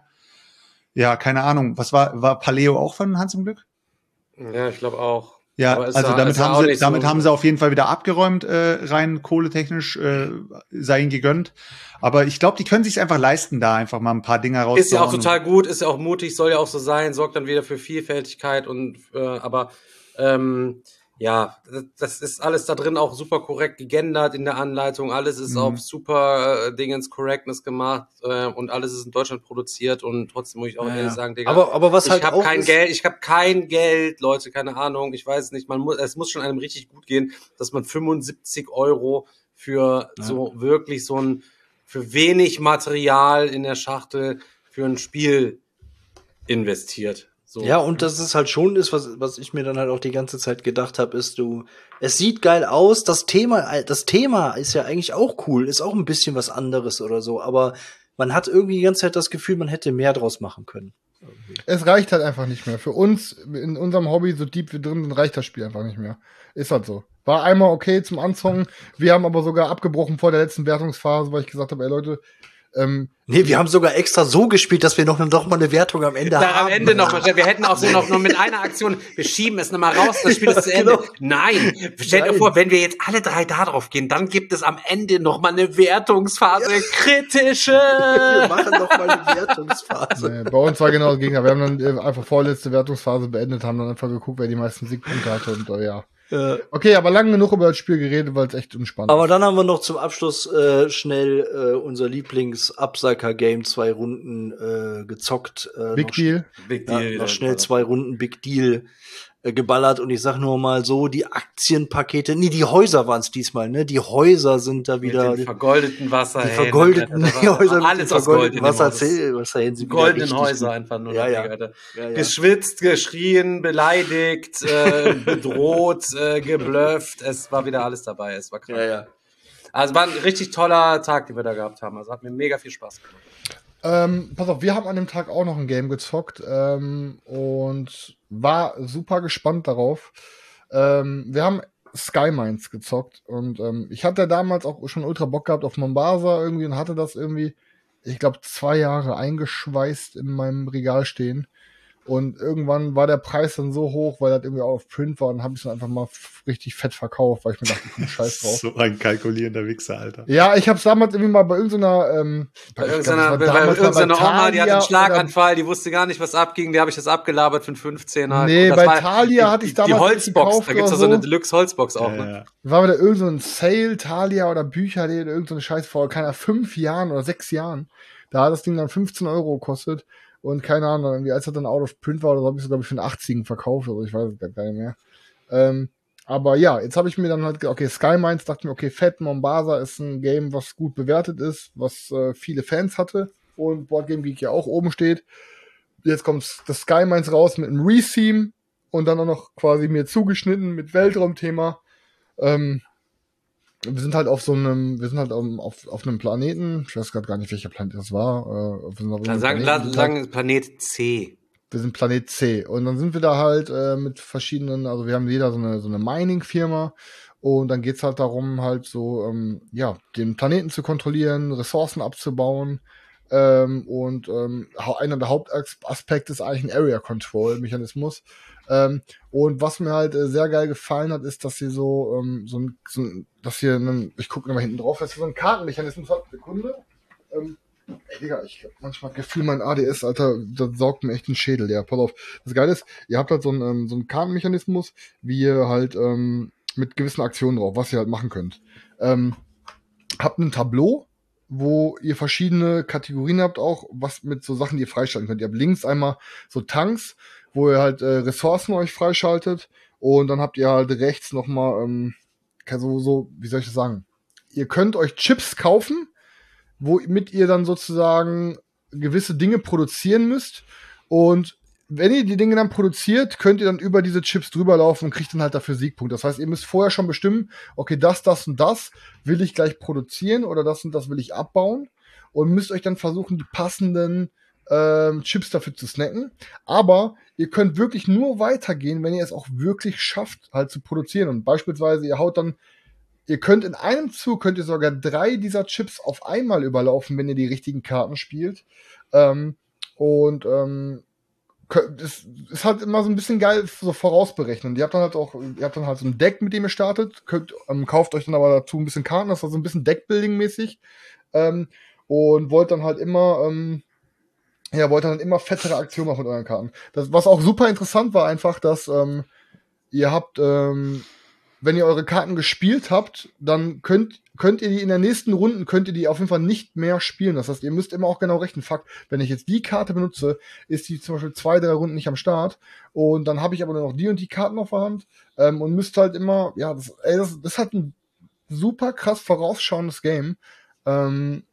Ja, keine Ahnung. Was war, war Paleo auch von Hans im Glück? Ja, ich glaube auch. Ja, Aber ist also ja- damit ist ja haben auch sie, nicht so- damit haben sie auf jeden Fall wieder abgeräumt, äh, rein kohletechnisch, äh, sei ihnen gegönnt. Aber ich glaube, die können sich einfach leisten, da einfach mal ein paar Dinge rauszuhauen. Ist ja auch total gut, ist ja auch mutig, soll ja auch so sein, sorgt dann wieder für Vielfältigkeit und äh, aber ähm, ja, das, das ist alles da drin auch super korrekt gegendert in der Anleitung, alles ist Mhm. auf super äh, Dingens Correctness gemacht äh, und alles ist in Deutschland produziert und trotzdem muss ich auch Ja, ehrlich ja. sagen, Digga, Aber, aber was ich halt habe auch kein ist, Geld, ich habe kein Geld, Leute, keine Ahnung, ich weiß nicht, man muss, es muss schon einem richtig gut gehen, dass man fünfundsiebzig Euro für Ja. so wirklich so ein, für wenig Material in der Schachtel für ein Spiel investiert. So. Ja, und das ist halt schon ist, was, was ich mir dann halt auch die ganze Zeit gedacht habe, ist du, es sieht geil aus, das Thema, das Thema ist ja eigentlich auch cool, ist auch ein bisschen was anderes oder so, aber man hat irgendwie die ganze Zeit das Gefühl, man hätte mehr draus machen können. Es reicht halt einfach nicht mehr. Für uns, in unserem Hobby, so deep wir drin sind, reicht das Spiel einfach nicht mehr. Ist halt so. War einmal okay zum Anzocken. Wir haben aber sogar abgebrochen vor der letzten Wertungsphase, weil ich gesagt habe, ey Leute, ähm, Nee, wir haben sogar extra so gespielt, dass wir noch, noch mal eine Wertung am Ende Da haben. am Ende noch mal, wir hätten auch so noch nur mit einer Aktion, wir schieben es nochmal raus, das Spiel ist zu Ende. Genau. Nein, stell dir Nein. vor, wenn wir jetzt alle drei da drauf gehen, dann gibt es am Ende nochmal eine Wertungsphase, kritische. Wir machen noch mal eine Wertungsphase. nee, bei uns war genau das Gegenteil. Wir haben dann äh, einfach vorletzte Wertungsphase beendet, haben dann einfach geguckt, wer die meisten Siegpunkte hatte und äh, ja. Äh, Okay, aber lange genug über das Spiel geredet, weil es echt entspannt Aber ist. dann haben wir noch zum Abschluss äh, schnell äh, unser Lieblings-Upcycle-Game zwei Runden äh, gezockt. Äh, Big noch Deal. Big Ja, noch schnell zwei Runden Big Deal äh, geballert und ich sag nur mal so, die Aktienpakete, nee, die Häuser waren es diesmal, ne? Die Häuser sind da wieder, Mit den vergoldeten Wasser. die vergoldeten Häuser, mit alles den aus Gold. vergoldeten Wasser, Wasserhähnen sind wieder Goldenen richtig Häuser gut. einfach nur. Ja, noch, ja. Alter. Ja, ja. Geschwitzt, geschrien, beleidigt, äh, bedroht, äh, geblufft. Es war wieder alles dabei. Es war krass. Ja, ja. Also war ein richtig toller Tag, den wir da gehabt haben. Also hat mir mega viel Spaß gemacht. Ähm, pass auf, wir haben an dem Tag auch noch ein Game gezockt ähm, und war super gespannt darauf. Ähm, wir haben Sky Mines gezockt und ähm, ich hatte damals auch schon ultra Bock gehabt auf Mombasa irgendwie und hatte das irgendwie, ich glaube, zwei Jahre eingeschweißt in meinem Regal stehen. Und irgendwann war der Preis dann so hoch, weil das irgendwie auch auf Print war und habe ich es dann einfach mal f- richtig fett verkauft, weil ich mir dachte, komm, scheiß drauf. So ein kalkulierender Wichser, Alter. Ja, ich habe es damals irgendwie mal bei irgendeiner, ähm, Bei ich glaub, irgendeiner, das war bei, damals mal irgendeiner bei Oma, die hatte Thalia einen Schlaganfall, die wusste gar nicht, was abging. Die habe ich das abgelabert für einen fünfzehner. Nee, Und das bei war Thalia die- hatte ich die- Die damals Holzbox, gekauft da gibt's ja oder so eine so. Deluxe-Holzbox auch. Ja, Ne? ja. War wieder irgend so ein Sale, Thalia oder Bücher, die irgend so eine Scheiß vor, keiner fünf Jahren oder sechs Jahren. Da hat das Ding dann fünfzehn Euro gekostet. Und keine Ahnung, irgendwie, als er dann out of print war, oder so, habe ich es, glaube ich, für einen achtzigen verkauft, also ich weiß es gar nicht mehr. Ähm, aber ja, jetzt habe ich mir dann halt gedacht, okay, Sky Mines, dachte mir, okay, Fett, Mombasa ist ein Game, was gut bewertet ist, was äh, viele Fans hatte und Board Game Geek ja auch oben steht. Jetzt kommt das Sky Mines raus mit einem Re-Theme und dann auch noch quasi mir zugeschnitten mit Weltraumthema. Ähm, wir sind halt auf so einem, wir sind halt auf, auf, auf einem Planeten, ich weiß gerade gar nicht, welcher Planet das war. Äh, wir sind auf Dann einem sagen, Planeten, sagen Planet C. wir sind Planet C. Und dann sind wir da halt äh, mit verschiedenen, also wir haben jeder so eine, so eine Mining-Firma und dann geht's halt darum, halt so, ähm, ja, den Planeten zu kontrollieren, Ressourcen abzubauen. Ähm, und ähm, hau- einer der Hauptaspekte ist eigentlich ein Area-Control-Mechanismus. Ähm, und was mir halt äh, sehr geil gefallen hat, ist, dass sie so, ähm, so ein, so ein dass hier, einen, ich gucke mal hinten drauf, dass hier so ein Kartenmechanismus hat. Sekunde. Ähm, ey, Digga, ich hab manchmal das Gefühl, mein A D S, Alter, das saugt mir echt den Schädel, ja, pass auf. Das Geile ist, ihr habt halt so einen, ähm, so einen Kartenmechanismus, wie ihr halt ähm, mit gewissen Aktionen drauf, was ihr halt machen könnt. Ähm, habt ein Tableau, wo ihr verschiedene Kategorien habt auch, was mit so Sachen, die ihr freischalten könnt. Ihr habt links einmal so Tanks, wo ihr halt äh, Ressourcen euch freischaltet und dann habt ihr halt rechts nochmal, ähm, so, so, wie soll ich das sagen? Ihr könnt euch Chips kaufen, womit ihr dann sozusagen gewisse Dinge produzieren müsst und wenn ihr die Dinge dann produziert, könnt ihr dann über diese Chips drüber laufen und kriegt dann halt dafür Siegpunkte. Das heißt, ihr müsst vorher schon bestimmen, okay, das, das und das will ich gleich produzieren oder das und das will ich abbauen und müsst euch dann versuchen, die passenden ähm, Chips dafür zu snacken. Aber ihr könnt wirklich nur weitergehen, wenn ihr es auch wirklich schafft, halt zu produzieren. Und beispielsweise, ihr haut dann, ihr könnt in einem Zug, könnt ihr sogar drei dieser Chips auf einmal überlaufen, wenn ihr die richtigen Karten spielt. Ähm, und ähm, das ist halt immer so ein bisschen geil, so vorausberechnen. Ihr habt dann halt auch, ihr habt dann halt so ein Deck, mit dem ihr startet, könnt, ähm, kauft euch dann aber dazu ein bisschen Karten, das war so ein bisschen Deckbuilding-mäßig, ähm, und wollt dann halt immer, ähm, ja, wollt dann immer fettere Aktionen machen mit euren Karten. Das, was auch super interessant war einfach, dass, ähm, ihr habt, ähm, wenn ihr eure Karten gespielt habt, dann könnt, könnt ihr die in der nächsten Runde, könnt ihr die auf jeden Fall nicht mehr spielen. Das heißt, ihr müsst immer auch genau rechnen. Fakt, wenn ich jetzt die Karte benutze, ist die zum Beispiel zwei, drei Runden nicht am Start. Und dann habe ich aber nur noch die und die Karten auf der Hand. Ähm, und müsst halt immer, ja, das, ey, das, das hat ein super krass vorausschauendes Game. Ähm,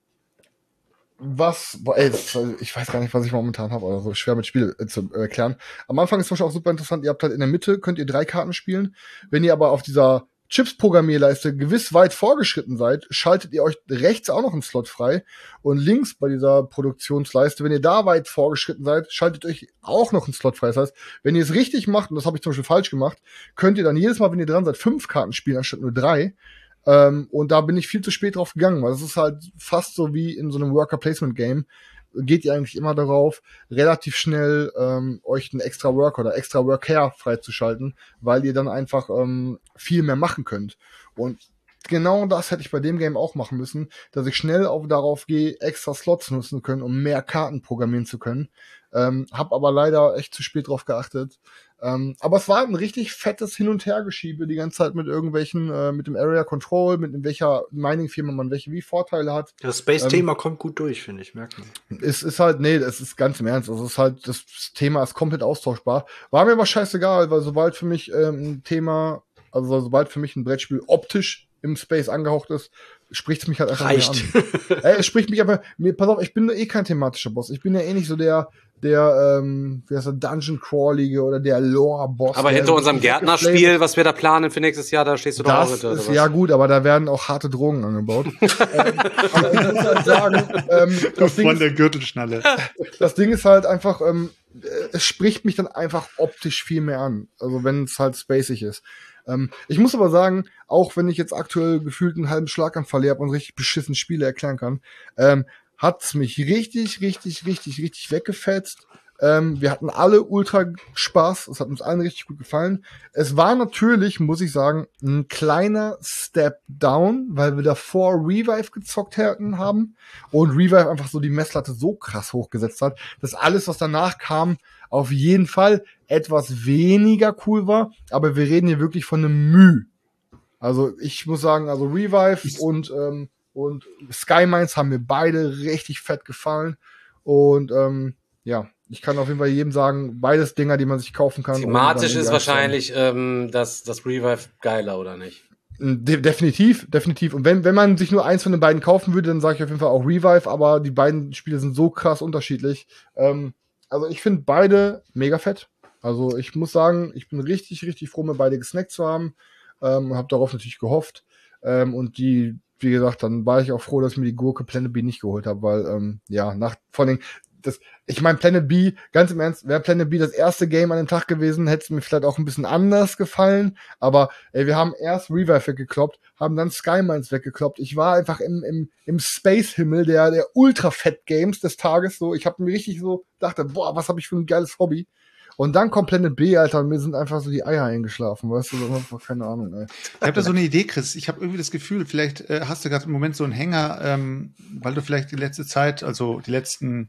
was, boah, ey, das, ich weiß gar nicht, was ich momentan habe, also schwer mit Spiel äh, zu äh, erklären. Am Anfang ist zum Beispiel auch super interessant, ihr habt halt in der Mitte, könnt ihr drei Karten spielen. Wenn ihr aber auf dieser Chips-Programmierleiste gewiss weit vorgeschritten seid, schaltet ihr euch rechts auch noch einen Slot frei und links bei dieser Produktionsleiste, wenn ihr da weit vorgeschritten seid, schaltet euch auch noch einen Slot frei. Das heißt, wenn ihr es richtig macht, und das habe ich zum Beispiel falsch gemacht, könnt ihr dann jedes Mal, wenn ihr dran seid, fünf Karten spielen, anstatt nur drei. Ähm, und da bin ich viel zu spät drauf gegangen, weil es ist halt fast so wie in so einem Worker-Placement-Game. Geht ihr eigentlich immer darauf, relativ schnell ähm, euch einen extra Worker oder extra Worker freizuschalten, weil ihr dann einfach ähm, viel mehr machen könnt. Und genau das hätte ich bei dem Game auch machen müssen, dass ich schnell auf darauf gehe, extra Slots nutzen zu können, um mehr Karten programmieren zu können. Ähm, hab aber leider echt zu spät drauf geachtet. Ähm, aber es war ein richtig fettes Hin- und Hergeschiebe die ganze Zeit mit irgendwelchen, äh, mit dem Area Control, mit in welcher Mining-Firma man welche wie Vorteile hat. Das Space-Thema ähm, kommt gut durch, finde ich, merkt man. Es ist halt, nee, es ist ganz im Ernst. Also es ist halt, das Thema ist komplett austauschbar. War mir aber scheißegal, weil sobald für mich ähm, ein Thema, also sobald für mich ein Brettspiel optisch im Space angehaucht ist, spricht es mich halt einfach Reicht. mehr an. Ey, es spricht mich einfach, mir, pass auf, ich bin eh kein thematischer Boss. Ich bin ja eh nicht so der, der, ähm, wie heißt der, Dungeon Crawlige oder der Lore-Boss. Aber hinter unserem Gärtnerspiel, was wir da planen für nächstes Jahr, da stehst du doch auch hinter. Das ist ja gut, aber da werden auch harte Drogen angebaut. ähm, aber ich muss halt sagen, ähm, das Ding Von ist, der Gürtelschnalle. das Ding ist halt einfach, ähm, es spricht mich dann einfach optisch viel mehr an. Also wenn es halt spacig ist. Ähm, ich muss aber sagen, auch wenn ich jetzt aktuell gefühlt einen halben Schlaganfall habe und richtig beschissen Spiele erklären kann, ähm, hat's mich richtig, richtig, richtig, richtig weggefetzt. Ähm, wir hatten alle ultra Spaß. Es hat uns allen richtig gut gefallen. Es war natürlich, muss ich sagen, ein kleiner Step down, weil wir davor Revive gezockt hätten haben und Revive einfach so die Messlatte so krass hochgesetzt hat, dass alles, was danach kam, auf jeden Fall etwas weniger cool war. Aber wir reden hier wirklich von einem Mühe. Also ich muss sagen, also Revive und ähm, und Sky Mines haben mir beide richtig fett gefallen. Und ähm, ja, ich kann auf jeden Fall jedem sagen, beides Dinger, die man sich kaufen kann. Thematisch ist wahrscheinlich ähm, das, das Revive geiler, oder nicht? De- definitiv, definitiv. Und wenn, wenn man sich nur eins von den beiden kaufen würde, dann sage ich auf jeden Fall auch Revive, aber die beiden Spiele sind so krass unterschiedlich. Ähm, also ich finde beide mega fett. Also ich muss sagen, ich bin richtig, richtig froh, mir beide gesnackt zu haben. Ähm, und habe darauf natürlich gehofft. Ähm, und die Wie gesagt, dann war ich auch froh, dass ich mir die Gurke Planet B nicht geholt habe, weil, ähm, ja, nach, vor allem, das, ich meine, Planet B, ganz im Ernst, wäre Planet B das erste Game an dem Tag gewesen, hätte es mir vielleicht auch ein bisschen anders gefallen, aber, ey, wir haben erst Revive weggekloppt, haben dann Sky Mines weggekloppt, ich war einfach im, im, im Space-Himmel der, der Ultra-Fett-Games des Tages, so, ich habe mir richtig so, dachte, boah, was habe ich für ein geiles Hobby. Und dann kommt Planet B, Alter, und mir sind einfach so die Eier eingeschlafen, weißt du, so einfach keine Ahnung, ey. Ich habe da so eine Idee, Chris. Ich habe irgendwie das Gefühl, vielleicht äh, hast du gerade im Moment so einen Hänger, ähm, weil du vielleicht die letzte Zeit, also die letzten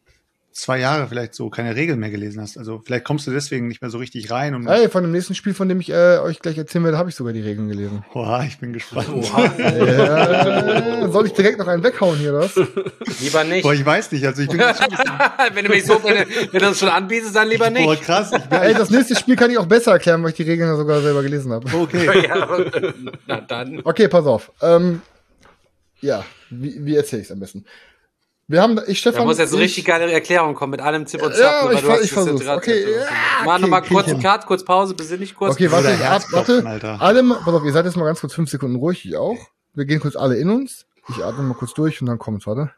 zwei Jahre vielleicht so keine Regeln mehr gelesen hast. Also vielleicht kommst du deswegen nicht mehr so richtig rein. Und Hey, von dem nächsten Spiel, von dem ich äh, euch gleich erzählen werde, habe ich sogar die Regeln gelesen. Boah, ich bin gespannt. Ja, soll ich direkt noch einen weghauen hier, das? Lieber nicht. Boah, ich weiß nicht. Also ich bin jetzt schon ein bisschen, wenn du mich so, wenn, du- wenn du das schon anbietest, dann lieber nicht. boah, krass. Ich bin, Ey, das nächste Spiel kann ich auch besser erklären, weil ich die Regeln ja sogar selber gelesen habe. okay. Ja, na dann. Okay, pass auf. Ähm, ja, wie, wie erzähle ich es am besten? Wir haben, ich, Stefan. Da muss jetzt eine ich, richtig geile Erklärung kommen mit allem Zip und Zap. Ja, weil ich du ver- hast ich das versuch's. jetzt Okay, gerade- ja, Mach okay, nochmal krieg kurz ich einen hin. Cut, kurz Pause, besinn dich kurz. Okay, warte, Oder ab, Herzklopfen, warte. Alter. Alle, mal- pass auf, ihr seid jetzt mal ganz kurz fünf Sekunden ruhig, ich auch. Wir gehen kurz alle in uns. Ich atme mal kurz durch und dann kommt's, warte.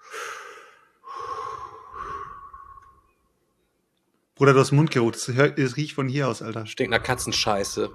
Bruder, du hast Mundgeruch. Das, hör- das riecht von hier aus, Alter. Stinkt nach Katzenscheiße.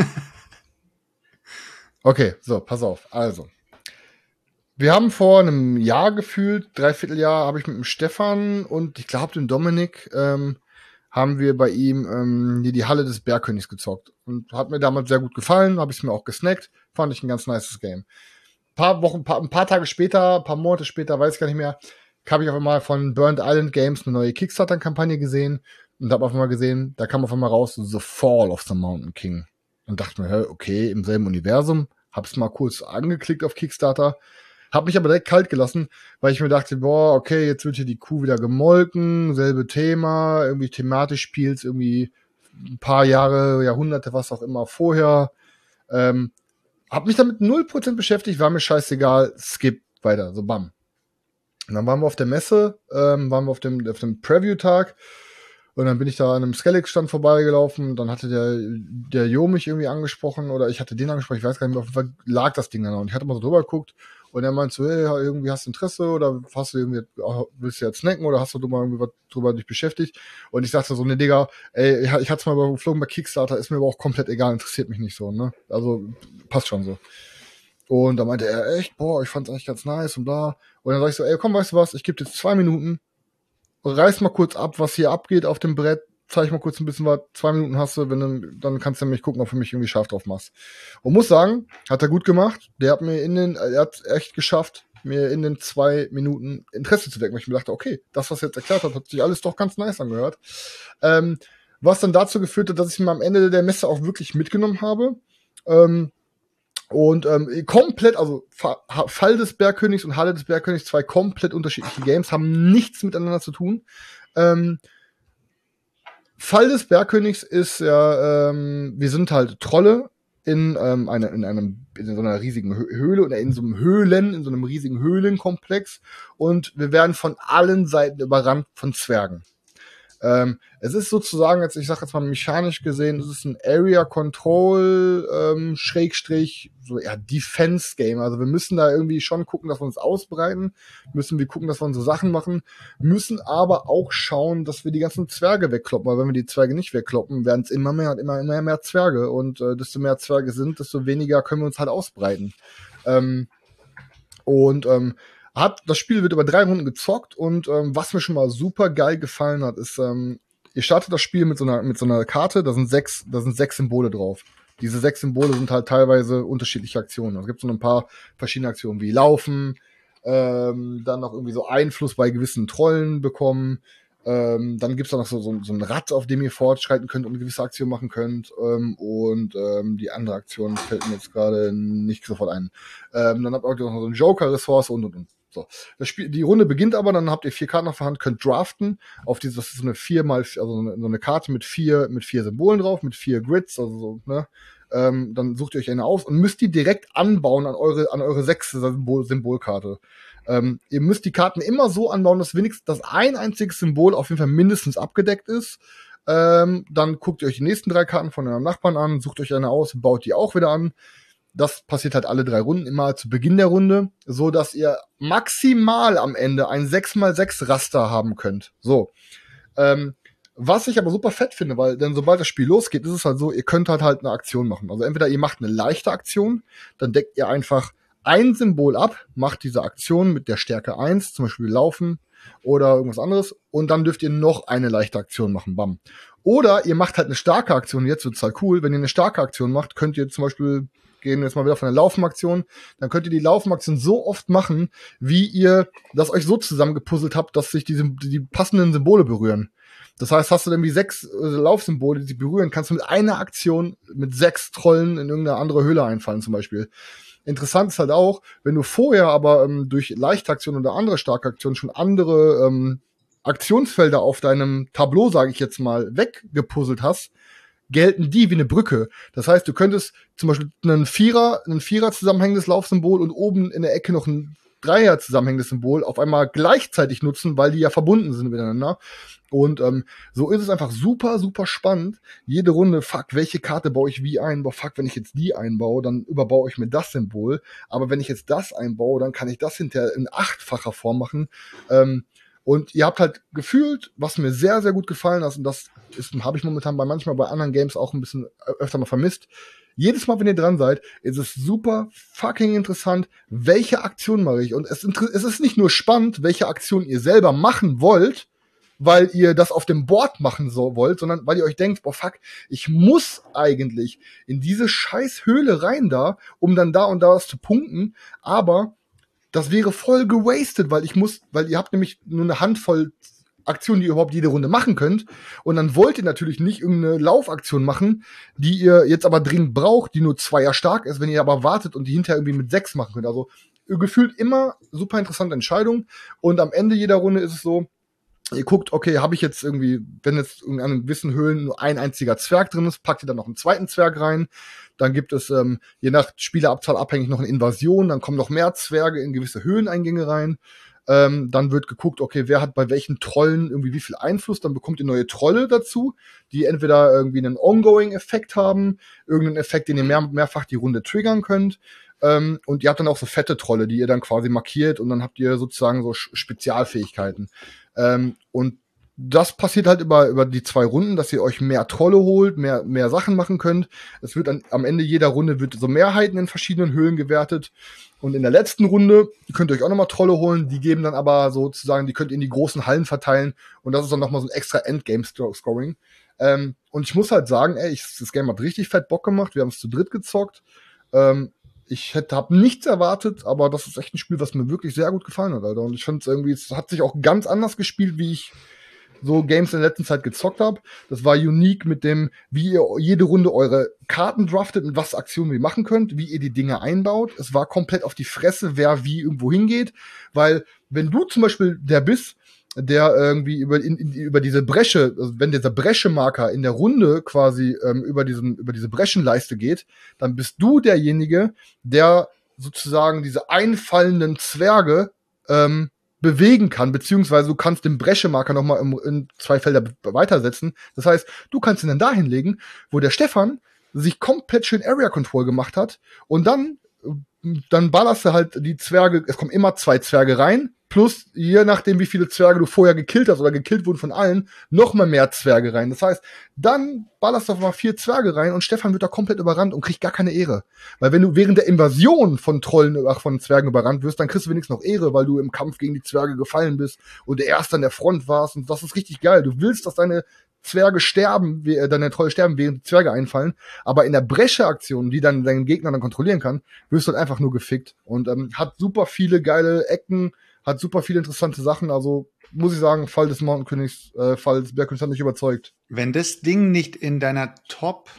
Okay, so, pass auf. Also. Wir haben vor einem Jahr gefühlt, dreiviertel Jahr, habe ich mit dem Stefan und ich glaube dem Dominik, ähm, haben wir bei ihm ähm, hier die Halle des Bergkönigs gezockt. Und hat mir damals sehr gut gefallen, habe ich es mir auch gesnackt. Fand ich ein ganz nices Game. Ein paar Wochen, paar, ein paar Tage später, ein paar Monate später, weiß ich gar nicht mehr, habe ich auf einmal von Burnt Island Games eine neue Kickstarter-Kampagne gesehen und habe auf einmal gesehen, da kam auf einmal raus The Fall of the Mountain King. Und dachte mir, hä, okay, im selben Universum. Hab's mal kurz angeklickt auf Kickstarter. Hab mich aber direkt kalt gelassen, weil ich mir dachte, boah, okay, jetzt wird hier die Kuh wieder gemolken, selbe Thema, irgendwie thematisch spielt's irgendwie ein paar Jahre, Jahrhunderte, was auch immer vorher. Ähm, hab mich damit null Prozent beschäftigt, war mir scheißegal, skip, weiter, so bam. Und dann waren wir auf der Messe, ähm, waren wir auf dem, auf dem Preview-Tag und dann bin ich da an einem Skellig-Stand vorbeigelaufen, dann hatte der, der Jo mich irgendwie angesprochen oder ich hatte den angesprochen, ich weiß gar nicht mehr, auf jeden Fall lag das Ding dann noch und ich hatte mal so drüber geguckt. Und er meinte so, hey, irgendwie hast du Interesse oder hast du irgendwie, willst du jetzt snacken oder hast du mal irgendwie was drüber dich beschäftigt? Und ich sagte so, ne Digga, ey, ich, ich hatte es mal überflogen bei Kickstarter, ist mir aber auch komplett egal, interessiert mich nicht so, ne? Also, passt schon so. Und da meinte er, echt, boah, ich fand's eigentlich ganz nice und bla. Und dann sag ich so, ey, komm, weißt du was, ich gebe dir jetzt zwei Minuten, reiß mal kurz ab, was hier abgeht auf dem Brett, zeig mal kurz ein bisschen was, zwei Minuten hast du, wenn du, dann kannst du nämlich gucken, ob du mich irgendwie scharf drauf machst. Und muss sagen, hat er gut gemacht. Der hat mir in den, er hat echt geschafft, mir in den zwei Minuten Interesse zu wecken, weil ich mir dachte, okay, das, was er jetzt erklärt hat, hat sich alles doch ganz nice angehört. Ähm, was dann dazu geführt hat, dass ich mir am Ende der Messe auch wirklich mitgenommen habe. Ähm, und ähm, komplett, also Fa- Fall des Bergkönigs und Halle des Bergkönigs, zwei komplett unterschiedliche Games, haben nichts miteinander zu tun. Ähm, Fall des Bergkönigs ist ja, ähm, wir sind halt Trolle in, ähm, einer, in einem, in so einer riesigen Höhle oder in so einem Höhlen, in so einem riesigen Höhlenkomplex und wir werden von allen Seiten überrannt von Zwergen. Ähm, es ist sozusagen, jetzt, ich sag jetzt mal mechanisch gesehen, es ist ein Area Control, ähm, Schrägstrich, so eher Defense Game. Also wir müssen da irgendwie schon gucken, dass wir uns ausbreiten, müssen wir gucken, dass wir unsere Sachen machen, müssen aber auch schauen, dass wir die ganzen Zwerge wegkloppen, weil wenn wir die Zwerge nicht wegkloppen, werden es immer mehr und immer, immer mehr Zwerge und äh, desto mehr Zwerge sind, desto weniger können wir uns halt ausbreiten. Ähm, und ähm, Hat, das Spiel wird über drei Runden gezockt und ähm, was mir schon mal super geil gefallen hat, ist, ähm, ihr startet das Spiel mit so einer mit so einer Karte, da sind sechs, da sind sechs Symbole drauf. Diese sechs Symbole sind halt teilweise unterschiedliche Aktionen. Es gibt so ein paar verschiedene Aktionen wie Laufen, ähm, dann noch irgendwie so Einfluss bei gewissen Trollen bekommen. Ähm, dann gibt's da noch so, so, so ein Rad, auf dem ihr fortschreiten könnt und eine gewisse Aktion machen könnt. Ähm, und ähm, die andere Aktion fällt mir jetzt gerade nicht sofort ein. Ähm, dann habt ihr auch noch so eine Joker-Ressource und und und. So. Das Spiel, die Runde beginnt aber, dann habt ihr vier Karten auf der Hand, könnt draften auf diese, das ist so eine vier mal, also so eine, so eine Karte mit vier, mit vier Symbolen drauf, mit vier Grids, also so, ne. Ähm, dann sucht ihr euch eine aus und müsst die direkt anbauen an eure, an eure sechste Symbol, Symbolkarte. Ähm, ihr müsst die Karten immer so anbauen, dass wenigstens das ein einziges Symbol auf jeden Fall mindestens abgedeckt ist. Ähm, dann guckt ihr euch die nächsten drei Karten von eurem Nachbarn an, sucht euch eine aus, baut die auch wieder an. Das passiert halt alle drei Runden, immer zu Beginn der Runde, so dass ihr maximal am Ende ein sechs mal sechs Raster haben könnt. So. Ähm, was ich aber super fett finde, weil denn sobald das Spiel losgeht, ist es halt so, ihr könnt halt halt eine Aktion machen. Also entweder ihr macht eine leichte Aktion, dann deckt ihr einfach ein Symbol ab, macht diese Aktion mit der Stärke eins, zum Beispiel Laufen oder irgendwas anderes, und dann dürft ihr noch eine leichte Aktion machen, bam. Oder ihr macht halt eine starke Aktion, jetzt wird's halt cool, wenn ihr eine starke Aktion macht, könnt ihr zum Beispiel gehen jetzt mal wieder von der Laufenaktion, dann könnt ihr die Laufenaktion so oft machen, wie ihr das euch so zusammengepuzzelt habt, dass sich die, die passenden Symbole berühren. Das heißt, hast du irgendwie sechs äh, Laufsymbole, die sich berühren, kannst du mit einer Aktion mit sechs Trollen in irgendeine andere Höhle einfallen zum Beispiel. Interessant ist halt auch, wenn du vorher aber ähm, durch Leichtaktionen oder andere starke Aktionen schon andere ähm, Aktionsfelder auf deinem Tableau, sage ich jetzt mal, weggepuzzelt hast, gelten die wie eine Brücke. Das heißt, du könntest zum Beispiel einen Vierer, ein Vierer zusammenhängendes Laufsymbol und oben in der Ecke noch ein Dreier zusammenhängendes Symbol auf einmal gleichzeitig nutzen, weil die ja verbunden sind miteinander. Und ähm, so ist es einfach super, super spannend. Jede Runde, fuck, welche Karte baue ich wie ein? Boah, fuck, wenn ich jetzt die einbaue, dann überbaue ich mir das Symbol. Aber wenn ich jetzt das einbaue, dann kann ich das hinterher in achtfacher Form machen. Ähm, und ihr habt halt gefühlt, was mir sehr, sehr gut gefallen hat, und das habe ich momentan bei manchmal bei anderen Games auch ein bisschen öfter mal vermisst. Jedes Mal, wenn ihr dran seid, ist es super fucking interessant, welche Aktion mache ich. Und es, es ist nicht nur spannend, welche Aktion ihr selber machen wollt, weil ihr das auf dem Board machen so wollt, sondern weil ihr euch denkt, boah, fuck, ich muss eigentlich in diese scheiß Höhle rein da, um dann da und da was zu punkten, aber das wäre voll gewastet, weil ich muss, weil ihr habt nämlich nur eine Handvoll Aktionen, die ihr überhaupt jede Runde machen könnt, und dann wollt ihr natürlich nicht irgendeine Laufaktion machen, die ihr jetzt aber dringend braucht, die nur zweier stark ist, wenn ihr aber wartet und die hinterher irgendwie mit sechs machen könnt. Also gefühlt immer super interessante Entscheidung, und am Ende jeder Runde ist es so, ihr guckt, okay, habe ich jetzt irgendwie, wenn jetzt in einem gewissen Höhlen nur ein einziger Zwerg drin ist, packt ihr dann noch einen zweiten Zwerg rein. Dann gibt es, ähm, je nach Spielerabzahl abhängig, noch eine Invasion. Dann kommen noch mehr Zwerge in gewisse Höhleneingänge rein. Ähm, dann wird geguckt, okay, wer hat bei welchen Trollen irgendwie wie viel Einfluss. Dann bekommt ihr neue Trolle dazu, die entweder irgendwie einen Ongoing-Effekt haben, irgendeinen Effekt, den ihr mehr, mehrfach die Runde triggern könnt. Ähm, und ihr habt dann auch so fette Trolle, die ihr dann quasi markiert, und dann habt ihr sozusagen so Spezialfähigkeiten. Ähm, und das passiert halt über, über die zwei Runden, dass ihr euch mehr Trolle holt, mehr, mehr Sachen machen könnt. Es wird an, am Ende jeder Runde wird so Mehrheiten in verschiedenen Höhlen gewertet. Und in der letzten Runde könnt ihr euch auch nochmal Trolle holen. Die geben dann aber sozusagen, die könnt ihr in die großen Hallen verteilen. Und das ist dann nochmal so ein extra Endgame-Scoring. Ähm, und ich muss halt sagen, ey, ich, das Game hat richtig fett Bock gemacht. Wir haben es zu dritt gezockt. Ähm, Ich hätte, hab nichts erwartet, aber das ist echt ein Spiel, was mir wirklich sehr gut gefallen hat, Alter. Und ich finde es irgendwie, es hat sich auch ganz anders gespielt, wie ich so Games in der letzten Zeit gezockt habe. Das war unique mit dem, wie ihr jede Runde eure Karten draftet und was Aktionen ihr machen könnt, wie ihr die Dinge einbaut. Es war komplett auf die Fresse, wer wie irgendwo hingeht. Weil, wenn du zum Beispiel der bist, der irgendwie über, in, in, über diese Bresche, also wenn dieser Breschemarker in der Runde quasi ähm, über diesen über diese Breschenleiste geht, dann bist du derjenige, der sozusagen diese einfallenden Zwerge ähm, bewegen kann, beziehungsweise du kannst den Breschemarker noch mal in, in zwei Felder weitersetzen. Das heißt, du kannst ihn dann dahin legen, wo der Stefan sich komplett schön Area Control gemacht hat, und dann dann ballerst du halt die Zwerge, es kommen immer zwei Zwerge rein, plus, je nachdem, wie viele Zwerge du vorher gekillt hast oder gekillt wurden von allen, noch mal mehr Zwerge rein. Das heißt, dann ballerst du auf mal vier Zwerge rein, und Stefan wird da komplett überrannt und kriegt gar keine Ehre. Weil wenn du während der Invasion von Trollen, ach, von Zwergen überrannt wirst, dann kriegst du wenigstens noch Ehre, weil du im Kampf gegen die Zwerge gefallen bist und der Erste an der Front warst, und das ist richtig geil. Du willst, dass deine Zwerge sterben, äh, deine Trolle sterben, während die Zwerge einfallen, aber in der Bresche-Aktion, die dann deinen Gegner dann kontrollieren kann, wirst du halt einfach nur gefickt, und ähm, hat super viele geile Ecken, hat super viele interessante Sachen, also muss ich sagen, Fall des Mountain Königs, äh, Fall des Bergkönigs hat mich überzeugt. Wenn das Ding nicht in deiner Top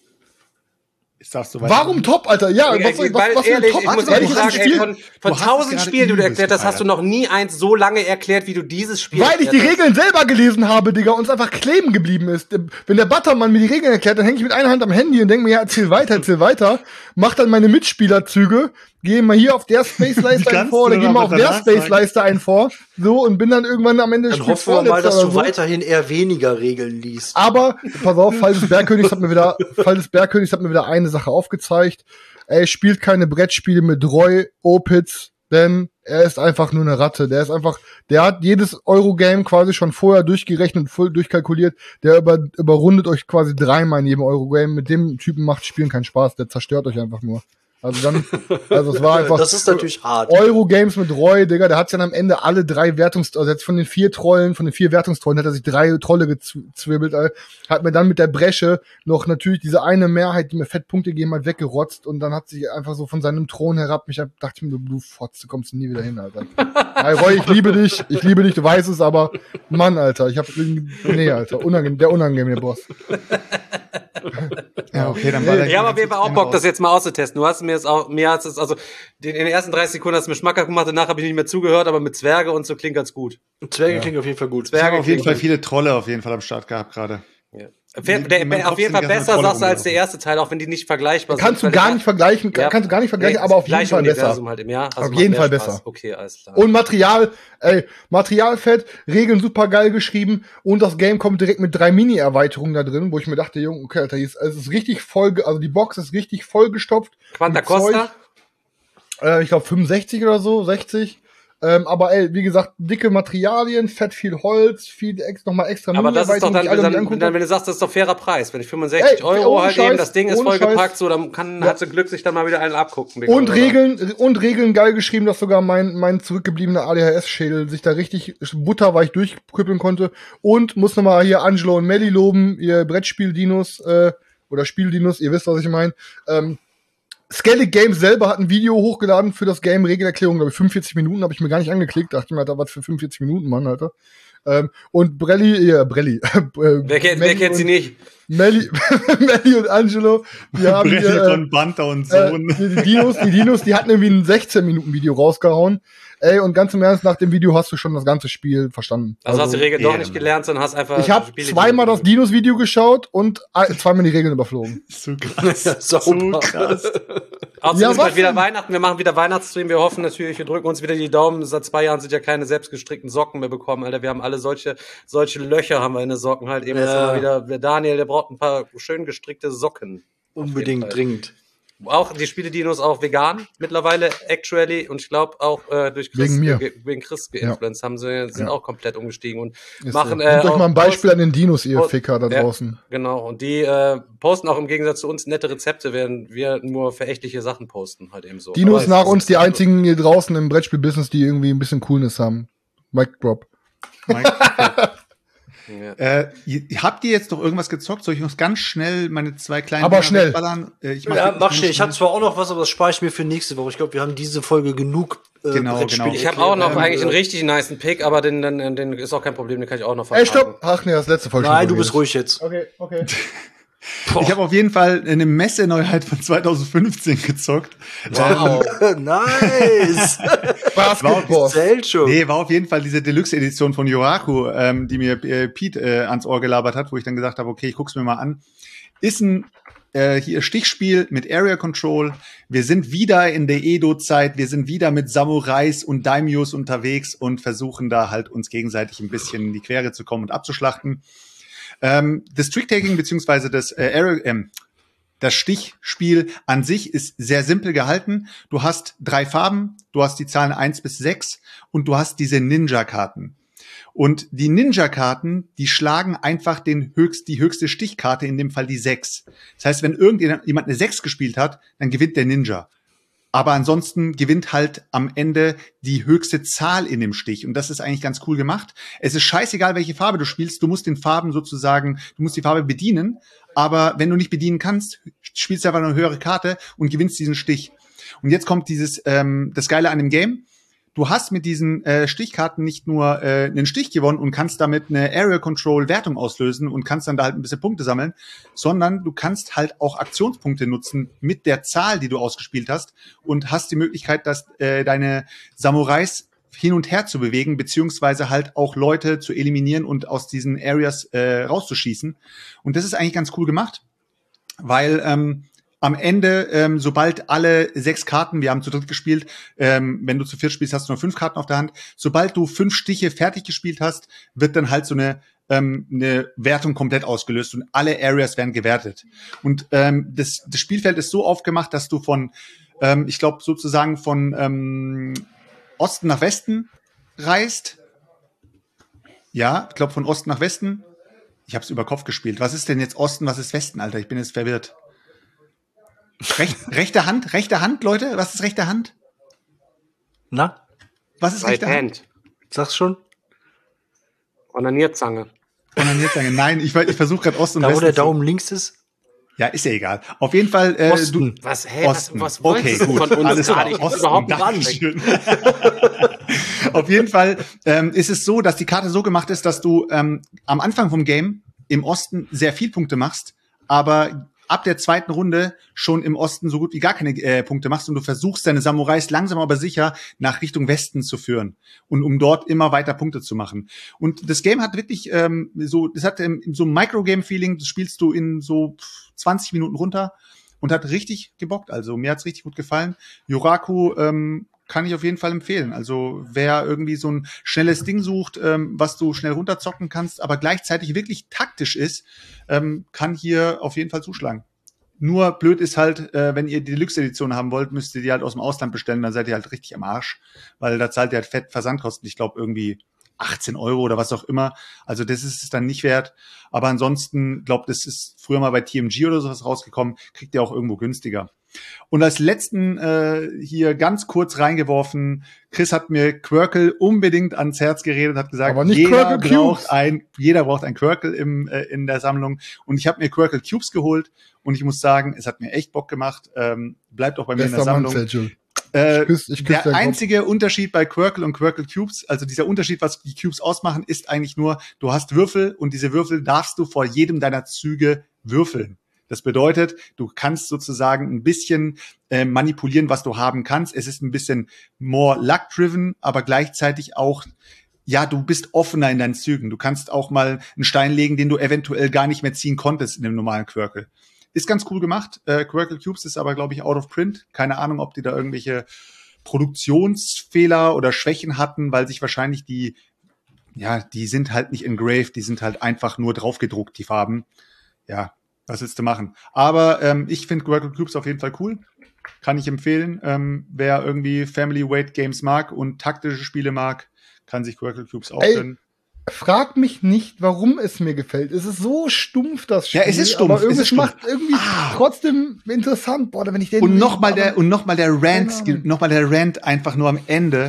Sagst du Warum top, Alter? Ja, ja was, was, weil, was ehrlich, top? ich muss ehrlich sagen, ey, von, von tausend Spielen, die du erklärt hast, hast du noch nie eins so lange erklärt, wie du dieses Spiel Weil ich die hast. Regeln selber gelesen habe, Digga, und es einfach kleben geblieben ist. Wenn der Buttermann mir die Regeln erklärt, dann hänge ich mit einer Hand am Handy und denke mir, ja, erzähl weiter, erzähl weiter. Mach dann meine Mitspielerzüge, gehe mal hier auf der Space-Leiste ein vor, oder geh mal auf der Space-Leiste ein vor, so, und bin dann irgendwann am Ende des Dann Spiels hoffen wir mal, dass du so. weiterhin eher weniger Regeln liest. Aber, pass auf, Fall des Bergkönigs hat mir wieder, Fall des Bergkönigs hat mir wieder eine Sache aufgezeigt. Er spielt keine Brettspiele mit Roy Opitz, denn er ist einfach nur eine Ratte. Der ist einfach, der hat jedes Eurogame quasi schon vorher durchgerechnet und voll durchkalkuliert. Der über, überrundet euch quasi dreimal in jedem Eurogame. Mit dem Typen macht Spielen keinen Spaß. Der zerstört euch einfach nur. Also dann, also es war einfach. Das ist natürlich hart. Eurogames mit Roy, Digga, der hat dann am Ende alle drei Wertungs, also jetzt von den vier Trollen, von den vier Wertungstrollen hat er sich drei Trolle gezwirbelt, hat mir dann mit der Bresche noch natürlich diese eine Mehrheit, die mir fett Punkte gegeben hat, weggerotzt und dann hat sich einfach so von seinem Thron herab, mich dachte ich mir, du, du Fotz, du kommst nie wieder hin, Alter. Hey Roy, ich liebe dich, ich liebe dich, du weißt es, aber Mann, Alter, ich hab irgendwie, nee, Alter, unangenehm, der unangenehme Boss. Ja, okay, dann war der. Ich habe auf jeden Fall auch Bock, das jetzt mal auszutesten. Du hast mir jetzt auch, mir hast es, also, in den ersten dreißig Sekunden hast du mir schmackhaft gemacht, danach habe ich nicht mehr zugehört, aber mit Zwerge und so klingt ganz gut. Zwerge Ja. klingt auf jeden Fall gut. Ich habe Zwerge auf jeden klingt Fall viele Trolle auf jeden Fall am Start gehabt gerade. Ja. Der, der, In meinem auf Kopf jeden sind Fall die ganzen besser, Trolle sagst du, als der rumgelaufen. erste Teil, auch wenn die nicht vergleichbar Kannst du sind. gar nicht vergleichen, Ja. kannst du gar nicht vergleichen, Nee, aber auf das jeden gleiche Fall besser. Universum halt im Jahr. Also Auf macht jeden mehr Fall Spaß. besser. Okay, alles klar. Und Material, ey, Materialfett, Regeln super geil geschrieben und das Game kommt direkt mit drei Mini-Erweiterungen da drin, wo ich mir dachte, Junge, okay, Alter, hier ist, also es ist richtig voll, ge- also die Box ist richtig vollgestopft. Quanta mit Zeug. Costa? Äh, ich glaube fünfundsechzig oder so, sechzig. Ähm, aber ey, wie gesagt, dicke Materialien, fett viel Holz, viel ex, nochmal extra Aber das ist doch dann, die alle dann, mir angucken. dann, wenn du sagst, das ist doch fairer Preis. Wenn ich fünfundsechzig Ey, Euro ohne halt Scheiß, eben, das Ding ist ohne vollgepackt, Scheiß. so, dann kann, Ja. hat sie Glück, sich dann mal wieder einen abgucken. Digga, Und oder? Regeln, und Regeln geil geschrieben, dass sogar mein, mein zurückgebliebener A D H S-Schädel sich da richtig butterweich durchkrüppeln konnte. Und muss nochmal hier Angelo und Melly loben, ihr Brettspiel-Dinos, äh, oder Spiel-Dinos, ihr wisst, was ich meine. Ähm, Skellig Games selber hat ein Video hochgeladen für das Game, Regelerklärung, glaube ich, fünfundvierzig Minuten, habe ich mir gar nicht angeklickt, dachte ich mir, Alter, was für fünfundvierzig Minuten, Mann, Alter. Ähm, und Brelli, ja, Brelli. äh, Wer kennt, wer Melly kennt sie und- nicht? Melly, Melly und Angelo, die haben hier, Brelli äh, von Banter und äh, Sohn. die, die Dinos, die Dinos, die hatten irgendwie ein sechzehn Minuten Video rausgehauen. Ey, und ganz im Ernst, nach dem Video hast du schon das ganze Spiel verstanden. Also, hast du die Regeln doch ja, nicht Mann. gelernt, sondern hast einfach. Ich habe Spiele- zweimal das Dinos-Video geschaut und ein- zweimal die Regeln überflogen. So krass. Sauber. So krass. Außerdem Ja, ist was bald wieder denn? Weihnachten, wir machen wieder Weihnachtsstream, wir hoffen natürlich, wir drücken uns wieder die Daumen. Seit zwei Jahren sind ja keine selbstgestrickten Socken mehr bekommen, Alter. Wir haben alle solche, solche Löcher haben wir in den Socken halt eben. Ja. Jetzt immer wieder, der Daniel, der braucht ein paar schön gestrickte Socken. Auf jeden Unbedingt Fall. dringend. Auch die Spiele-Dinos auch vegan mittlerweile, actually, und ich glaube auch äh, durch Chris, Wegen mir. Ge wegen Chris geinfluenced haben sie, sind Ja. auch komplett umgestiegen und Ist machen so. äh, Nehmt euch auch mal ein Beispiel an den Dinos, ihr Post- Ficker da Ja. draußen. Genau, und die äh, posten auch im Gegensatz zu uns nette Rezepte, während wir nur verächtliche Sachen posten, halt eben so. Dinos Aber nach es- uns die einzigen hier draußen im Brettspiel-Business, die irgendwie ein bisschen Coolness haben. Mic Drop. Ja. Äh, ihr- habt ihr jetzt noch irgendwas gezockt? Soll ich noch ganz schnell meine zwei kleinen Aber Dinger schnell. wegballern? Äh, ich Ja, wirklich mach ganz schnell. Ich habe zwar auch noch was, aber das spare ich mir für nächste Woche. Ich glaube, wir haben diese Folge genug äh, Genau, Brettspiele genau. Ich habe auch noch erklärt. eigentlich Ähm, einen richtig nicen Pick, aber den, den, den ist auch kein Problem, den kann ich auch noch Ey, verpacken. stopp! Ach nee, das letzte Folge. Nein, du bist ruhig jetzt. Okay, okay. Ich habe auf jeden Fall eine Messeneuheit von zwanzig fünfzehn gezockt. Wow. Nice. Basketball. Zählt schon. Nee, war auf jeden Fall diese Deluxe-Edition von Yoraku, ähm, die mir äh, Pete äh, ans Ohr gelabert hat, wo ich dann gesagt habe, okay, ich guck's mir mal an. Ist ein äh, hier Stichspiel mit Area Control. Wir sind wieder in der Edo-Zeit. Wir sind wieder mit Samurais und Daimyos unterwegs und versuchen da halt uns gegenseitig ein bisschen in die Quere zu kommen und abzuschlachten. Ähm, das Trick-Taking beziehungsweise das äh, Area, ähm, das Stichspiel an sich ist sehr simpel gehalten. Du hast drei Farben, du hast die Zahlen eins bis sechs und du hast diese Ninja-Karten. Und die Ninja-Karten, die schlagen einfach den höchst, die höchste Stichkarte, in dem Fall die sechs. Das heißt, wenn irgendjemand eine sechs gespielt hat, dann gewinnt der Ninja. Aber ansonsten gewinnt halt am Ende die höchste Zahl in dem Stich. Und das ist eigentlich ganz cool gemacht. Es ist scheißegal, welche Farbe du spielst. Du musst den Farben sozusagen, du musst die Farbe bedienen. Aber wenn du nicht bedienen kannst, spielst du einfach eine höhere Karte und gewinnst diesen Stich. Und jetzt kommt dieses, ähm, das Geile an dem Game. Du hast mit diesen äh, Stichkarten nicht nur äh, einen Stich gewonnen und kannst damit eine Area Control Wertung auslösen und kannst dann da halt ein bisschen Punkte sammeln, sondern du kannst halt auch Aktionspunkte nutzen mit der Zahl, die du ausgespielt hast und hast die Möglichkeit, dass äh, deine Samurais hin und her zu bewegen, beziehungsweise halt auch Leute zu eliminieren und aus diesen Areas äh, rauszuschießen. Und das ist eigentlich ganz cool gemacht, weil ähm, am Ende, ähm, sobald alle sechs Karten, wir haben zu dritt gespielt, ähm, wenn du zu viert spielst, hast du nur fünf Karten auf der Hand. Sobald du fünf Stiche fertig gespielt hast, wird dann halt so eine ähm, eine Wertung komplett ausgelöst und alle Areas werden gewertet. Und ähm, das, das Spielfeld ist so aufgemacht, dass du von, ähm, ich glaube sozusagen von ähm, Osten nach Westen reist. Ja, ich glaube von Osten nach Westen. Ich habe es über Kopf gespielt. Was ist denn jetzt Osten, was ist Westen, Alter? Ich bin jetzt verwirrt. Recht, rechte Hand, rechte Hand, Leute, was ist rechte Hand? Na? Was ist Right rechte Hand? Hand. Sag's schon. Onanierzange. Onanierzange. Nein, ich, ich versuche gerade Ost und Da, West. wo der zu- Daumen links ist. Ja, ist ja egal. Auf jeden Fall. Äh, Osten. Du, Was, hä, Osten. was, was wolltest Okay, du gut. von uns Alles gerade? klar. Ich bin Osten. überhaupt nicht Dankeschön. Auf jeden Fall ähm, ist es so, dass die Karte so gemacht ist, dass du ähm, am Anfang vom Game im Osten sehr viel Punkte machst, aber ab der zweiten Runde schon im Osten so gut wie gar keine äh, Punkte machst und du versuchst, deine Samurais langsam aber sicher nach Richtung Westen zu führen und um dort immer weiter Punkte zu machen. Und das Game hat wirklich ähm, so, das hat ähm, so ein Microgame-Feeling, das spielst du in so zwanzig Minuten runter und hat richtig gebockt. Also mir hat's richtig gut gefallen. Yoraku ähm, kann ich auf jeden Fall empfehlen. Also wer irgendwie so ein schnelles Ding sucht, ähm, was du schnell runterzocken kannst, aber gleichzeitig wirklich taktisch ist, ähm, kann hier auf jeden Fall zuschlagen. Nur blöd ist halt, äh, wenn ihr die Deluxe-Edition haben wollt, müsst ihr die halt aus dem Ausland bestellen, dann seid ihr halt richtig am Arsch, weil da zahlt ihr halt fett Versandkosten. Ich glaube irgendwie achtzehn Euro oder was auch immer. Also das ist es dann nicht wert. Aber ansonsten, glaube das ist früher mal bei T M G oder sowas rausgekommen, kriegt ihr auch irgendwo günstiger. Und als letzten äh, hier ganz kurz reingeworfen, Chris hat mir Quirkle unbedingt ans Herz geredet, hat gesagt, Aber nicht jeder Quirkle Cubes. braucht ein, jeder braucht ein Quirkle im, äh, in der Sammlung. Und ich habe mir Quirkle Cubes geholt und ich muss sagen, es hat mir echt Bock gemacht. Ähm, bleibt auch bei mir in der Bester Mann, Sammlung. Sergio. Äh, Ich küsse, ich küsse der deinen einzige Unterschied bei Quirkle und Quirkle Cubes, also dieser Unterschied, was die Cubes ausmachen, ist eigentlich nur, du hast Würfel und diese Würfel darfst du vor jedem deiner Züge würfeln. Das bedeutet, du kannst sozusagen ein bisschen äh, manipulieren, was du haben kannst. Es ist ein bisschen more luck-driven, aber gleichzeitig auch, ja, du bist offener in deinen Zügen. Du kannst auch mal einen Stein legen, den du eventuell gar nicht mehr ziehen konntest in dem normalen Quirkle. Ist ganz cool gemacht. Äh, Quirkle Cubes ist aber, glaube ich, out of print. Keine Ahnung, ob die da irgendwelche Produktionsfehler oder Schwächen hatten, weil sich wahrscheinlich die, ja, die sind halt nicht engraved, die sind halt einfach nur draufgedruckt, die Farben. Ja, was willst du machen? Aber ähm, ich finde Quirkle Cubes auf jeden Fall cool. Kann ich empfehlen. Ähm, wer irgendwie Family Weight Games mag und taktische Spiele mag, kann sich Quirkle Cubes auch Ey, gönnen. Frag mich nicht, warum es mir gefällt. Es ist so stumpf, das Spiel. Ja, es ist stumpf, aber es irgendwie ist stumpf. macht irgendwie Ah. trotzdem interessant. Boah, wenn ich den Und nochmal der, aber- und noch mal der Rant, Keine Ahnung. nochmal der Rant einfach nur am Ende.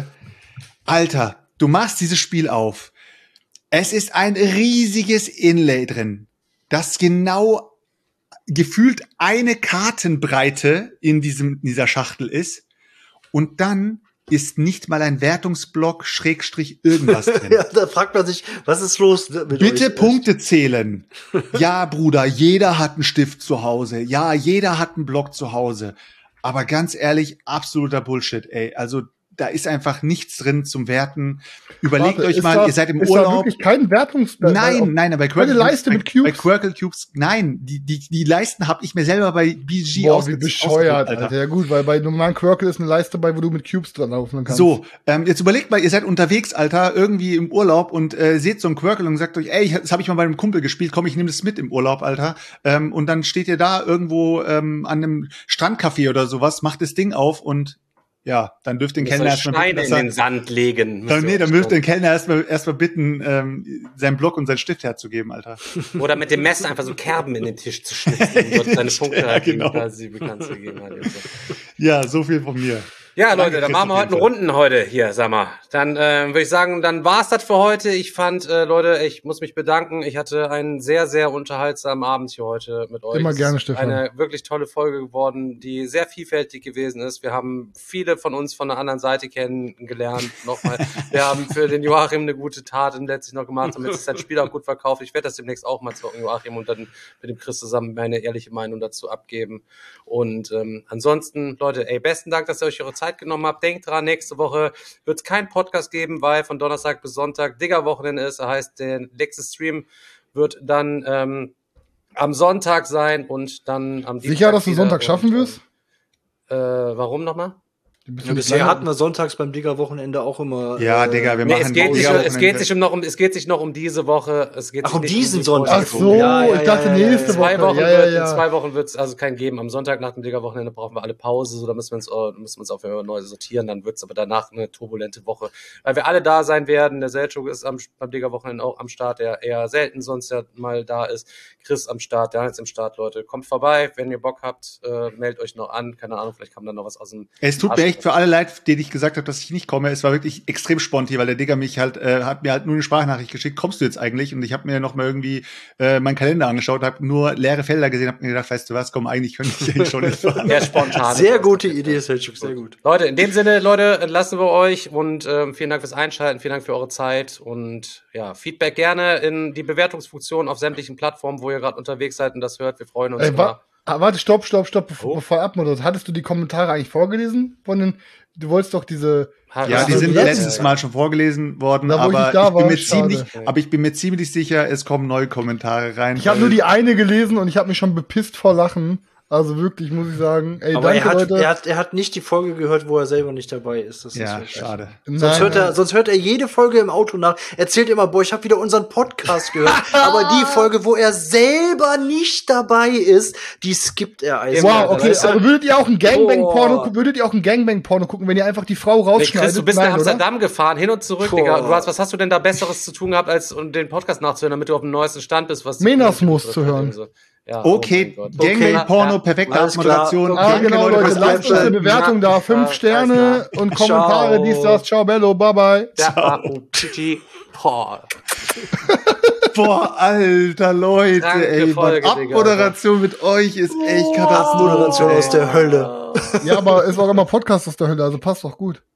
Alter, du machst dieses Spiel auf. Es ist ein riesiges Inlay drin, das genau gefühlt eine Kartenbreite in diesem, in dieser Schachtel ist. Und dann ist nicht mal ein Wertungsblock, Schrägstrich, irgendwas drin. Ja, da fragt man sich, was ist los mit Bitte euch? Punkte zählen. Ja, Bruder, jeder hat einen Stift zu Hause. Ja, jeder hat einen Block zu Hause. Aber ganz ehrlich, absoluter Bullshit, ey. Also da ist einfach nichts drin zum Werten. Überlegt Warte, euch ist mal, da, ihr seid im ist Urlaub. Da wirklich kein Wertungsblock? Nein, nein, aber bei Keine Quirkle Leiste bei, mit Cubes? bei Quirkle Cubes, nein, die, die, die Leisten habe ich mir selber bei B G Boah, ausge- wie bescheuert, ausgedruckt, Alter. Ja gut, weil bei normalen Quirkle ist eine Leiste bei, wo du mit Cubes dran laufen kannst. So, ähm, jetzt überlegt mal, ihr seid unterwegs, Alter, irgendwie im Urlaub und äh, seht so ein Quirkle und sagt euch, ey, das habe ich mal bei einem Kumpel gespielt, komm, ich nehme das mit im Urlaub, Alter. Ähm, und dann steht ihr da irgendwo ähm, an einem Strandcafé oder sowas, macht das Ding auf und ja, dann dürft den Müsst Kellner euch erstmal Steine bitten, in dass er, den Sand legen. müsst dann, ihr nee, dann euch dürft doch. den Kellner erstmal erstmal bitten, ähm, seinen Block und seinen Stift herzugeben, Alter. Oder mit dem Messer einfach so Kerben in den Tisch zu schnitzen und dort seine Punkte Ja, halt genau. quasi bekannt zu geben. Halt und so. Ja, so viel von mir. Ja, Danke, Leute, dann Chris, machen wir auf heute jeden eine Fall. Runden heute hier, sag mal. Dann äh, würde ich sagen, dann war's das für heute. Ich fand, äh, Leute, ich muss mich bedanken. Ich hatte einen sehr, sehr unterhaltsamen Abend hier heute mit euch. Immer Es gerne, ist Stefan. Eine wirklich tolle Folge geworden, die sehr vielfältig gewesen ist. Wir haben viele von uns von der anderen Seite kennengelernt. Nochmal, wir haben für den Joachim eine gute Tat letztlich noch gemacht, damit sich sein Spiel auch gut verkauft. Ich werde das demnächst auch mal zocken, Joachim, und dann mit dem Chris zusammen meine ehrliche Meinung dazu abgeben. Und ähm, ansonsten, Leute, ey, besten Dank, dass ihr euch eure Zeit genommen habt. Denkt dran, nächste Woche wird es keinen Podcast geben, weil von Donnerstag bis Sonntag Digger-Wochenende ist. Das heißt, der nächste Stream wird dann ähm, am Sonntag sein und dann am Dienstag Sicher, dass du wieder. Sonntag schaffen Und, wirst? Äh, warum nochmal? bist Ja, du nicht bisher lange- hatten wir sonntags beim Digger-Wochenende auch immer. Ja, äh, Digga, wir Nee, machen es geht, nicht, Digga-Wochenende es geht sich um noch um, es geht sich noch um diese Woche. Es geht Ach, sich um nicht diesen die Sonntag. Ach Folge. so, Ja, ja, ich dachte ja, ja, nächste ja. Woche. Zwei Wochen ja, ja, wird, ja. In zwei Wochen wird es also keinen geben. Am Sonntag nach dem Digger-Wochenende brauchen wir alle Pause, so da müssen wir uns, äh, müssen wir uns auf jeden Fall neu sortieren. Dann wird es aber danach eine turbulente Woche, weil wir alle da sein werden. Der Selchuk ist am, beim Digger-Wochenende auch am Start, der eher selten sonst ja mal da ist. Chris am Start, der ist im Start, Leute. Kommt vorbei, wenn ihr Bock habt, äh, meldet euch noch an. Keine Ahnung, vielleicht kommt dann noch was aus dem Es tut Arsch- mir echt für alle leid, denen ich gesagt habe, dass ich nicht komme. Es war wirklich extrem spontan, weil der Digger mich halt, äh, hat mir halt nur eine Sprachnachricht geschickt, kommst du jetzt eigentlich? Und ich habe mir noch mal irgendwie äh, meinen Kalender angeschaut, habe nur leere Felder gesehen, habe mir gedacht, weißt du was, komm, eigentlich könnte ich eigentlich schon nicht fahren. Der spontane. Sehr gute Idee, Selchuk, sehr gut. Leute, in dem Sinne, Leute, entlassen wir euch und ähm, vielen Dank fürs Einschalten, vielen Dank für eure Zeit und ja, Feedback gerne in die Bewertungsfunktion auf sämtlichen Plattformen, wo ihr gerade unterwegs seid und das hört. Wir freuen uns Ey, immer. wa ah, warte, stopp, stopp, stopp, bevor, Oh. bevor er abmoderiert. Hattest du die Kommentare eigentlich vorgelesen? Von den, du wolltest doch diese. Ha- Ja, hast die du sind Ja, letztes ja. Mal schon vorgelesen worden, Da, wo ich aber nicht da ich bin war, mir schade. ziemlich, aber ich bin mir ziemlich sicher, es kommen neue Kommentare rein. Ich habe weil- nur die eine gelesen und ich habe mich schon bepisst vor Lachen. Also wirklich, muss ich sagen. Ey, Aber danke, er hat, Leute. er, hat, er hat nicht die Folge gehört, wo er selber nicht dabei ist. Das ist Ja, wirklich- schade. Nein, Sonst hört, er, nein. sonst hört er jede Folge im Auto nach. Erzählt immer, boah, ich habe wieder unseren Podcast gehört. Aber die Folge, wo er selber nicht dabei ist, die skippt er eiskalt. Wow, okay, Weißt du? also würdet ihr auch ein Gangbang-Porno, Boah. würdet ihr auch ein Gangbang-Porno gucken, wenn ihr einfach die Frau Nee, rausschneidet? Chris, du bist Nein, nach oder? Amsterdam gefahren, hin und zurück, Boah. Digga. Du hast, was hast du denn da Besseres zu tun gehabt, als um den Podcast nachzuhören, damit du auf dem neuesten Stand bist? Was Menasmus zu hören. So. Ja, Okay, oh mein Gott. Gangbang-Porno, Ja, perfekte alles klar. Moderation. Ah, Danke, genau, Leute, fürs lasst uns eine Einschalten. Bewertung da. Fünf Ja, Sterne und Kommentare, Ciao. dies, das. Ciao, Bello, bye, bye. Ja, ah, oh, Titi. Boah. Boah, alter Leute, Kranke ey, Folge, Mann, Digga, Abmoderation mit euch ist echt Katastrophe. Moderation aus der Hölle. Ja, aber ist auch immer Podcast aus der Hölle, also passt doch gut.